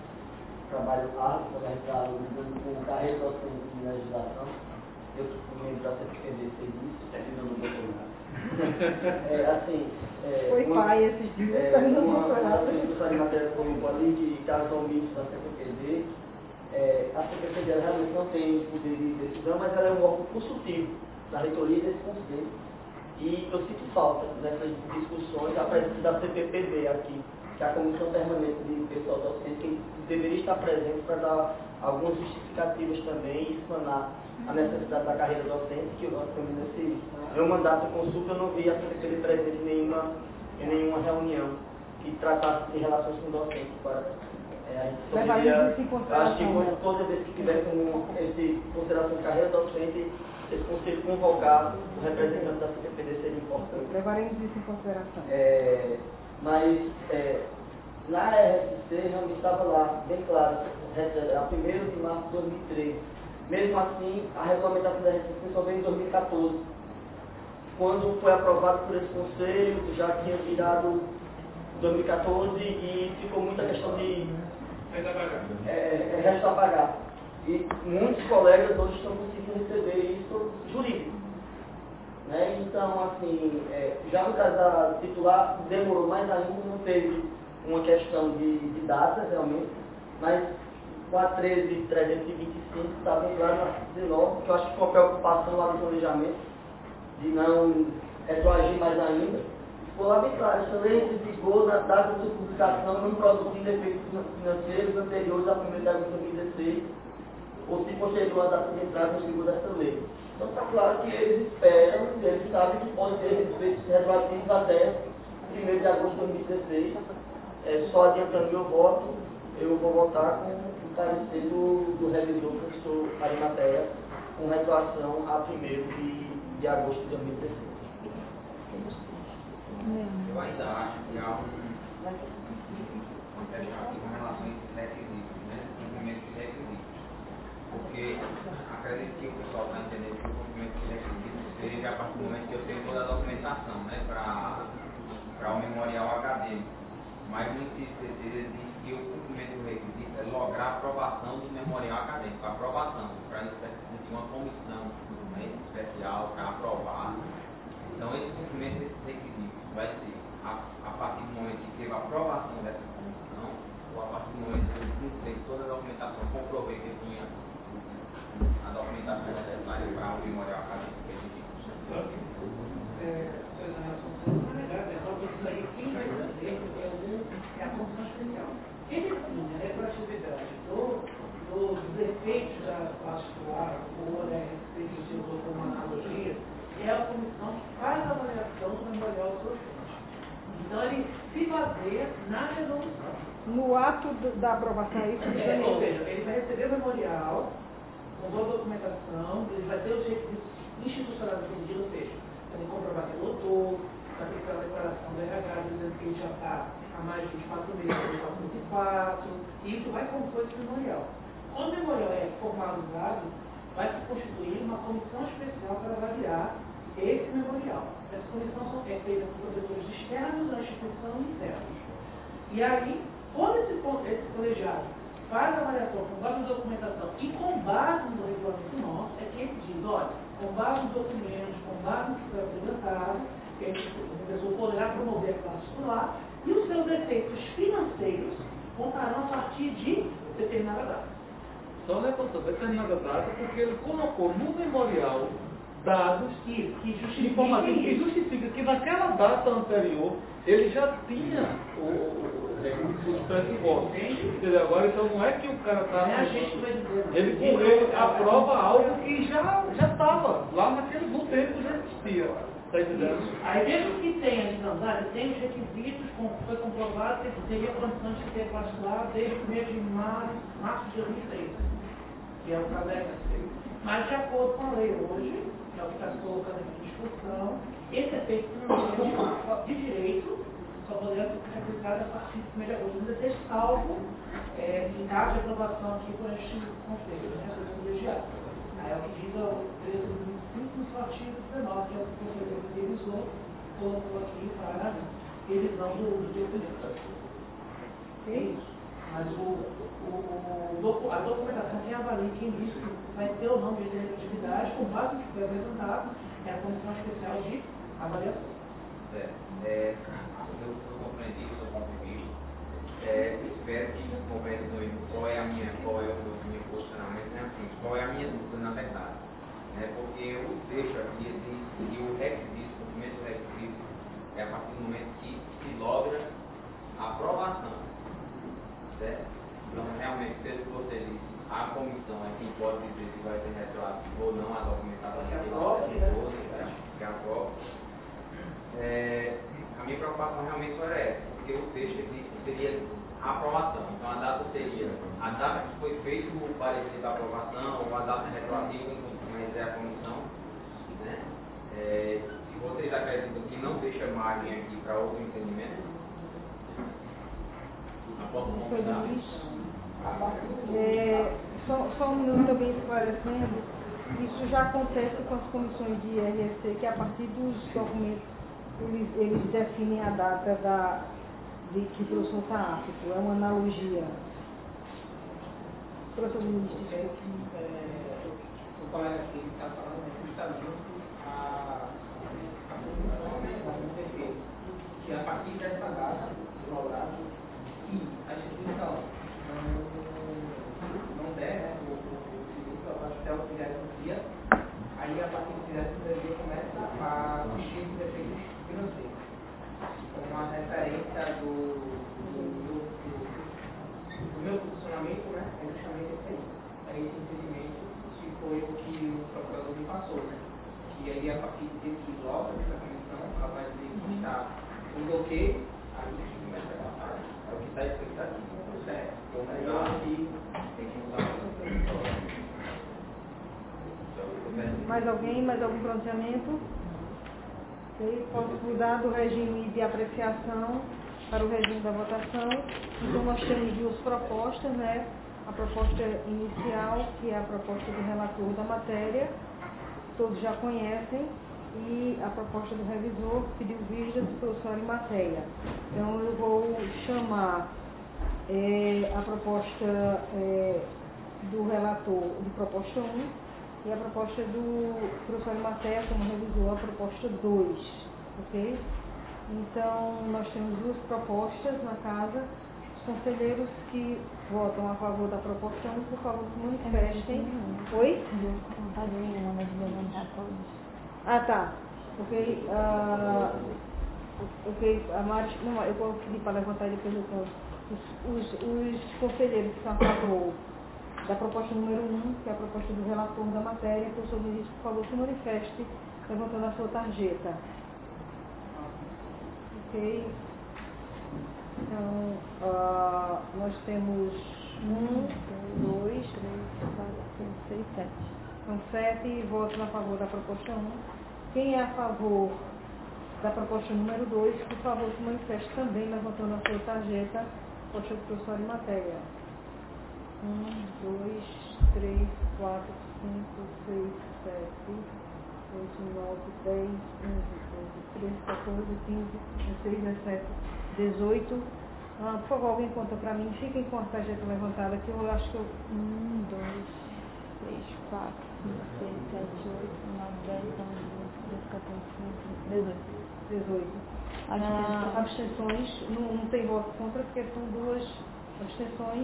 trabalho árduo, realizado com carreira docente de legislação. Eu fui para C P P D serviço, ainda não doutorado. É, assim, é, foi uma, pai esses dias, é, terminando uma, o doutorado. uma discussão de matéria comigo ali, que casualmente da C P P D, é, a C P P D realmente não tem poder de decisão, mas ela é um órgão consultivo da reitoria desse conselho. E eu sinto falta nessas discussões a presença da C P P D aqui, que é a Comissão Permanente de Pessoal Docente, que deveria estar presente para dar algumas justificativas também e explanar a necessidade da carreira docente, que nós temos nesse meu mandato de consulta, eu não vi a C P P D presente em nenhuma, em nenhuma reunião que tratasse de relações com docentes. Para, é, a gente poderia, acho que com toda vez que tiver com esse consideração de carreira docente, esse conselho convocar o representante da C P P D seria importante. Levaremos isso em consideração. É, mas é, na R S C realmente estava lá, bem claro, a primeira de março de dois mil e treze. Mesmo assim, a regulamentação da R S C só veio em dois mil e quatorze. Quando foi aprovado por esse conselho, já tinha virado dois mil e quatorze e ficou muita questão de é, é, resto a pagar. E muitos colegas hoje estão conseguindo receber isso jurídico. Né? Então, assim, é, já no caso da titular, demorou mais ainda, não teve uma questão de, de data realmente, mas com a treze mil trezentos e vinte e cinco está bem claro no artigo dezenove, que eu acho que foi uma preocupação lá do planejamento, de não retroagir mais ainda. Ficou lá bem claro, essa lei entra em vigor na data de sua publicação, não produzindo efeitos financeiros anteriores a primeiro de agosto de dois mil e dezesseis, ou se posterior à data de entrada no vigor dessa lei. Então está claro que eles esperam, eles sabem que pode ter efeitos retroativos até primeiro de agosto de dois mil e dezesseis. É, só adiantando meu voto, eu vou votar com o parecer do, do revisor, professor Arimateia, com retroação a primeiro de, de agosto de dois mil e dezesseis. Eu ainda acho que há um, uma questão aqui com relação a esses requisitos, né? Cumprimento de requisitos. Porque acredito que o pessoal está entendendo que o cumprimento de requisitos seja a partir do momento que eu tenho toda a documentação, né? Para o memorial acadêmico. Mas o inciso terceiro diz que o cumprimento do requisito é lograr a aprovação do memorial acadêmico, a aprovação, para isso existir uma comissão, né, especial para aprovar. Então esse cumprimento desses requisitos vai ser a, a partir do momento que teve a aprovação dessa comissão, ou a partir do momento que eu cumpri toda a documentação, comprovei que eu tinha a documentação necessária para o memorial acadêmico que a gente é a função especial. Quem define a retroatividade do, do, dos efeitos da particular, ou da R S C, que se usou como analogia, é a comissão que faz a avaliação do memorial docente. Então, ele se baseia na resolução. No ato do, da aprovação, é isso? É, ou seja, ele vai receber o memorial, com toda a documentação, ele vai ter os requisitos institucionais definidos, ou seja, ele comprovar que lotou, vai ter aquela declaração do R H dizendo que ele já está há mais de vinte e quatro meses, ele está com vinte e quatro, e isso vai compor esse memorial. Quando o memorial é formalizado, vai se constituir uma comissão especial para avaliar esse memorial. Essa comissão é feita por professores externos da instituição e internos. E aí, quando esse, esse colegiado faz a avaliação com base na documentação e com base no regulamento nosso, é que ele diz, olha, com base nos documentos, com base no que foi apresentado, que o professor poderá promover a classe escolar, e os seus efeitos financeiros contarão a partir de determinada data. Só não é para determinada data, porque ele colocou no memorial dados que, que justificam informações que justificam que naquela data anterior ele já tinha os pressupostos. Entendeu? Agora, então não é que o cara está... É a gente vai dizer. Ele, ele aprova algo que já estava lá naquele, no tempo já existia. Está entendendo? Aí mesmo que tenha desandado, tem os requisitos, como foi comprovado que ele teria condições de ter particular desde o mês de março, março de dois mil e três, que é o caso da R S C. Mas de acordo com a lei hoje, que é o que está se colocando aqui em discussão, esse efeito financeiro de direito só poderá ser aplicado a partir do primeiro de agosto de dois mil e dezesseis, salvo é, em caso de aprovação aqui por este conselho, né, pelo colegiado. Aí é o que diz o treze mil e cinco no seu artigo dezenove, que é o que o conselho revisou, colocou aqui para revisão do, do documento. É isso. Mas o, o, o, docu- a documentação que avalia quem diz que vai ter ou não direito de atividade, com base no que foi apresentado, é a Comissão Especial de Avaliação. É, é, eu, eu compreendi o seu ponto de vista. É, espero que compreenda também qual é a minha, qual é o meu posicionamento, né? Assim, qual é a minha dúvida na verdade. Né? Porque eu deixo aqui assim, e o requisito, o cumprimento do requisito é a partir do momento que se logra a aprovação. Certo? Então, realmente, pelo que você disse, a comissão é quem pode dizer se vai ser retroativo ou não a documentação que ela apresentou, que aprova. É, a minha preocupação realmente só era essa, porque o texto existe seria a aprovação. Então, a data seria a data que foi feito o parecer da aprovação ou a data retroativa, mas é a comissão. Né? É, se vocês acreditam que não deixa margem aqui para outro entendimento, É, só, só um minuto também esclarecendo, isso já acontece com as comissões de I R S C, que a partir dos documentos eles, eles definem a data da, de que o professor está apto, é uma analogia. Professor Ministro, o colega aqui está falando justamente a comissão do prefeito, que a partir dessa data, do horário, e a instituição não, não der, o Felipe, eu acho que é o vigésimo dia, aí a partir do vigésimo dia começa a surgir os efeitos financeiros. Como a referência do, do, do, do, do meu funcionamento, né, é justamente esse aí. É esse entendimento que foi o que o procurador me passou, né? Que aí a partir desses órgãos da comissão, ela vai dizer que está no bloqueio, aí a gente começa a passar. É o que está escrito aqui, certo? Então, melhor que tem que mudar o mais alguém, mais algum pronunciamento? Okay. Posso mudar do regime de apreciação para o regime da votação. Então, nós temos duas propostas, né? A proposta inicial, que é a proposta do relator da matéria, todos já conhecem, e a proposta do revisor, que pediu vista do professor em matéria. Então, eu vou chamar é, a proposta é, do relator de proposta um e a proposta do professor em matéria como revisor, a proposta dois, ok? Então, nós temos duas propostas na casa. Os conselheiros que votam a favor da proposta um, por favor, se manifestem. Oi? Ah, tá. Ok. Uh, ok. A Mari, não, eu vou pedir para levantar e depois eu conto. Os, os, os conselheiros que estão a favor da proposta número um, que é a proposta do relator da matéria, o professor ministro, por favor, se manifeste levantando a sua tarjeta. Ok. Então, uh, nós temos um, dois, três, quatro, cinco, seis, sete. São sete votos a favor da proposta um. Quem é a favor da proposta número dois, por favor, se manifeste também levantando a sua tarjeta, proposta do professor em matéria. um, dois, três, quatro, cinco, seis, sete, oito, nove, dez, onze, doze, treze, quatorze, quinze, dezesseis, dezessete, dezoito. Ah, por favor, alguém conta para mim. Fiquem com a tarjeta levantada que eu acho que eu... um, dois, três, quatro, cinco, seis, sete, oito, nove, dez, onze, doze, treze, quatorze, quinze, dezoito. dezoito. Ah, abstenções. Não, não tem voto contra porque são duas abstenções.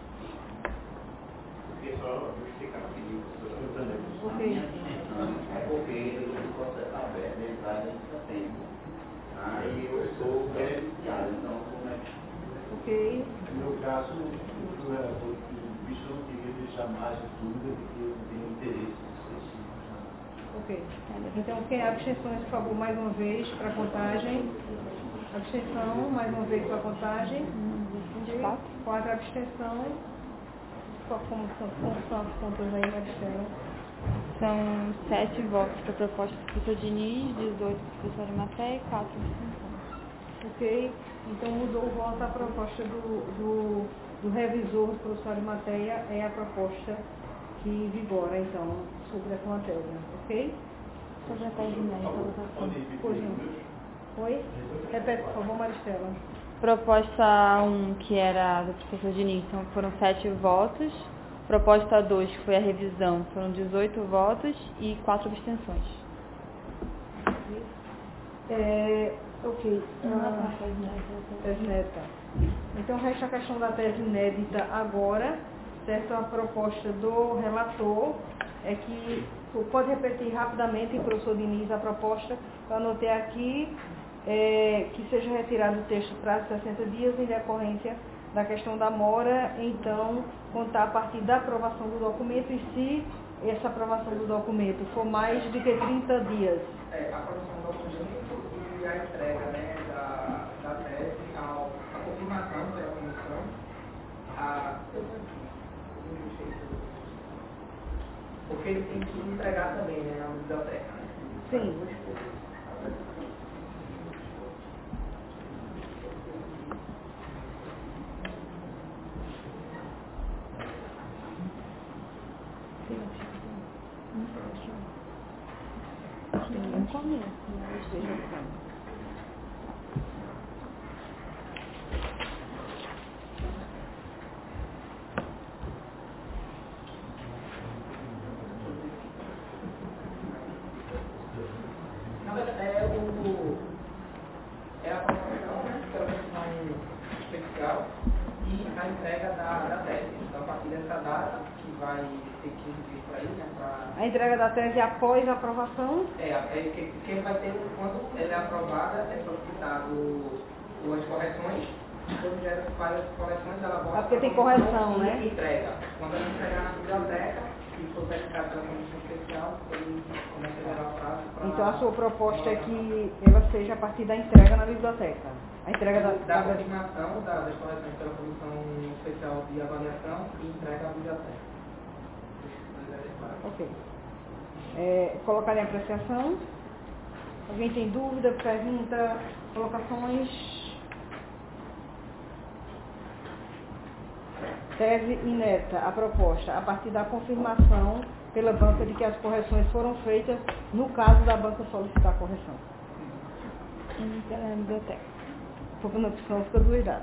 Pessoal, vou explicar rapidinho. Ok. É porque o processo está aberto, ele vai dentro do tempo. Aí eu sou beneficiário, então como é que... Ok. No meu caso, o relator do bicho não queria deixar mais dúvida, porque eu não tenho interesse excessivo. Ok. Então, quem é abstenções, por favor, mais uma vez para a contagem. Abstenção, mais uma vez para a contagem. Quatro. Quatro abstenções. Qual como são, como são as contas aí, Maristela? São sete votos para a proposta do professor Diniz, dezoito para o professor Maté e quatro abstenções. Ok? Então mudou o voto. A proposta do, do, do revisor do professor de matéria é a proposta que vigora, então, sobre essa matéria. Ok? Sobre a tese médica, votação. Pois não. Oi? Repete, por favor, Maristela. Proposta um, que era do professor Diniz, então foram sete votos. Proposta dois, que foi a revisão, foram dezoito votos e quatro abstenções. É, ok. Ah, tese inédita. Então resta a questão da tese inédita agora, certo? A proposta do relator é que, pode repetir rapidamente, professor Diniz, a proposta, eu anotei aqui, é, que seja retirado o texto prazo de sessenta dias em decorrência da questão da mora, então contar a partir da aprovação do documento, e se essa aprovação do documento for mais do que trinta dias. É, a aprovação do documento e a entrega, né, da, da tese, ao, a confirmação pela comissão, a, porque ele tem que entregar também, né, na biblioteca. Né? Sim. No começo, né? Esteja assim. Na verdade, é, o, é a aprovação, né, pela comissão especial e a entrega da, da tese. Então, a partir dessa data, que vai ter quinze dias para ir, né, para... A entrega da tese após a aprovação? É, é que, que vai ter, quando ela é aprovada, é solicitado as correções, quando já faz as correções, ela volta... Ah, porque tem correção, né? E entrega. Quando ela entregar na biblioteca, se for verificado pela comissão especial, ele começa a gerar o prazo para... Então a sua proposta é que ela seja a partir da entrega na biblioteca. A entrega da... Da confirmação da, das correções pela comissão especial de avaliação e entrega à biblioteca. Ok. É, colocar em apreciação. Alguém tem dúvida, pergunta, colocações? Tese inédita, a proposta, a partir da confirmação pela banca de que as correções foram feitas, no caso da banca solicitar a correção. Pela biblioteca. Porque na opção fica duas datas.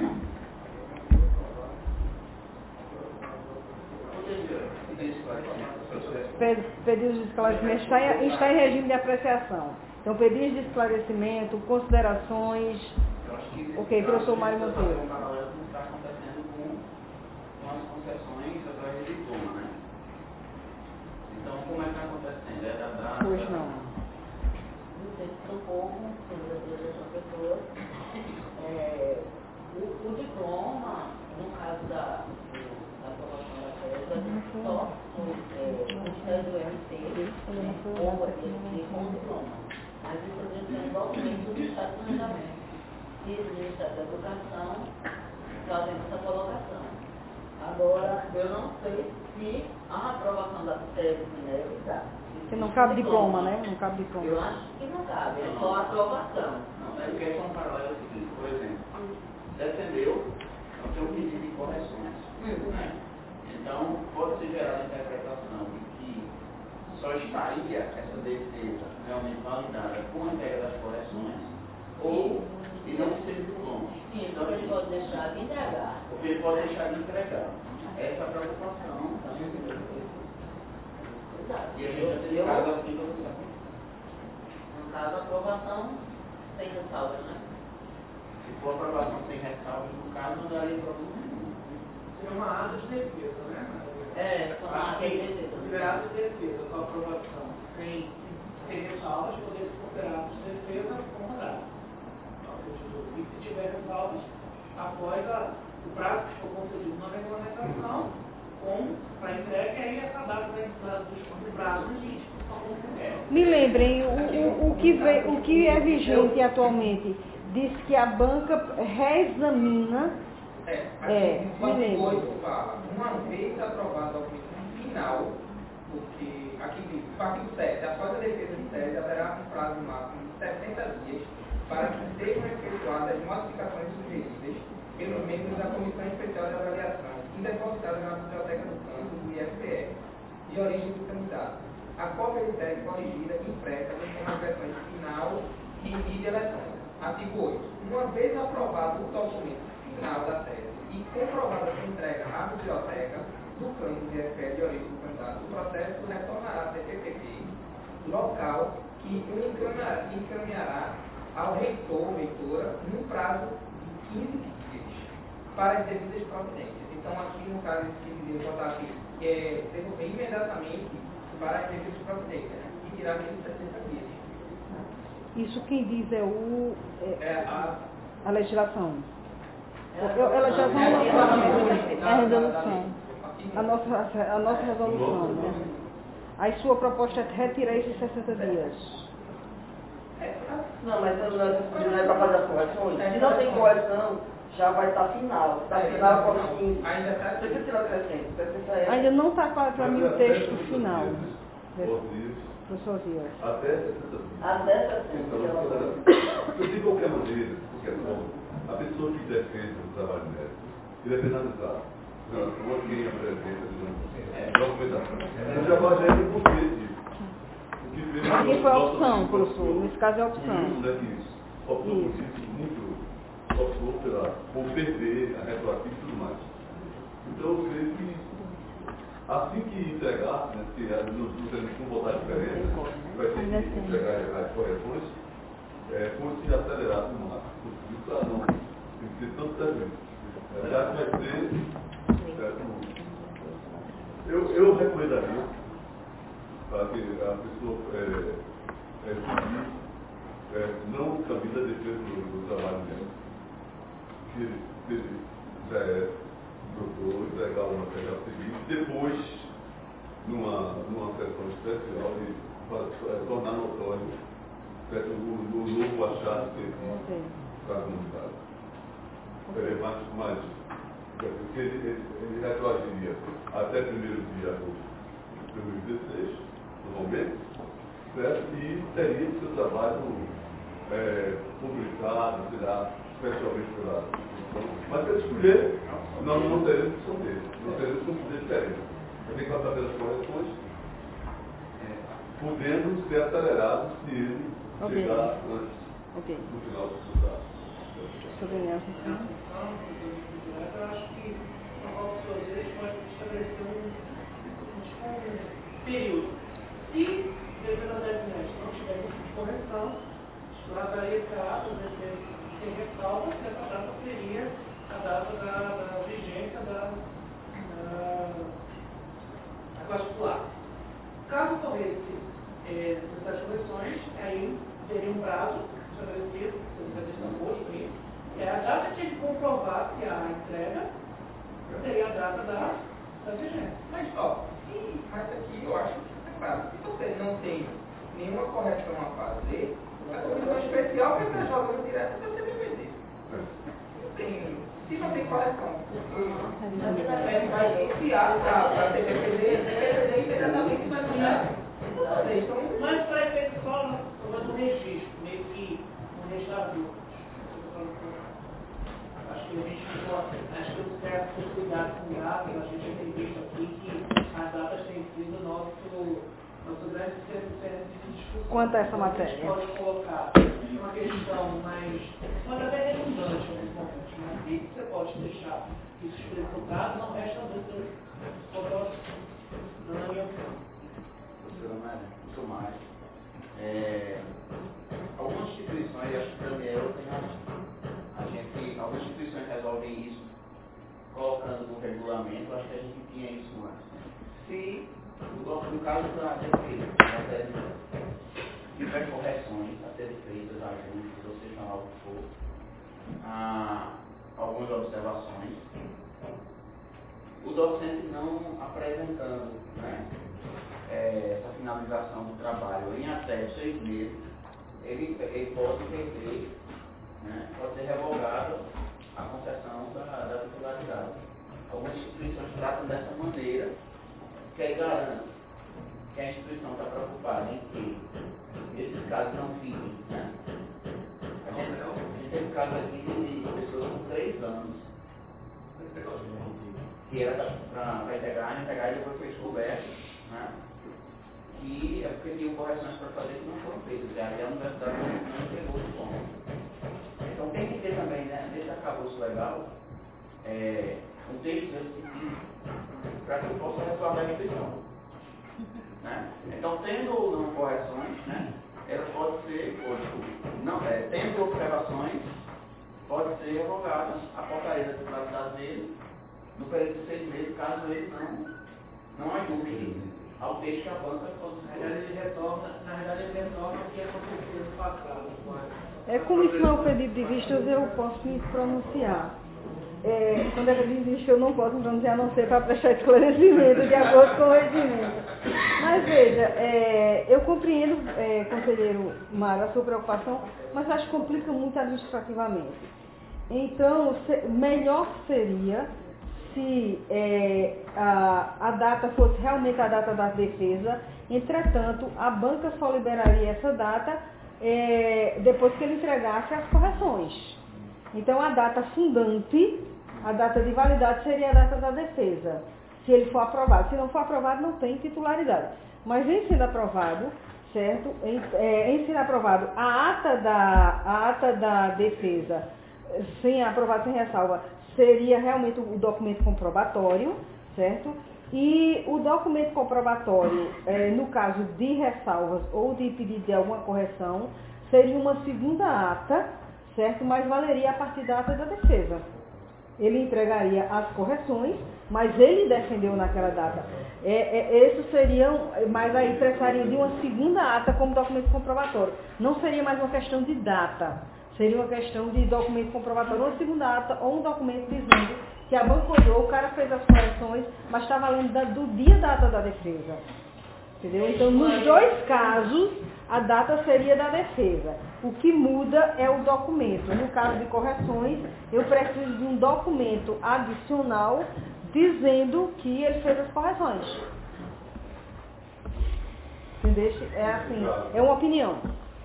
Pedidos de esclarecimento está em, está em regime de apreciação. Então, pedidos de esclarecimento, considerações. Ok, professor Mário Monteiro. Está acontecendo com, com as concessões através de diploma, né? Então, como é que está acontecendo? É da data? Pois não. No centro de socorro, segundo a direção pessoa, é, o, o diploma, no caso da, da aprovação da tese, só o Ministério do M C, ou a D C com o diploma. Mas isso a gente tem documento do Estado do Planejamento e do Ministério da Educação fazendo essa colocação. Agora, eu não sei se a aprovação da tese inédita. Que não cabe diploma, né? Não cabe diploma. Eu acho que não cabe, é só a aprovação. Não, é porque é um paralelo seguinte, por exemplo, defendeu, não tem um pedido de correções. Hum. Né? Então, pode-se gerar a interpretação de que só estaria essa defesa realmente validada com a entrega das correções, ou e não ser diploma. Sim, então ele pode deixar de entregar. Porque ele pode deixar de entregar. Essa é a preocupação. Tá? Exato. E a gente já teve caso assim, você sabe. No caso, a aprovação sem ressalvas, né? Se for aprovação sem ressalvas, no caso, não daria problema nenhum. Seria uma ata de defesa, né? É, só uma ata de defesa. Considerado de defesa, com a aprovação sem, sem ressalvas, poderia ser considerado de defesa com mandado. E se tiver ressalvas, após a, o prazo que for concedido na regulamentação, para entrega, e aí essa data do prazo existe. Me lembrem, o, o, o, que vê, o que é vigente atualmente diz que a banca reexamina. É, é o me lembro. oito fala, uma vez aprovado ao final, porque aqui diz, o artigo sete, após a defesa de tese, haverá um prazo máximo de sessenta dias para que sejam efetuadas as modificações sugeridas pelos membros da Comissão Especial de Avaliação e depositadas na Biblioteca do Campus do I F P R, de origem do candidato. A cópia de tese corrigida impressa com as versões final e mídia eletrônica. Artigo oito. Uma vez aprovado o documento final da tese e comprovada sua entrega à biblioteca do campo de F P de origem do candidato, o processo retornará à C P P Q, local que o encaminhará, encaminhará ao reitor ou reitora num prazo de quinze dias para as devidas providências. Então, aqui no caso, esse quinze dias, botar aqui, que é devolver imediatamente para as devidas providências, né? E tirar menos de sessenta dias. Isso quem diz é o... É, é a, a legislação. Eu, ela já vai é a resolução. A nossa, a nossa resolução, né? Aí sua proposta é retirar esses sessenta dias. Não, mas não é para fazer as correções. Se não tem correção, já vai estar final. Está final com os quinze. Ainda está Você quer tirar crescente? Ainda não está claro para mim o texto final. Professor Dias. Até sessenta dias. Até sessenta dias. De qualquer maneira, de qualquer forma, a pessoa que defende o trabalho médico, ele é penalizado. Não, não quem apresenta, digamos, documentação. Ele já vai já é porquê disso. Aqui foi a opção, professor. Nesse caso é a opção. Não é isso. Optou por isso muito, optou pela, por perder a retroativa e tudo mais. Então, eu creio que assim que entregar, né, se não teremos como votar diferente, vai ter que entregar as correções, é, fosse acelerado no máximo possível para não ter tanto prejuízo. Já que vai ser, eu, eu recomendaria para que a pessoa é, é, pedir, é, não caminha a defesa do, do trabalho dela. Se ele, se ele já é doutor, entregar o material seguinte, depois, numa, numa sessão especial, e para é, tornar notório certo, o, o novo achado que existe para a comunidade. Seria mais, mais porque ele, ele, ele retroagiria até primeiro de agosto de dois mil e dezesseis, normalmente, certo? E teria o seu trabalho é, publicado, será especialmente pela instituição. Mas se ele escolher, nós não teremos opção dele, não teremos como fazer diferente. Eu tenho que passar pelas correções, podendo ser acelerado se ele okay. chegar antes okay. do final do resultado. Sobre essa, sim. Eu acho que a volta de vocês pode estabelecer um, um período. Se determinado advento não tiver tipo de correção, trataria esse ato sem ressalva, que essa data seria a data da, da vigência da, da, da classificar. Caso ocorresse é, essas correções, aí teria um prazo estabelecido, se você é a data que ele comprovasse a entrega, seria a data da, da vigência. Mas, ó, sim, mas aqui eu acho que é claro. Se você não tem nenhuma correção a fazer, a comissão especial vai estar jogando direto para o C P P D. Não tem, se não tem correção, ele vai enviar para a C P P D, a C P P D imediatamente vai mandar. Mas para efeito só no registro, meio que no registro. Acho que a gente ficou, acho que eu quero ter cuidado com o dado, a gente tem visto aqui que as datas têm sido nosso, nosso grande centro de discussão. Quanto a essa matéria? A gente pode colocar uma questão mais, pode até redundante em alguns momentos, mas aí você pode deixar isso explicado, não resta dúvida sobre a minha opinião. Professora Maria, muito mais. É, algumas instituições, acho que o Daniel tem razão. A gente, algumas instituições resolvem isso colocando no regulamento, acho que a gente tinha isso antes. Se, no caso da defesa, se tiver correções a serem feitas, ajustes, ou seja lá o que for, ah, algumas observações, o docente não apresentando, né, é, essa finalização do trabalho em até seis meses, ele, ele pode perder, né, pode ser revogada a concessão da, da titularidade. Algumas instituições tratam dessa maneira, que aí garante que a instituição está preocupada em que esses casos não fiquem. Né? A gente, a gente teve um caso aqui de pessoas com três anos, que era para integrar, integrar e depois foi descoberto, né? Que é porque tinham correções para fazer que não foram feitas. E aí a universidade não entregou o ponto. fosse legal, é, um texto específico para que eu possa retornar a inscrição. Né? Então, tendo ou não correções, né, ela pode ser, ou, não, é, tendo observações, pode ser revogada a portaria da titularidade dele no período de seis meses, caso ele não, não ajude ao texto que a banca fosse. Na verdade, ele retorna, na verdade, ele retorna o que aconteceu no passado. É, como isso não é um pedido de vistas, eu posso me pronunciar. É, quando é pedido de vista, eu não posso me pronunciar, a não ser para prestar esclarecimento de acordo com o regimento. Mas veja, é, eu compreendo, é, conselheiro Mário, a sua preocupação, mas acho que complica muito administrativamente. Então, se, melhor seria se é, a, a data fosse realmente a data da defesa. Entretanto, a banca só liberaria essa data é, depois que ele entregasse as correções. Então, a data fundante, a data de validade seria a data da defesa, se ele for aprovado. Se não for aprovado, não tem titularidade. Mas em sendo aprovado, certo? Em, é, em sendo aprovado, a ata da, a ata da defesa, sem aprovado, sem ressalva, seria realmente o documento comprobatório, certo? E o documento comprobatório, é, no caso de ressalvas ou de pedido de alguma correção, seria uma segunda ata, certo? Mas valeria a partir da ata da defesa. Ele entregaria as correções, mas ele defendeu naquela data. É, é, esses seriam, mas aí precisaria de uma segunda ata como documento comprobatório. Não seria mais uma questão de data, seria uma questão de documento comprobatório, uma segunda ata ou um documento dizendo que a banca olhou, o cara fez as correções, mas está valendo da, do dia da ata da defesa. Entendeu? Então, nos dois casos, a data seria da defesa. O que muda é o documento. No caso de correções, eu preciso de um documento adicional dizendo que ele fez as correções. Entendeu? É assim, é uma opinião.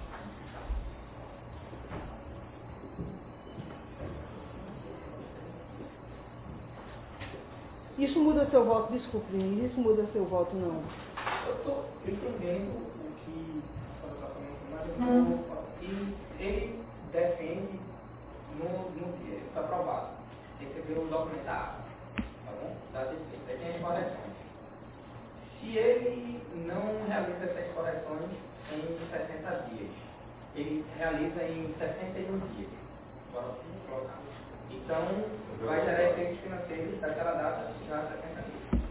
Isso muda seu voto, desculpe, isso muda seu voto, não. Eu estou entendendo o que hum. e ele defende no, no dia, está aprovado. Recebeu o documento da ata, tá bom? Da defesa, ele tem as correções. Se ele não realiza essas correções em sessenta dias, ele realiza em sessenta e um dias. Então, vai gerar efeitos financeiros daquela data já sessenta dias.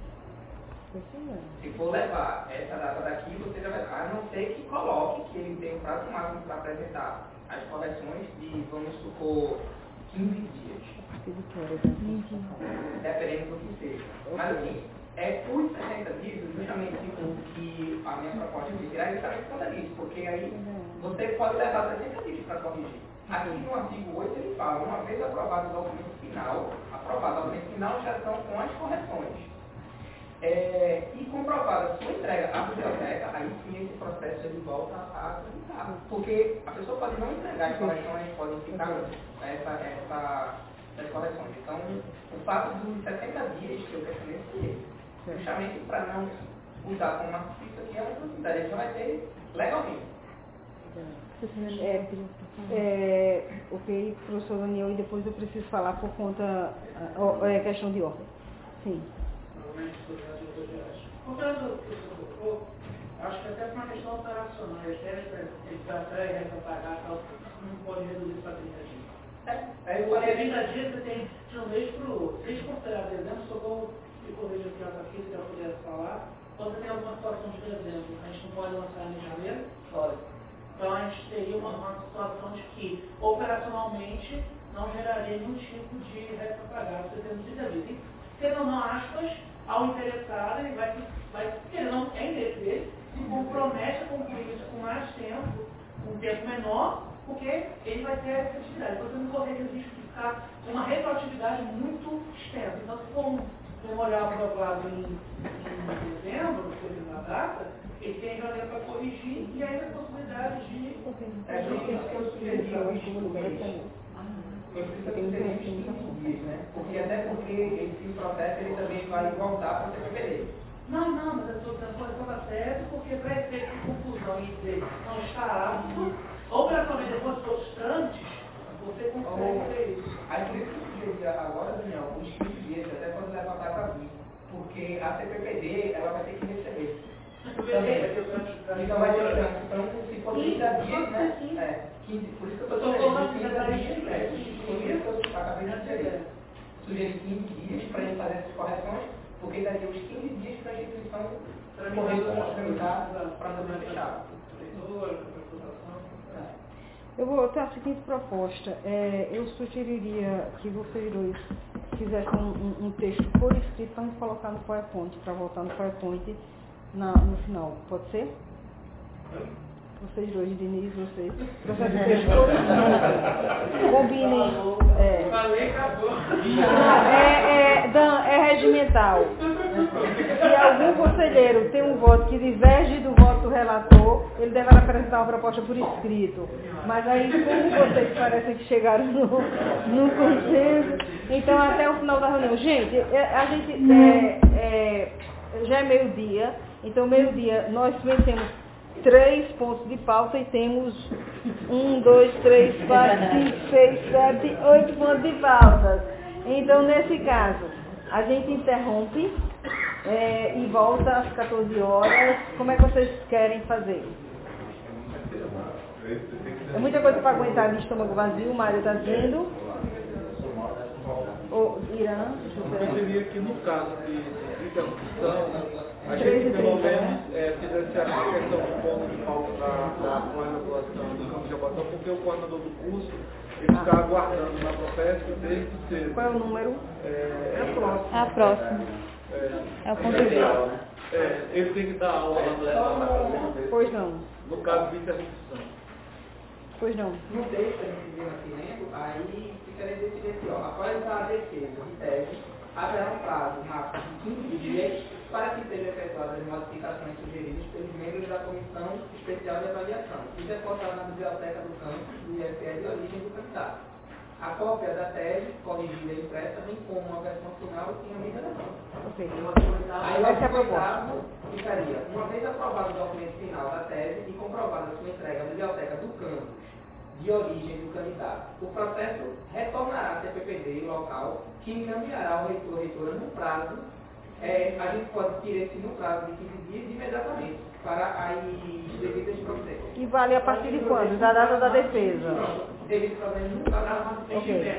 Se for levar essa data daqui, você já vai, a não ser que coloque que ele tem um prazo máximo para apresentar as correções de, vamos supor, quinze dias. Dependendo do que seja. Mas assim, é por sessenta dias, justamente o que a minha proposta de tirar é justamente por causa disso, porque aí você pode levar sessenta dias para corrigir. Aqui no artigo oito ele fala, uma vez aprovado o documento final, aprovado o documento final já estão com as correções. É, e comprovada a sua entrega à biblioteca, aí sim esse processo ele volta a acreditar. Porque a pessoa pode não entregar as correções, pode ficar essa, essa, essas correções. Então, o fato dos sessenta dias que eu questionei foi justamente para não usar como artifício aqui a responsabilidade. Ele já vai ter legalmente. É, é, ok, professor Daniel, e depois eu preciso falar por conta, é questão de ordem. Sim. Portanto, acho que até por uma questão operacional, ele está atrás de pagar, não pode reduzir para trinta dias. Aí, porque trinta dias você tem de um mês para o outro. Se a gente considerar dezembro, socorro e corrija o que ela aqui, se ela puder falar, quando você tem alguma situação de dezembro, a gente não pode lançar em janeiro? Pode. Então a gente teria uma, uma situação de que, operacionalmente, não geraria nenhum tipo de resta pagar, você tem trinta dias. Sendo não aspas, ao interessado, ele vai, vai ele não é interesse, se compromete a concluir isso com mais tempo, um tempo menor, porque ele vai ter essa atividade. Você não corre o risco de ficar com uma retroatividade muito extensa. Então, se for um memorial aprovado em, em dezembro, na data, ele tem janeiro para corrigir e aí a possibilidade de... É por isso que eu sugeri o risco. Eu preciso ter quinze dias, né? Porque até porque esse processo ele também vai voltar para o fevereiro. Não, não, mas eu estou dando certo, porque para efeito de confusão e dizer não está apto, ou para também depois dos outros trâmites, você consegue ter isso. Aí por isso que eu sugeria agora, Daniel, os quinze dias, até quando levantar para vir. Porque a C P P D, ela vai ter que receber. Também. Então vai ter o trânsito. Então, se for trinta dias, né? É, quinze, por isso que eu estou dizendo, trinta dias, né? Por isso que eu acabei de sugerir. Sugeri quinze dias para ele fazer essas correções, porque daria os quinze dias para a instituição correr com tramitar para não fechar. Eu vou ter a seguinte proposta. É, eu sugeriria que vocês dois fizessem um, um, um texto por escrito para a gente colocar no PowerPoint, para voltar no PowerPoint na, no final. Pode ser? Vocês dois, Denise, vocês. Processo de texto por escrito. Combinem. É. Falei, acabou. É, é, Dan, é regimental. Se algum conselheiro tem um voto que diverge do voto do relator, ele deverá apresentar uma proposta por escrito. Mas aí, como vocês parecem que chegaram no, no consenso, então até o final da reunião. Gente, a gente é, é, já é meio-dia, então meio-dia nós também temos três pontos de pauta e temos um, dois, três, quatro, cinco, seis, sete, oito pontos de pauta. Então, nesse caso, a gente interrompe é, e volta às quatorze horas. Como é que vocês querem fazer? É muita coisa para aguentar de estômago vazio, o Mário está dizendo. O Irã, eu diria que no caso de interrupção, a gente pelo menos é, fizesse a questão do ponto de pauta da, da pós-graduação do campo de Jabotão, porque o coordenador do curso ele está aguardando na processo desde cedo. Qual é o número? É, é a próxima. A próxima. É, é o ponto de aula. É, ele tem que dar aula lá. Pois não. No caso de interrupção. Pois não. No texto que a gente viu aqui dentro, aí ficaria decidir assim, ó, após a defesa de tese, haverá um prazo máximo de quinze dias para que sejam efetuadas as modificações sugeridas pelos membros da Comissão Especial de Avaliação e depositada na biblioteca do campus do I F E de origem do candidato. A cópia da tese, corrigida e impressa, bem como a versão final em organização. Okay. Aí vai ser aprovado, ficaria, uma vez aprovado o documento final da tese e comprovada a sua entrega à biblioteca do campus de origem do candidato, o processo retornará à C P P D local, que encaminhará ao reitor ou reitora no prazo, é, a gente pode tirar esse no prazo de quinze dias imediatamente, para as devidas providências. E vale a partir de quando? Da data da defesa? Devido problema no prazo de okay.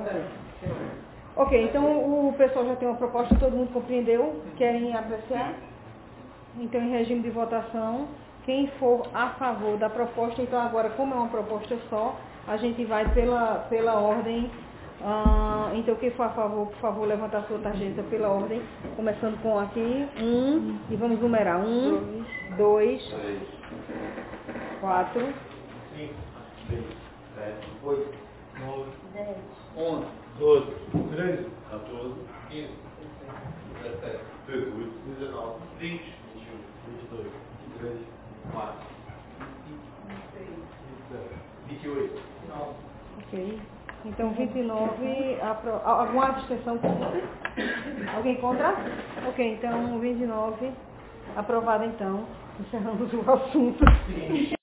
Ok, então o pessoal já tem uma proposta, todo mundo compreendeu? Querem apreciar? Então, em regime de votação, quem for a favor da proposta, então agora, como é uma proposta só, a gente vai pela, pela ordem. Ah, então, quem for a favor, por favor, levanta a sua tarjeta pela ordem, começando com aqui, um, e vamos numerar, um, dois, quatro, cinco, seis, sete, oito, nove, dez, onze, doze, treze, quatorze, quinze, dezessete, dezoito, dezenove, vinte, vinte e um, vinte e dois, vinte e três, vinte e quatro, vinte e cinco, vinte e oito. Ok. Então, vinte e nove, apro... alguma abstenção? Alguém contra? Ok, então, vinte e nove, aprovado então. Encerramos o assunto.